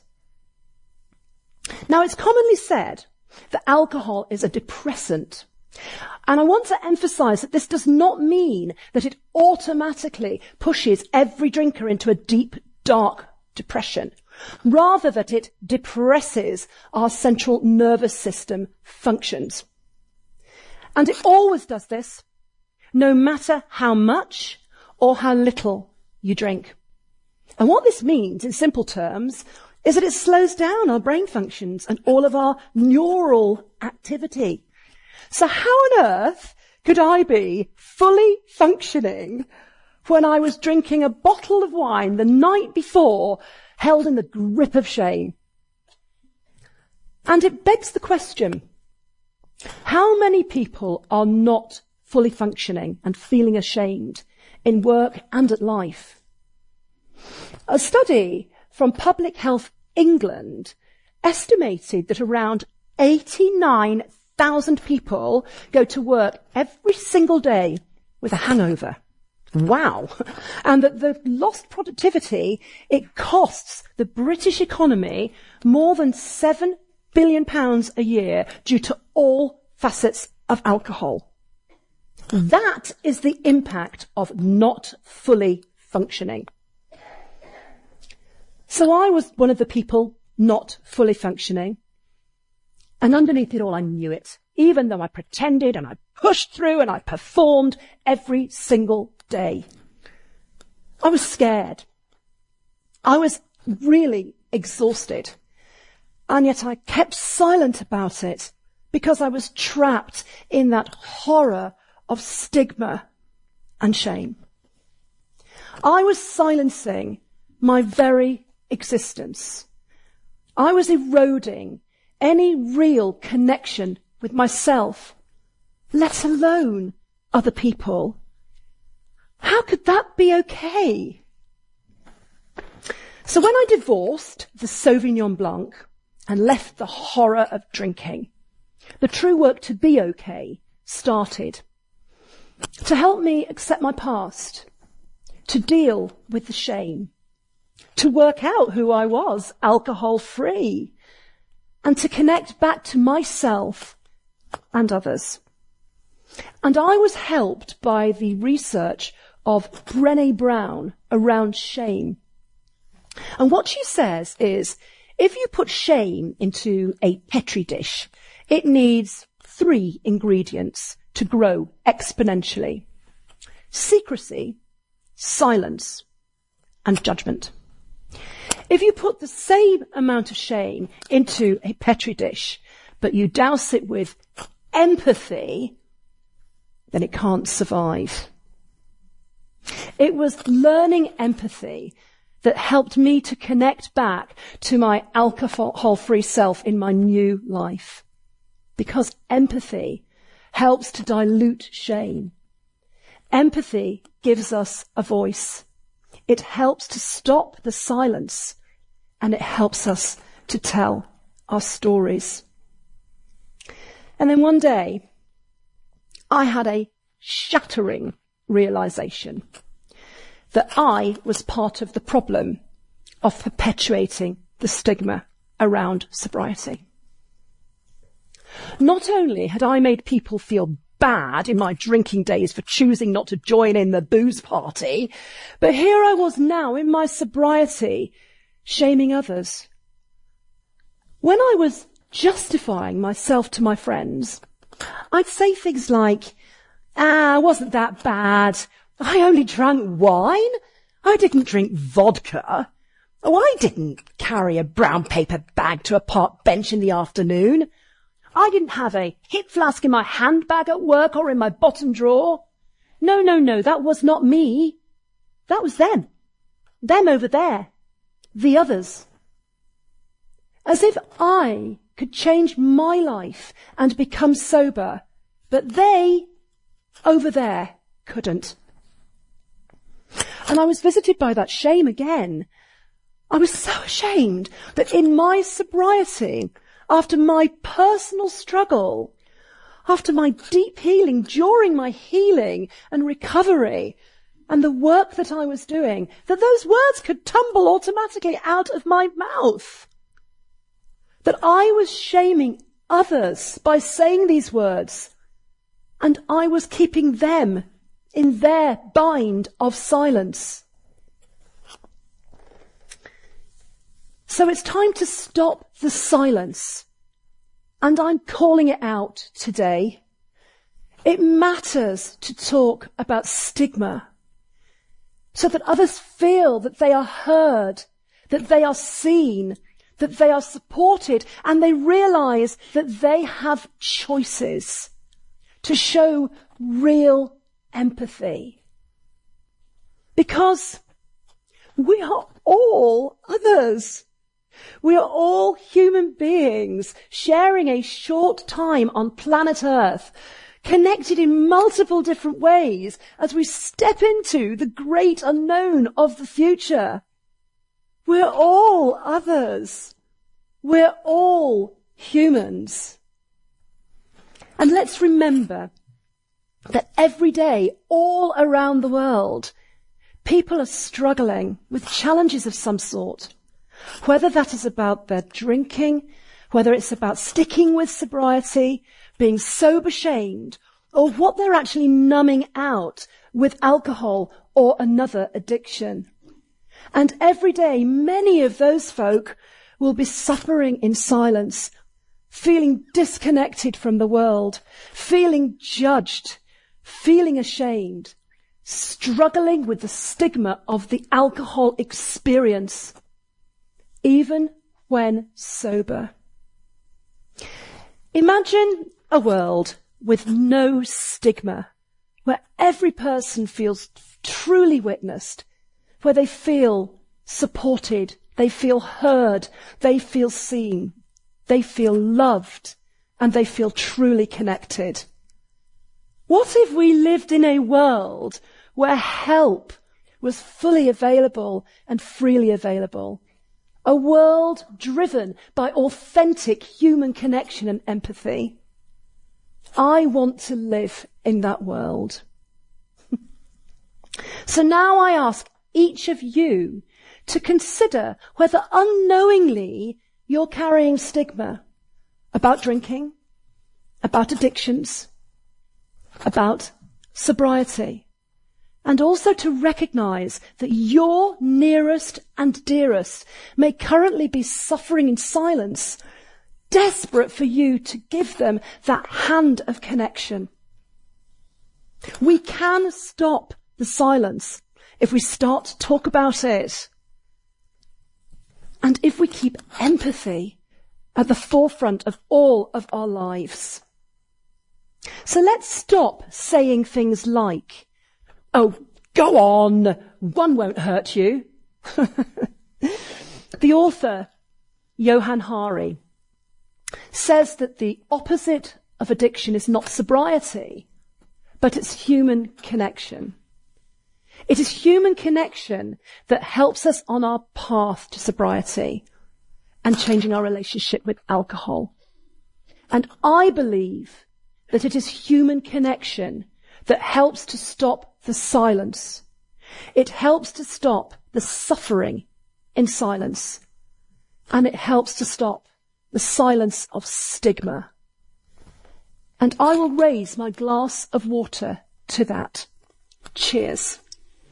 Now, it's commonly said that alcohol is a depressant. And I want to emphasize that this does not mean that it automatically pushes every drinker into a deep, dark depression. Rather that it depresses our central nervous system functions. And it always does this, no matter how much or how little you drink. And what this means, in simple terms, is that it slows down our brain functions and all of our neural activity. So how on earth could I be fully functioning when I was drinking a bottle of wine the night before, held in the grip of shame? And it begs the question, how many people are not fully functioning and feeling ashamed in work and at life? A study from Public Health England estimated that around eighty-nine thousand people go to work every single day with a hangover. Wow. And that the lost productivity, it costs the British economy more than seven billion pounds a year due to all facets of alcohol. That is the impact of not fully functioning. So I was one of the people not fully functioning. And underneath it all, I knew it, even though I pretended and I pushed through and I performed every single day. I was scared. I was really exhausted. And yet I kept silent about it because I was trapped in that horror of stigma and shame. I was silencing my very existence. I was eroding any real connection with myself, let alone other people. How could that be okay? So when I divorced the Sauvignon Blanc and left the horror of drinking, the true work to be okay started. To help me accept my past, to deal with the shame, to work out who I was, alcohol-free, and to connect back to myself and others. And I was helped by the research of Brené Brown around shame. And what she says is, if you put shame into a Petri dish, it needs three ingredients to grow exponentially: secrecy, silence, and judgment. If you put the same amount of shame into a Petri dish, but you douse it with empathy, then it can't survive. It was learning empathy that helped me to connect back to my alcohol-free self in my new life. Because empathy helps to dilute shame. Empathy gives us a voice. It helps to stop the silence, and it helps us to tell our stories. And then one day, I had a shattering realization that I was part of the problem of perpetuating the stigma around sobriety. Not only had I made people feel bad in my drinking days for choosing not to join in the booze party, but here I was now in my sobriety shaming others. When I was justifying myself to my friends, I'd say things like, ah, wasn't that bad. I only drank wine. I didn't drink vodka. Oh, I didn't carry a brown paper bag to a park bench in the afternoon. I didn't have a hip flask in my handbag at work or in my bottom drawer. No, no, no, that was not me. That was them. Them over there. The others. As if I could change my life and become sober, but they over there couldn't. And I was visited by that shame again. I was so ashamed that in my sobriety, after my personal struggle, after my deep healing, during my healing and recovery, and the work that I was doing, that those words could tumble automatically out of my mouth. That I was shaming others by saying these words. And I was keeping them in their bind of silence. So it's time to stop the silence. And I'm calling it out today. It matters to talk about stigma so that others feel that they are heard, that they are seen, that they are supported, and they realize that they have choices to show real empathy. Because we are all others. We are all human beings sharing a short time on planet Earth, connected in multiple different ways as we step into the great unknown of the future. We're all others. We're all humans. And let's remember that every day, all around the world, people are struggling with challenges of some sort. Whether that is about their drinking, whether it's about sticking with sobriety, being sober shamed, or what they're actually numbing out with alcohol or another addiction. And every day, many of those folk will be suffering in silence, feeling disconnected from the world, feeling judged, feeling ashamed, struggling with the stigma of the alcohol experience, even when sober. Imagine a world with no stigma, where every person feels truly witnessed, where they feel supported, they feel heard, they feel seen, they feel loved, and they feel truly connected. What if we lived in a world where help was fully available and freely available? A world driven by authentic human connection and empathy. I want to live in that world. So now I ask each of you to consider whether unknowingly you're carrying stigma about drinking, about addictions, about sobriety. And also to recognize that your nearest and dearest may currently be suffering in silence, desperate for you to give them that hand of connection. We can stop the silence if we start to talk about it. And if we keep empathy at the forefront of all of our lives. So let's stop saying things like, "Oh, go on, one won't hurt you." The author, Johann Hari, says that the opposite of addiction is not sobriety, but it's human connection. It is human connection that helps us on our path to sobriety and changing our relationship with alcohol. And I believe that it is human connection that helps to stop the silence. It helps to stop the suffering in silence. And it helps to stop the silence of stigma. And I will raise my glass of water to that. Cheers.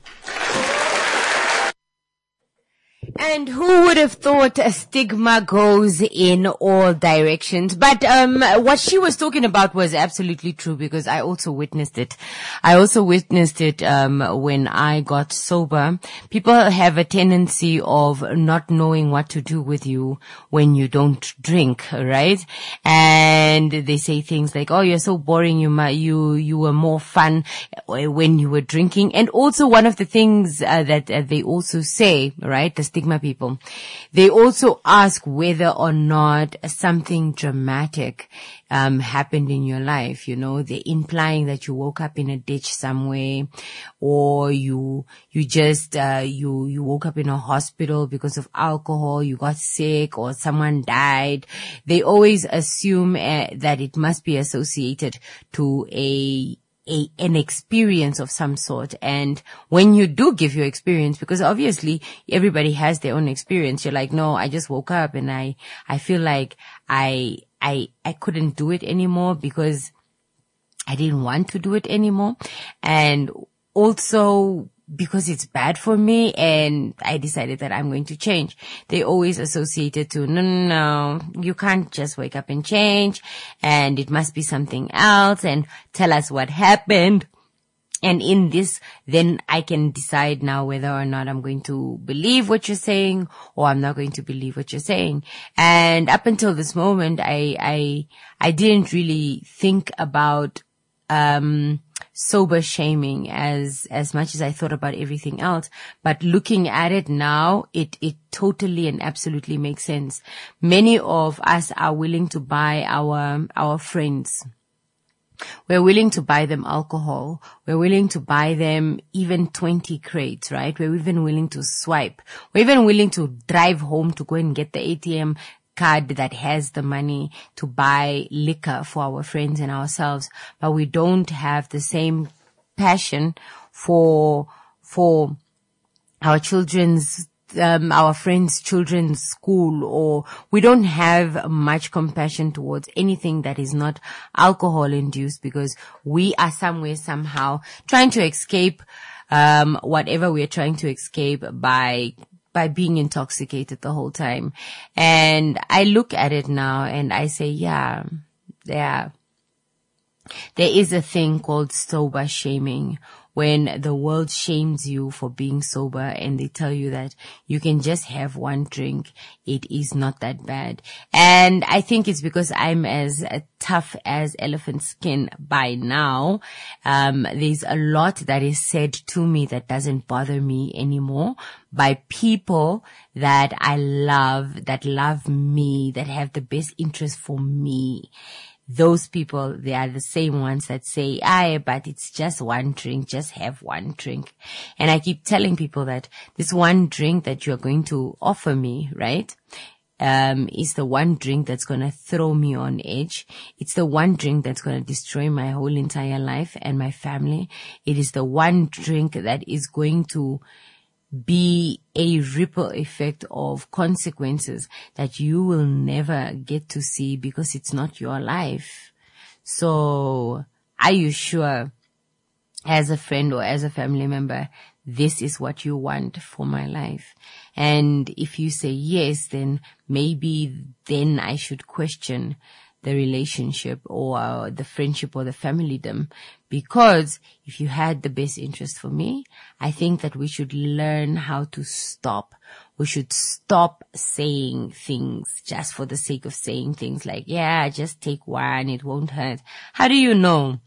And who would have thought a stigma goes in all directions? But um what she was talking about was absolutely true, because I also witnessed it. I also witnessed it um when I got sober. People have a tendency of not knowing what to do with you when you don't drink, right? And they say things like, "Oh, you're so boring. You you you were more fun when you were drinking." And also one of the things uh, that uh, they also say, right, the stigma people, they also ask whether or not something dramatic um happened in your life. You know, they're implying that you woke up in a ditch somewhere, or you you just uh you you woke up in a hospital because of alcohol, you got sick, or someone died. They always assume uh, that it must be associated to a A, an experience of some sort. And when you do give your experience, because obviously everybody has their own experience, you're like, "No, I just woke up and I, I feel like I, I, I couldn't do it anymore because I didn't want to do it anymore. And also because it's bad for me, and I decided that I'm going to change. They always associated to, no, no, no, you can't just wake up and change, and it must be something else, and tell us what happened. And in this, then I can decide now whether or not I'm going to believe what you're saying or I'm not going to believe what you're saying. And up until this moment, I, I, I didn't really think about, um, sober shaming as, as much as I thought about everything else. But looking at it now, it, it totally and absolutely makes sense. Many of us are willing to buy our, our friends. We're willing to buy them alcohol. We're willing to buy them even twenty crates, right? We're even willing to swipe. We're even willing to drive home to go and get the A T M card that has the money to buy liquor for our friends and ourselves. But we don't have the same passion for, for our children's Um, our friends' children's school, or we don't have much compassion towards anything that is not alcohol induced, because we are somewhere somehow trying to escape um whatever we're trying to escape by by being intoxicated the whole time. And I look at it now and I say, yeah, yeah, there is a thing called sober shaming, when the world shames you for being sober and they tell you that you can just have one drink. It is not that bad. And I think it's because I'm as tough as elephant skin by now. Um, there's a lot that is said to me that doesn't bother me anymore by people that I love, that love me, that have the best interest for me. Those people, they are the same ones that say, aye, but it's just one drink, just have one drink. And I keep telling people that this one drink that you're going to offer me, right, um, is the one drink that's going to throw me on edge. It's the one drink that's going to destroy my whole entire life and my family. It is the one drink that is going to be a ripple effect of consequences that you will never get to see because it's not your life. So are you sure, as a friend or as a family member, this is what you want for my life? And if you say yes, then maybe then I should question the relationship or uh, the friendship or the familydom. Because if you had the best interest for me, I think that we should learn how to stop. We should stop saying things just for the sake of saying things like, yeah, just take one, it won't hurt. How do you know?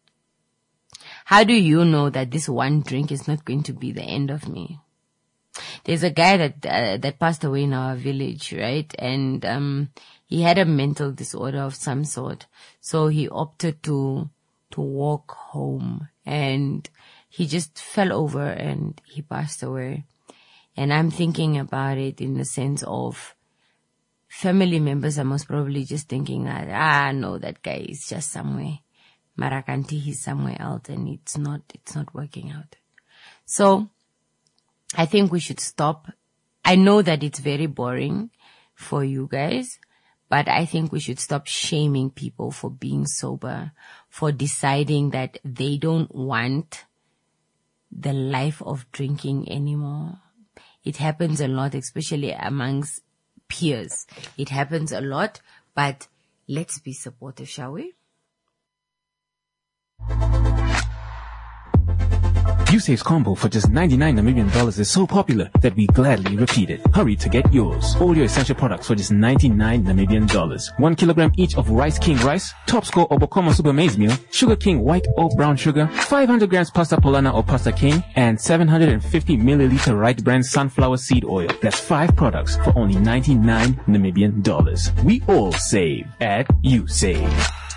How do you know that this one drink is not going to be the end of me? There's a guy that uh, that passed away in our village, right? And um he had a mental disorder of some sort. So he opted to to walk home, and he just fell over and he passed away. And I'm thinking about it in the sense of family members are most probably just thinking that, ah, no, that guy is just somewhere. Marakanti, he's somewhere else, and it's not, it's not working out. So I think we should stop. I know that it's very boring for you guys, but I think we should stop shaming people for being sober, for deciding that they don't want the life of drinking anymore. It happens a lot, especially amongst peers. It happens a lot, but let's be supportive, shall we? USave's combo for just ninety-nine Namibian dollars is so popular that we gladly repeat it. Hurry to get yours. All your essential products for just ninety-nine Namibian dollars. One kilogram each of Rice King rice, Top Score or Bokoma Super Maize Meal, Sugar King white or brown sugar, five hundred grams pasta polana or pasta king, and seven hundred fifty milliliter Right Brand sunflower seed oil. That's five products for only ninety-nine Namibian dollars. We all save at USave.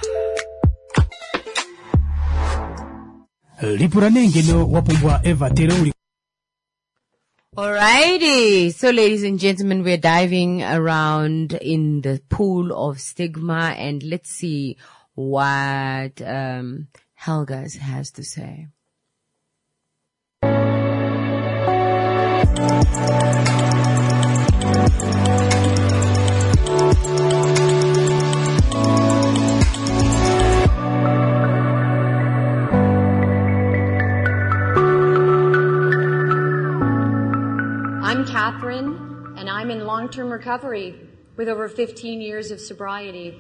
Alrighty, so ladies and gentlemen, we're diving around in the pool of stigma, and let's see what um, Helga has to say. recovery with over fifteen years of sobriety.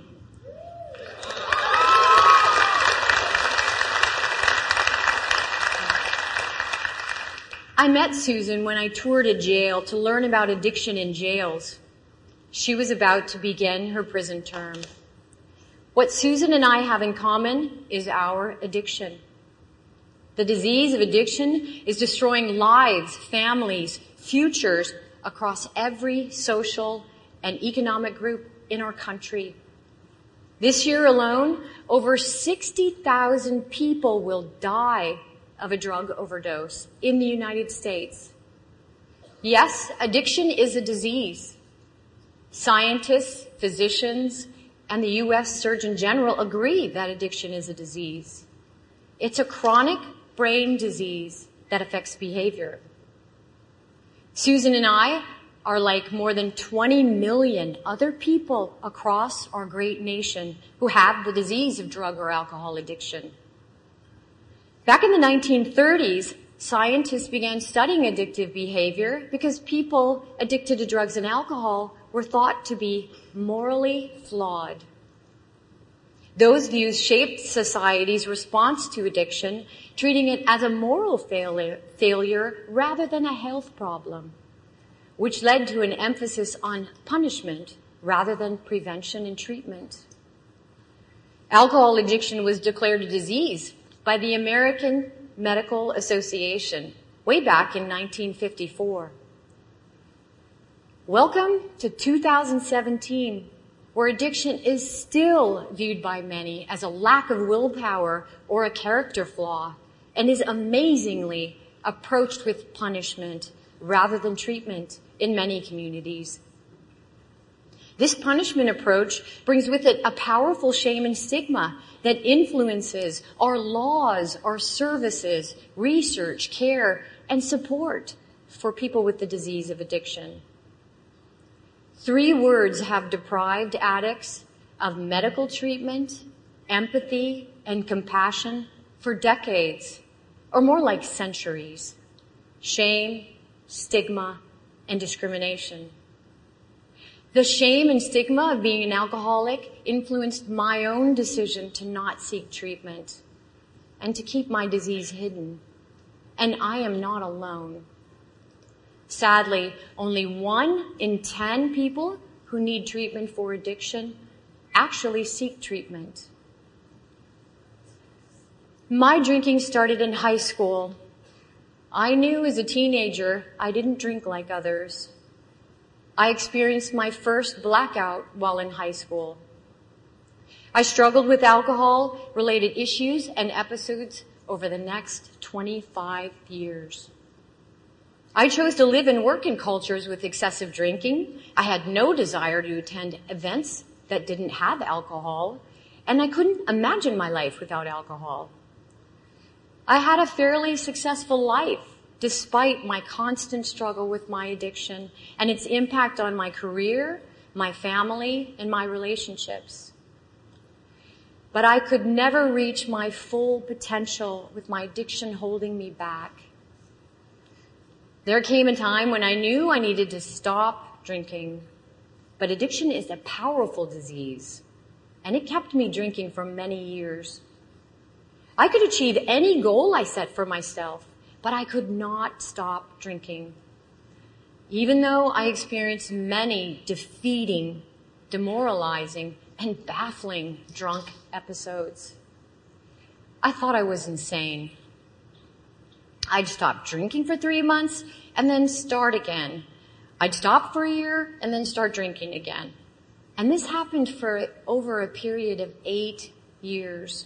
I met Susan when I toured a jail to learn about addiction in jails. She was about to begin her prison term. What Susan and I have in common is our addiction. The disease of addiction is destroying lives, families, futures across every social and economic group in our country. This year alone, over sixty thousand people will die of a drug overdose in the United States. Yes, addiction is a disease. Scientists, physicians, and the U S Surgeon General agree that addiction is a disease. It's a chronic brain disease that affects behavior. Susan and I are like more than twenty million other people across our great nation who have the disease of drug or alcohol addiction. Back in the nineteen thirties, scientists began studying addictive behavior because people addicted to drugs and alcohol were thought to be morally flawed. Those views shaped society's response to addiction, treating it as a moral failure, failure rather than a health problem, which led to an emphasis on punishment rather than prevention and treatment. Alcohol addiction was declared a disease by the American Medical Association way back in nineteen fifty-four. Welcome to two thousand seventeen, where addiction is still viewed by many as a lack of willpower or a character flaw, and is amazingly approached with punishment rather than treatment in many communities. This punishment approach brings with it a powerful shame and stigma that influences our laws, our services, research, care, and support for people with the disease of addiction. Three words have deprived addicts of medical treatment, empathy, and compassion for decades, or more like centuries: shame, stigma, and discrimination. The shame and stigma of being an alcoholic influenced my own decision to not seek treatment and to keep my disease hidden. And I am not alone. Sadly, only one in ten people who need treatment for addiction actually seek treatment. My drinking started in high school. I knew as a teenager I didn't drink like others. I experienced my first blackout while in high school. I struggled with alcohol-related issues and episodes over the next twenty-five years. I chose to live and work in cultures with excessive drinking. I had no desire to attend events that didn't have alcohol, and I couldn't imagine my life without alcohol. I had a fairly successful life despite my constant struggle with my addiction and its impact on my career, my family, and my relationships. But I could never reach my full potential with my addiction holding me back. There came a time when I knew I needed to stop drinking, but addiction is a powerful disease, and it kept me drinking for many years. I could achieve any goal I set for myself, but I could not stop drinking. Even though I experienced many defeating, demoralizing, and baffling drunk episodes. I thought I was insane. I'd stop drinking for three months and then start again. I'd stop for a year and then start drinking again. And this happened for over a period of eight years.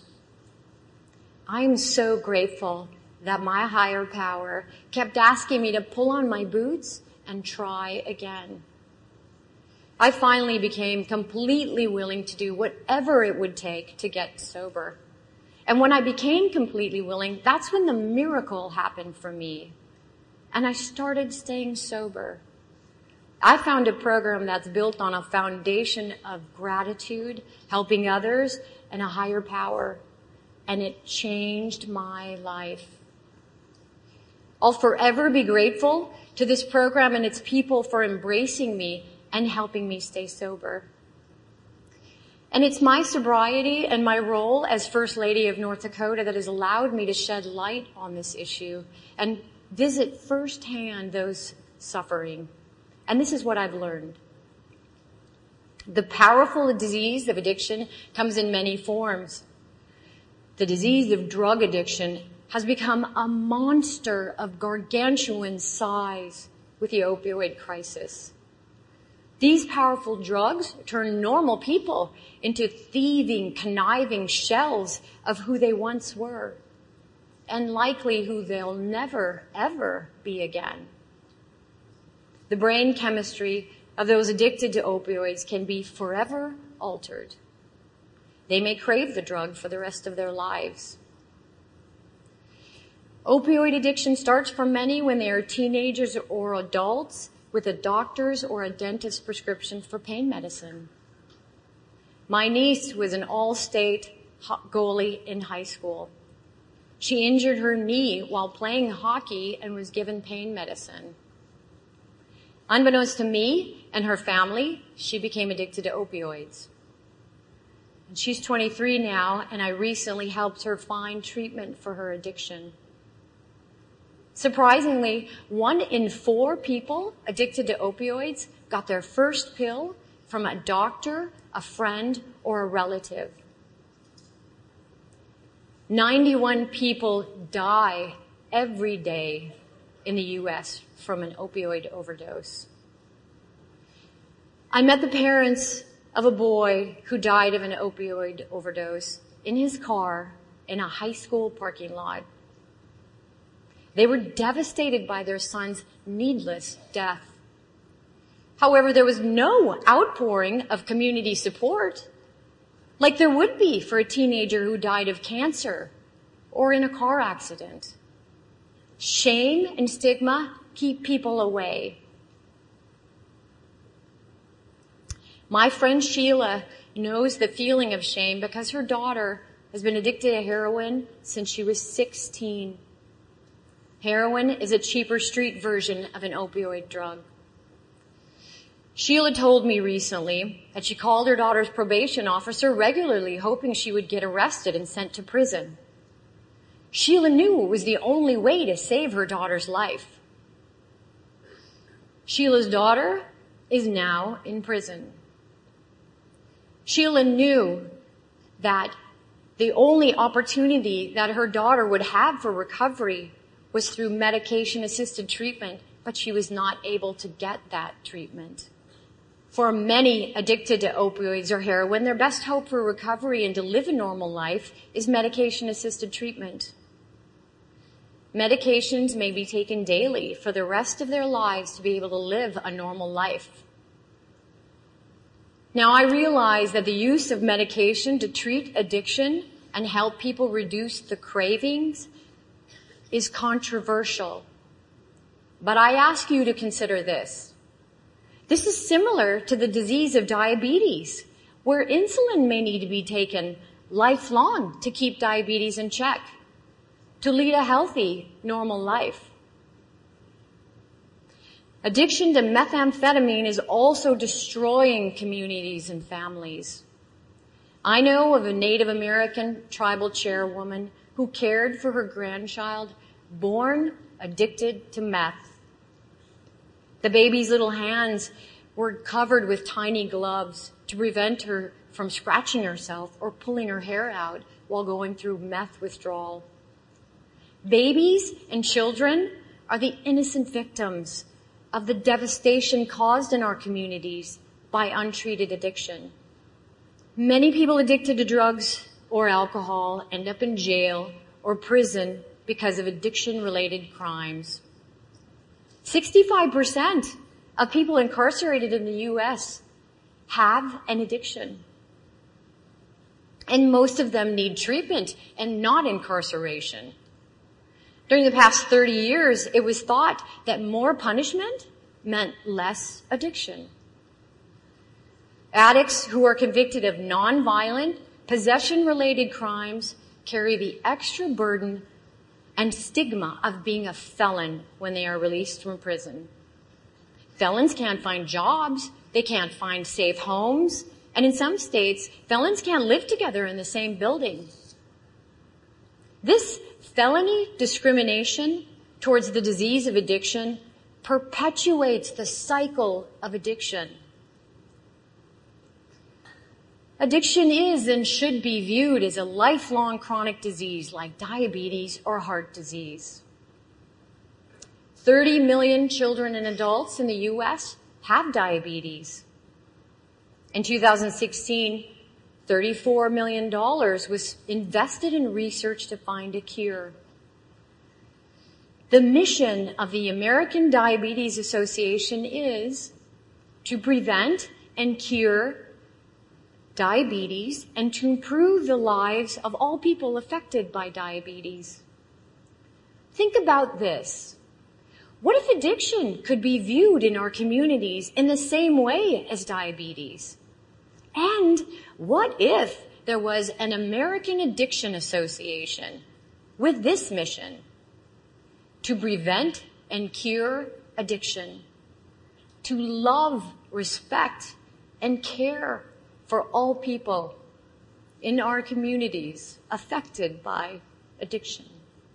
I'm so grateful that my higher power kept asking me to pull on my boots and try again. I finally became completely willing to do whatever it would take to get sober. And when I became completely willing, that's when the miracle happened for me. And I started staying sober. I found a program that's built on a foundation of gratitude, helping others, and a higher power. And it changed my life. I'll forever be grateful to this program and its people for embracing me and helping me stay sober. And it's my sobriety and my role as First Lady of North Dakota that has allowed me to shed light on this issue and visit firsthand those suffering. And this is what I've learned. The powerful disease of addiction comes in many forms. The disease of drug addiction has become a monster of gargantuan size with the opioid crisis. These powerful drugs turn normal people into thieving, conniving shells of who they once were, and likely who they'll never, ever be again. The brain chemistry of those addicted to opioids can be forever altered. They may crave the drug for the rest of their lives. Opioid addiction starts for many when they are teenagers or adults with a doctor's or a dentist's prescription for pain medicine. My niece was an all-state goalie in high school. She injured her knee while playing hockey and was given pain medicine. Unbeknownst to me and her family, she became addicted to opioids. And she's twenty-three now, and I recently helped her find treatment for her addiction. Surprisingly, one in four people addicted to opioids got their first pill from a doctor, a friend, or a relative. ninety-one people die every day in the U S from an opioid overdose. I met the parents of a boy who died of an opioid overdose in his car in a high school parking lot. They were devastated by their son's needless death. However, there was no outpouring of community support like there would be for a teenager who died of cancer or in a car accident. Shame and stigma keep people away. My friend Sheila knows the feeling of shame because her daughter has been addicted to heroin since she was sixteen. Heroin is a cheaper street version of an opioid drug. Sheila told me recently that she called her daughter's probation officer regularly, hoping she would get arrested and sent to prison. Sheila knew it was the only way to save her daughter's life. Sheila's daughter is now in prison. Sheila knew that the only opportunity that her daughter would have for recovery was through medication-assisted treatment, but she was not able to get that treatment. For many addicted to opioids or heroin, their best hope for recovery and to live a normal life is medication-assisted treatment. Medications may be taken daily for the rest of their lives to be able to live a normal life. Now, I realize that the use of medication to treat addiction and help people reduce the cravings is controversial. But I ask you to consider this. This is similar to the disease of diabetes, where insulin may need to be taken lifelong to keep diabetes in check, to lead a healthy, normal life. Addiction to methamphetamine is also destroying communities and families. I know of a Native American tribal chairwoman who cared for her grandchild born addicted to meth. The baby's little hands were covered with tiny gloves to prevent her from scratching herself or pulling her hair out while going through meth withdrawal. Babies and children are the innocent victims of the devastation caused in our communities by untreated addiction. Many people addicted to drugs or alcohol end up in jail or prison because of addiction-related crimes. sixty-five percent of people incarcerated in the U S have an addiction. And most of them need treatment and not incarceration. During the past thirty years, it was thought that more punishment meant less addiction. Addicts who are convicted of nonviolent, possession-related crimes carry the extra burden and stigma of being a felon when they are released from prison. Felons can't find jobs They can't find safe homes. And in some states, felons can't live together in the same building. This felony discrimination towards the disease of addiction perpetuates the cycle of addiction. Addiction is and should be viewed as a lifelong chronic disease like diabetes or heart disease. thirty million children and adults in the U S have diabetes. In two thousand sixteen, thirty-four million dollars was invested in research to find a cure. The mission of the American Diabetes Association is to prevent and cure diabetes and to improve the lives of all people affected by diabetes. Think about this. What if addiction could be viewed in our communities in the same way as diabetes? And what if there was an American Addiction Association with this mission? To prevent and cure addiction, to love, respect, and care for all people in our communities affected by addiction.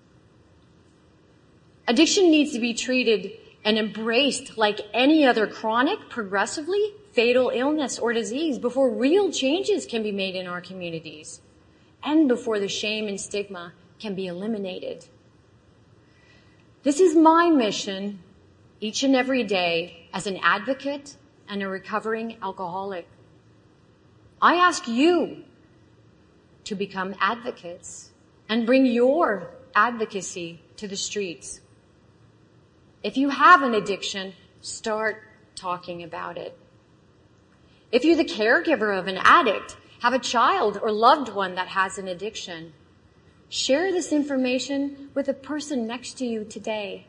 Addiction needs to be treated and embraced like any other chronic, progressively fatal illness or disease before real changes can be made in our communities and before the shame and stigma can be eliminated. This is my mission each and every day as an advocate and a recovering alcoholic. I ask you to become advocates and bring your advocacy to the streets. If you have an addiction, start talking about it. If you're the caregiver of an addict, have a child or loved one that has an addiction, share this information with the person next to you today.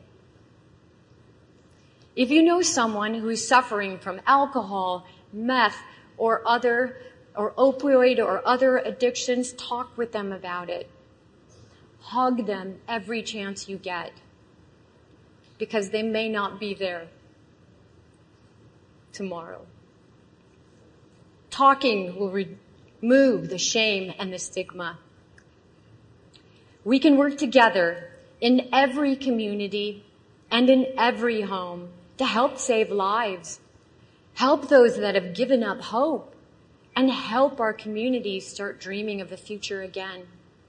If you know someone who is suffering from alcohol, meth, or other, or opioid or other addictions, talk with them about it. Hug them every chance you get, because they may not be there tomorrow. Talking will remove the shame and the stigma. We can work together in every community and in every home to help save lives, help those that have given up hope, and help our communities start dreaming of the future again.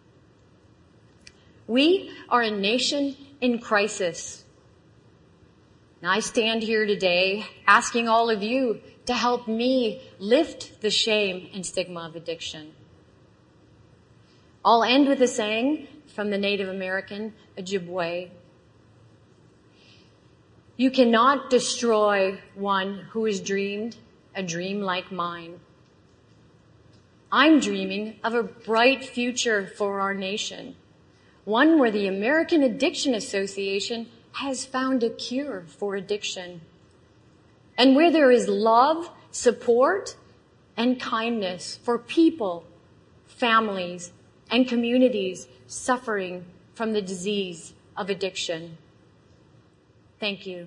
We are a nation in crisis. And I stand here today asking all of you to help me lift the shame and stigma of addiction. I'll end with a saying from the Native American Ojibwe. You cannot destroy one who has dreamed a dream like mine. I'm dreaming of a bright future for our nation, one where the American Addiction Association has found a cure for addiction, and where there is love, support, and kindness for people, families, and communities suffering from the disease of addiction. Thank you.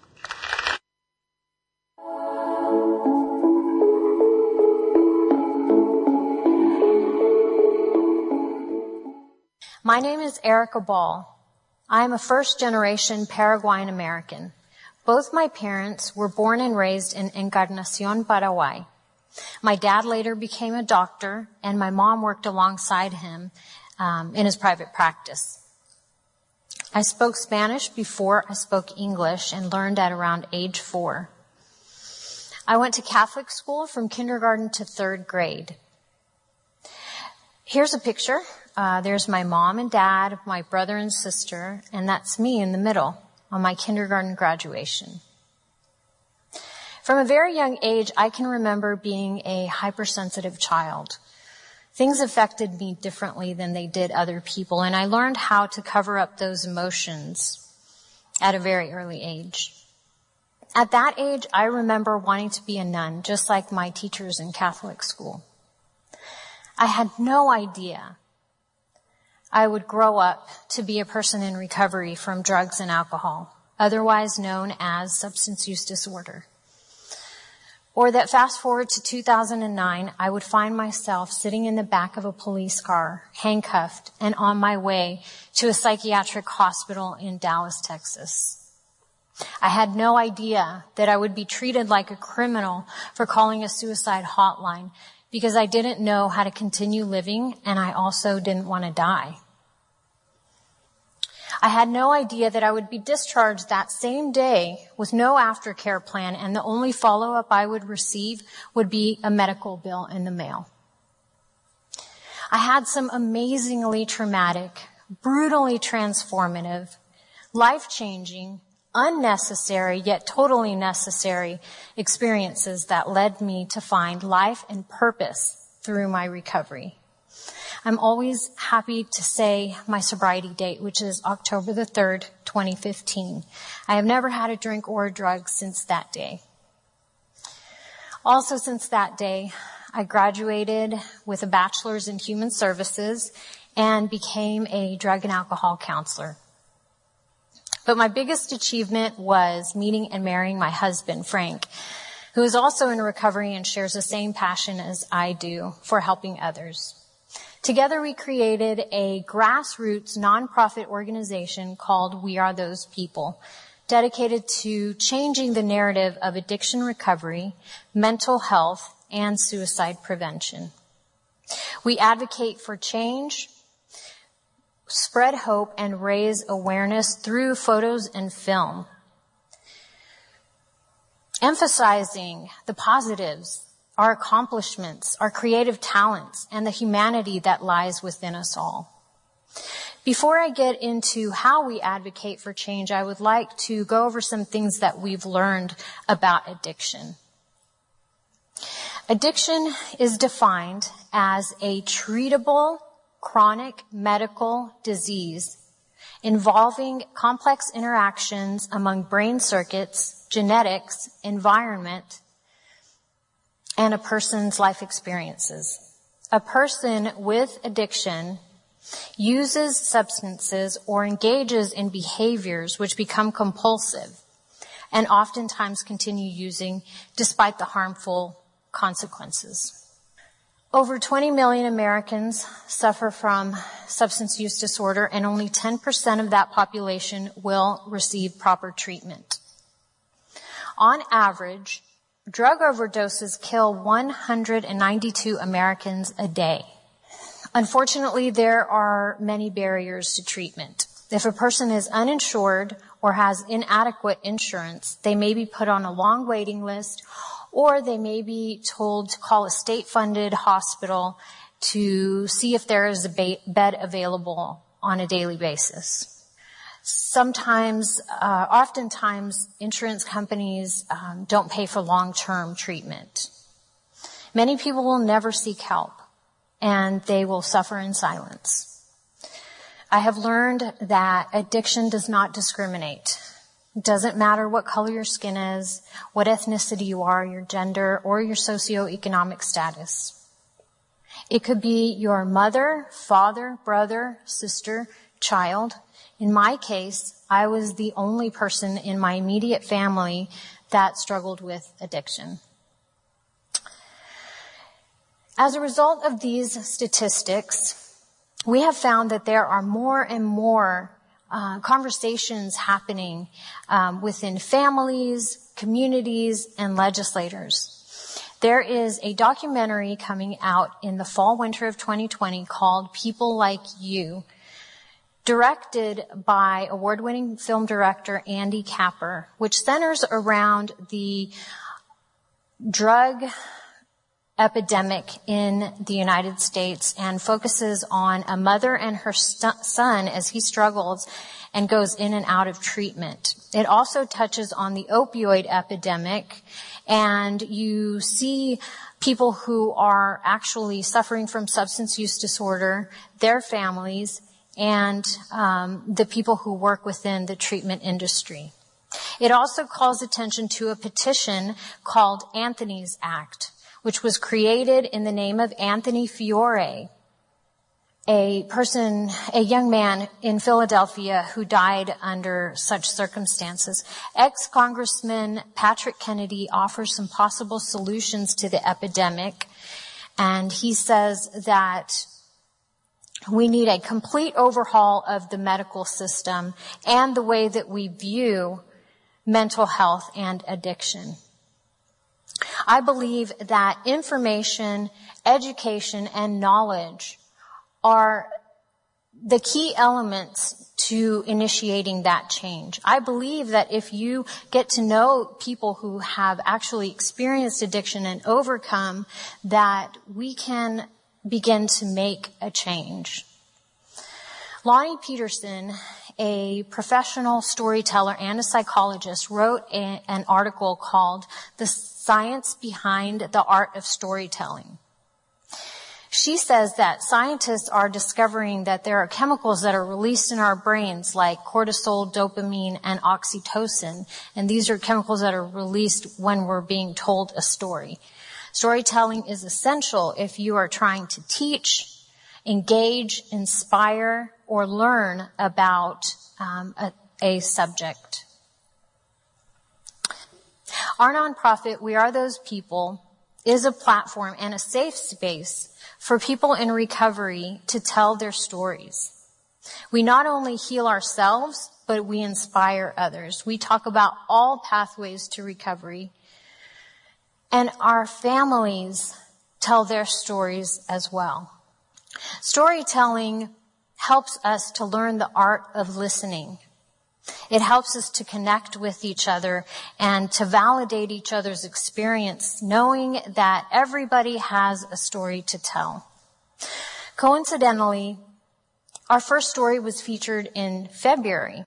My name is Erica Ball. I am a first-generation Paraguayan American. Both my parents were born and raised in Encarnacion, Paraguay. My dad later became a doctor, and my mom worked alongside him um, in his private practice. I spoke Spanish before I spoke English and learned at around age four. I went to Catholic school from kindergarten to third grade. Here's a picture. Uh, there's my mom and dad, my brother and sister, and that's me in the middle on my kindergarten graduation. From a very young age, I can remember being a hypersensitive child. Things affected me differently than they did other people, and I learned how to cover up those emotions at a very early age. At that age, I remember wanting to be a nun, just like my teachers in Catholic school. I had no idea I would grow up to be a person in recovery from drugs and alcohol, otherwise known as substance use disorder. Or that fast forward to two thousand nine, I would find myself sitting in the back of a police car, handcuffed, and on my way to a psychiatric hospital in Dallas, Texas. I had no idea that I would be treated like a criminal for calling a suicide hotline because I didn't know how to continue living, and I also didn't want to die. I had no idea that I would be discharged that same day with no aftercare plan, and the only follow-up I would receive would be a medical bill in the mail. I had some amazingly traumatic, brutally transformative, life-changing, unnecessary, yet totally necessary experiences that led me to find life and purpose through my recovery. I'm always happy to say my sobriety date, which is October the third, twenty fifteen. I have never had a drink or a drug since that day. Also since that day, I graduated with a bachelor's in human services and became a drug and alcohol counselor. But my biggest achievement was meeting and marrying my husband, Frank, who is also in recovery and shares the same passion as I do for helping others. Together we created a grassroots nonprofit organization called We Are Those People, dedicated to changing the narrative of addiction recovery, mental health, and suicide prevention. We advocate for change, spread hope, and raise awareness through photos and film, emphasizing the positives, our accomplishments, our creative talents, and the humanity that lies within us all. Before I get into how we advocate for change, I would like to go over some things that we've learned about addiction. Addiction is defined as a treatable, chronic medical disease involving complex interactions among brain circuits, genetics, environment, and a person's life experiences. A person with addiction uses substances or engages in behaviors which become compulsive and oftentimes continue using despite the harmful consequences. Over twenty million Americans suffer from substance use disorder, and only ten percent of that population will receive proper treatment. On average, drug overdoses kill one hundred ninety-two Americans a day. Unfortunately, there are many barriers to treatment. If a person is uninsured or has inadequate insurance, they may be put on a long waiting list, or they may be told to call a state-funded hospital to see if there is a ba- bed available on a daily basis. Sometimes, uh, oftentimes, insurance companies um, don't pay for long-term treatment. Many people will never seek help, and they will suffer in silence. I have learned that addiction does not discriminate. It doesn't matter what color your skin is, what ethnicity you are, your gender, or your socioeconomic status. It could be your mother, father, brother, sister, child. In my case, I was the only person in my immediate family that struggled with addiction. As a result of these statistics, we have found that there are more and more uh, conversations happening um, within families, communities, and legislators. There is a documentary coming out in the fall winter of twenty twenty called People Like You, directed by award-winning film director Andy Capper, which centers around the drug epidemic in the United States and focuses on a mother and her st- son as he struggles and goes in and out of treatment. It also touches on the opioid epidemic, and you see people who are actually suffering from substance use disorder, their families, and um, the people who work within the treatment industry. It also calls attention to a petition called Anthony's Act, which was created in the name of Anthony Fiore. a person, a young man in Philadelphia who died under such circumstances. Ex-Congressman Patrick Kennedy offers some possible solutions to the epidemic, and he says that we need a complete overhaul of the medical system and the way that we view mental health and addiction. I believe that information, education, and knowledge are the key elements to initiating that change. I believe that if you get to know people who have actually experienced addiction and overcome, that we can begin to make a change. Lonnie Peterson, a professional storyteller and a psychologist, wrote a, an article called The Science Behind the Art of Storytelling. She says that scientists are discovering that there are chemicals that are released in our brains like cortisol, dopamine, and oxytocin. And these are chemicals that are released when we're being told a story. Storytelling is essential if you are trying to teach, engage, inspire, or learn about um, a, a subject. Our nonprofit, We Are Those People, is a platform and a safe space for people in recovery to tell their stories. We not only heal ourselves, but we inspire others. We talk about all pathways to recovery, and our families tell their stories as well. Storytelling helps us to learn the art of listening. It helps us to connect with each other and to validate each other's experience, knowing that everybody has a story to tell. Coincidentally, our first story was featured in February.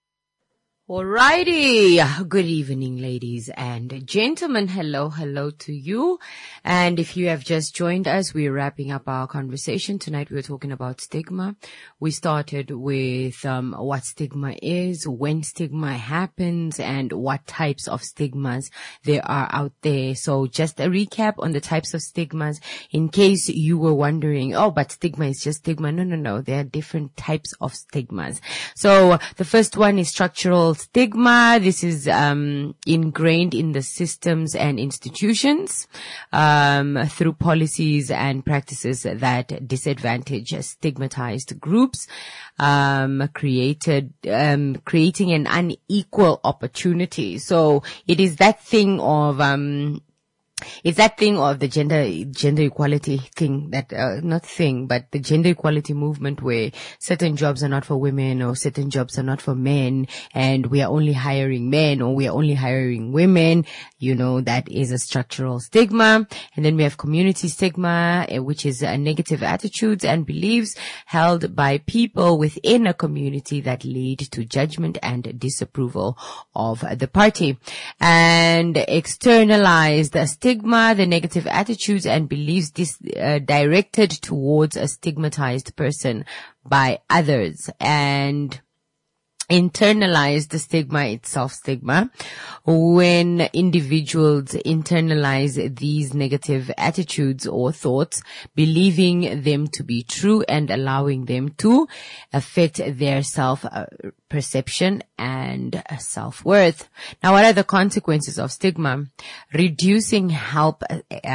Alrighty. Good evening, ladies and gentlemen. Hello, hello to you. And if you have just joined us, we're wrapping up our conversation. Tonight we were talking about stigma. We started with um, what stigma is, when stigma happens, and what types of stigmas there are out there. So just a recap on the types of stigmas in case you were wondering, oh, but stigma is just stigma. No, no, no. There are different types of stigmas. So the first one is structural stigma. This is um, ingrained in the systems and institutions um, through policies and practices that disadvantage stigmatized groups, um, created um, creating an unequal opportunity. So it is that thing of um, It's that thing of the gender, gender equality thing that, uh, not thing, but the gender equality movement where certain jobs are not for women or certain jobs are not for men and we are only hiring men or we are only hiring women. You know, that is a structural stigma. And then we have community stigma, which is a negative attitudes and beliefs held by people within a community that lead to judgment and disapproval of the party. And externalized stigma, the negative attitudes and beliefs dis, uh, directed towards a stigmatized person by others. And internalized the stigma itself, stigma, when individuals internalize these negative attitudes or thoughts, believing them to be true and allowing them to affect their self-perception and self-worth. Now, what are the consequences of stigma? Reducing help,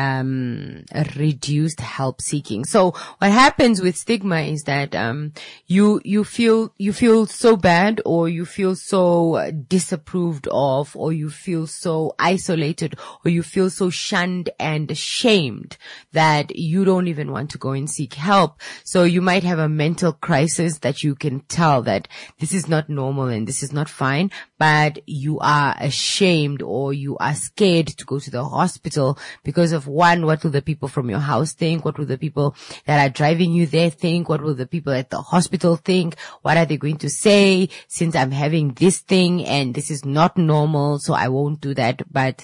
um, reduced help seeking. So what happens with stigma is that, um, you, you feel, you feel so bad or you feel so disapproved of, or you feel so isolated, or you feel so shunned and shamed that you don't even want to go and seek help. So you might have a mental crisis that you can tell that this is not normal and this is not fine, but you are ashamed or you are scared to go to the hospital because of, one, what will the people from your house think? What will the people that are driving you there think? What will the people at the hospital think? What are they going to say? Since I'm having this thing and this is not normal, so I won't do that. But,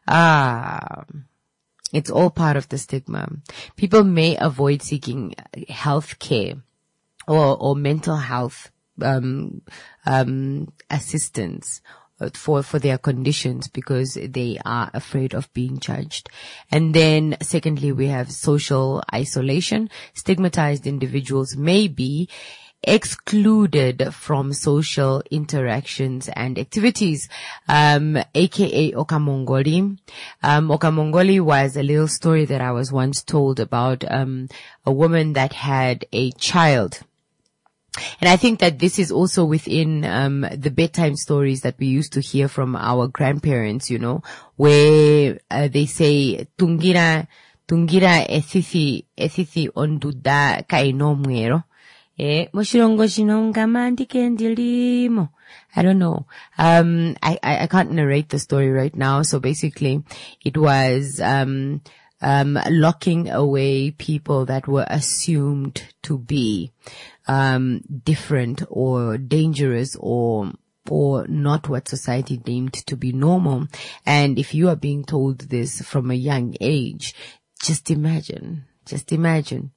ah, it's all part of the stigma. People may avoid seeking health care or, or mental health, um, um, assistance, for, for their conditions because they are afraid of being judged. And then secondly, we have social isolation. Stigmatized individuals may be excluded from social interactions and activities, um, aka Okamongoli. Um, Okamongoli was a little story that I was once told about, um, a woman that had a child. And I think that this is also within um the bedtime stories that we used to hear from our grandparents, you know, where uh, they say tungira tungira ethithi ethithi onduda kainomwero eh moshirongo shinonga mandikendilimo. I don't know. Um I, I I can't narrate the story right now. So basically it was um um locking away people that were assumed to be um different or dangerous or or not what society deemed to be normal. And if you are being told this from a young age, just imagine, just imagine.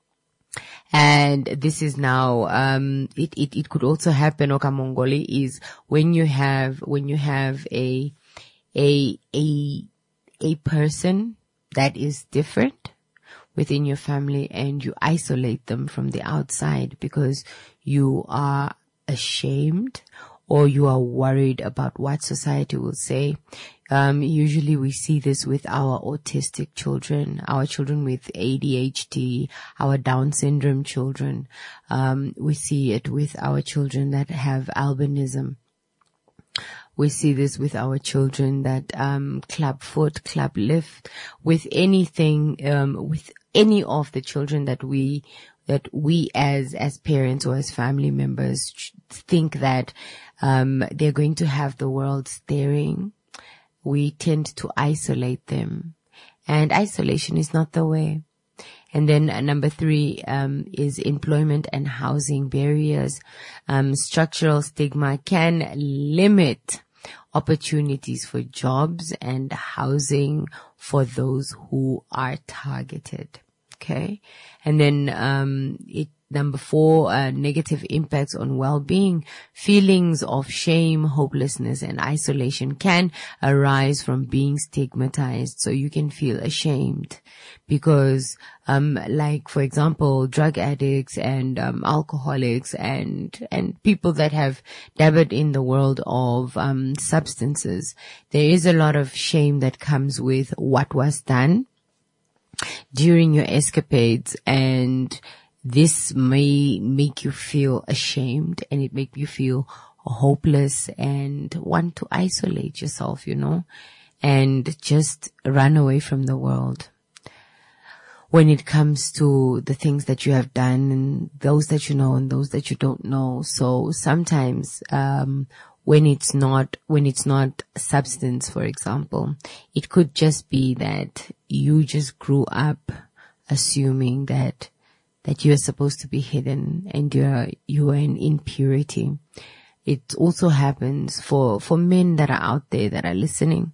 And this is now, um, it, it, it could also happen, Okamongoli, is when you have, when you have a, a, a, a person that is different within your family and you isolate them from the outside because you are ashamed or you are worried about what society will say. Um, usually we see this with our autistic children, our children with A D H D, our Down syndrome children. Um, we see it with our children that have albinism. We see this with our children that um club foot, club lift, with anything, um with any of the children that we that we as as parents or as family members think that um they're going to have the world staring. We tend to isolate them, and isolation is not the way. And then uh, number three um is employment and housing barriers. Um structural stigma can limit opportunities for jobs and housing for those who are targeted. Okay. And then, um, it, number four, uh, negative impacts on well-being. Feelings of shame, hopelessness, and isolation can arise from being stigmatized. So you can feel ashamed because, um, like, for example, drug addicts and, um, alcoholics and, and people that have dabbled in the world of, um, substances. There is a lot of shame that comes with what was done during your escapades, and this may make you feel ashamed and it make you feel hopeless and want to isolate yourself, you know, and just run away from the world. When it comes to the things that you have done and those that you know and those that you don't know. So sometimes, um, when it's not, when it's not substance, for example, it could just be that you just grew up assuming that, that you're supposed to be hidden and you're, you are in impurity. It also happens for, for men that are out there that are listening.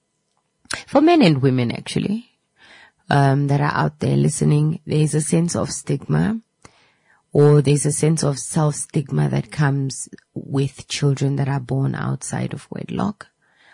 For men and women, actually, um, that are out there listening, there's a sense of stigma, or there's a sense of self-stigma that comes with children that are born outside of wedlock,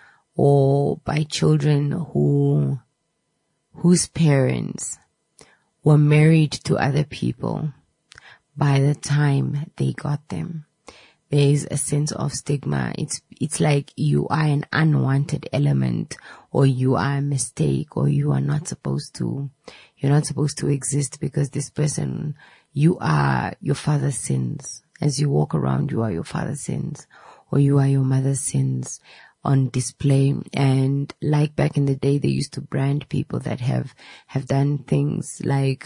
or by children who, whose parents were married to other people by the time they got them. There is a sense of stigma. It's, it's like you are an unwanted element, or you are a mistake, or you are not supposed to, you're not supposed to exist because this person, you are your father's sins. As you walk around, you are your father's sins, or you are your mother's sins on display. And like back in the day, they used to brand people that have, have done things like,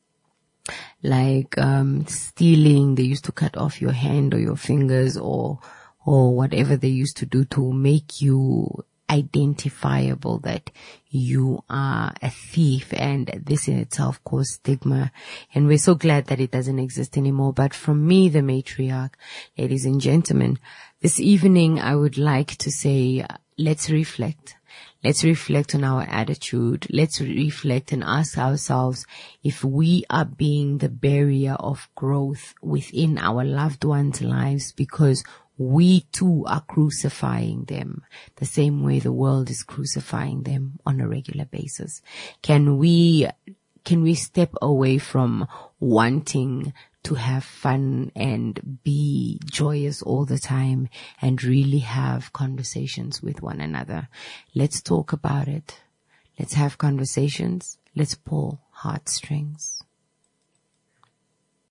like, um, stealing. They used to cut off your hand or your fingers or, or whatever they used to do to make you identifiable that you are a thief, and this in itself caused stigma. And we're so glad that it doesn't exist anymore. But from me, the matriarch, ladies and gentlemen, this evening I would like to say, let's reflect. Let's reflect on our attitude. Let's reflect and ask ourselves if we are being the barrier of growth within our loved ones' lives because we too are crucifying them the same way the world is crucifying them on a regular basis? Can we, can we step away from wanting to have fun and be joyous all the time and really have conversations with one another? Let's talk about it. Let's have conversations. Let's pull heartstrings.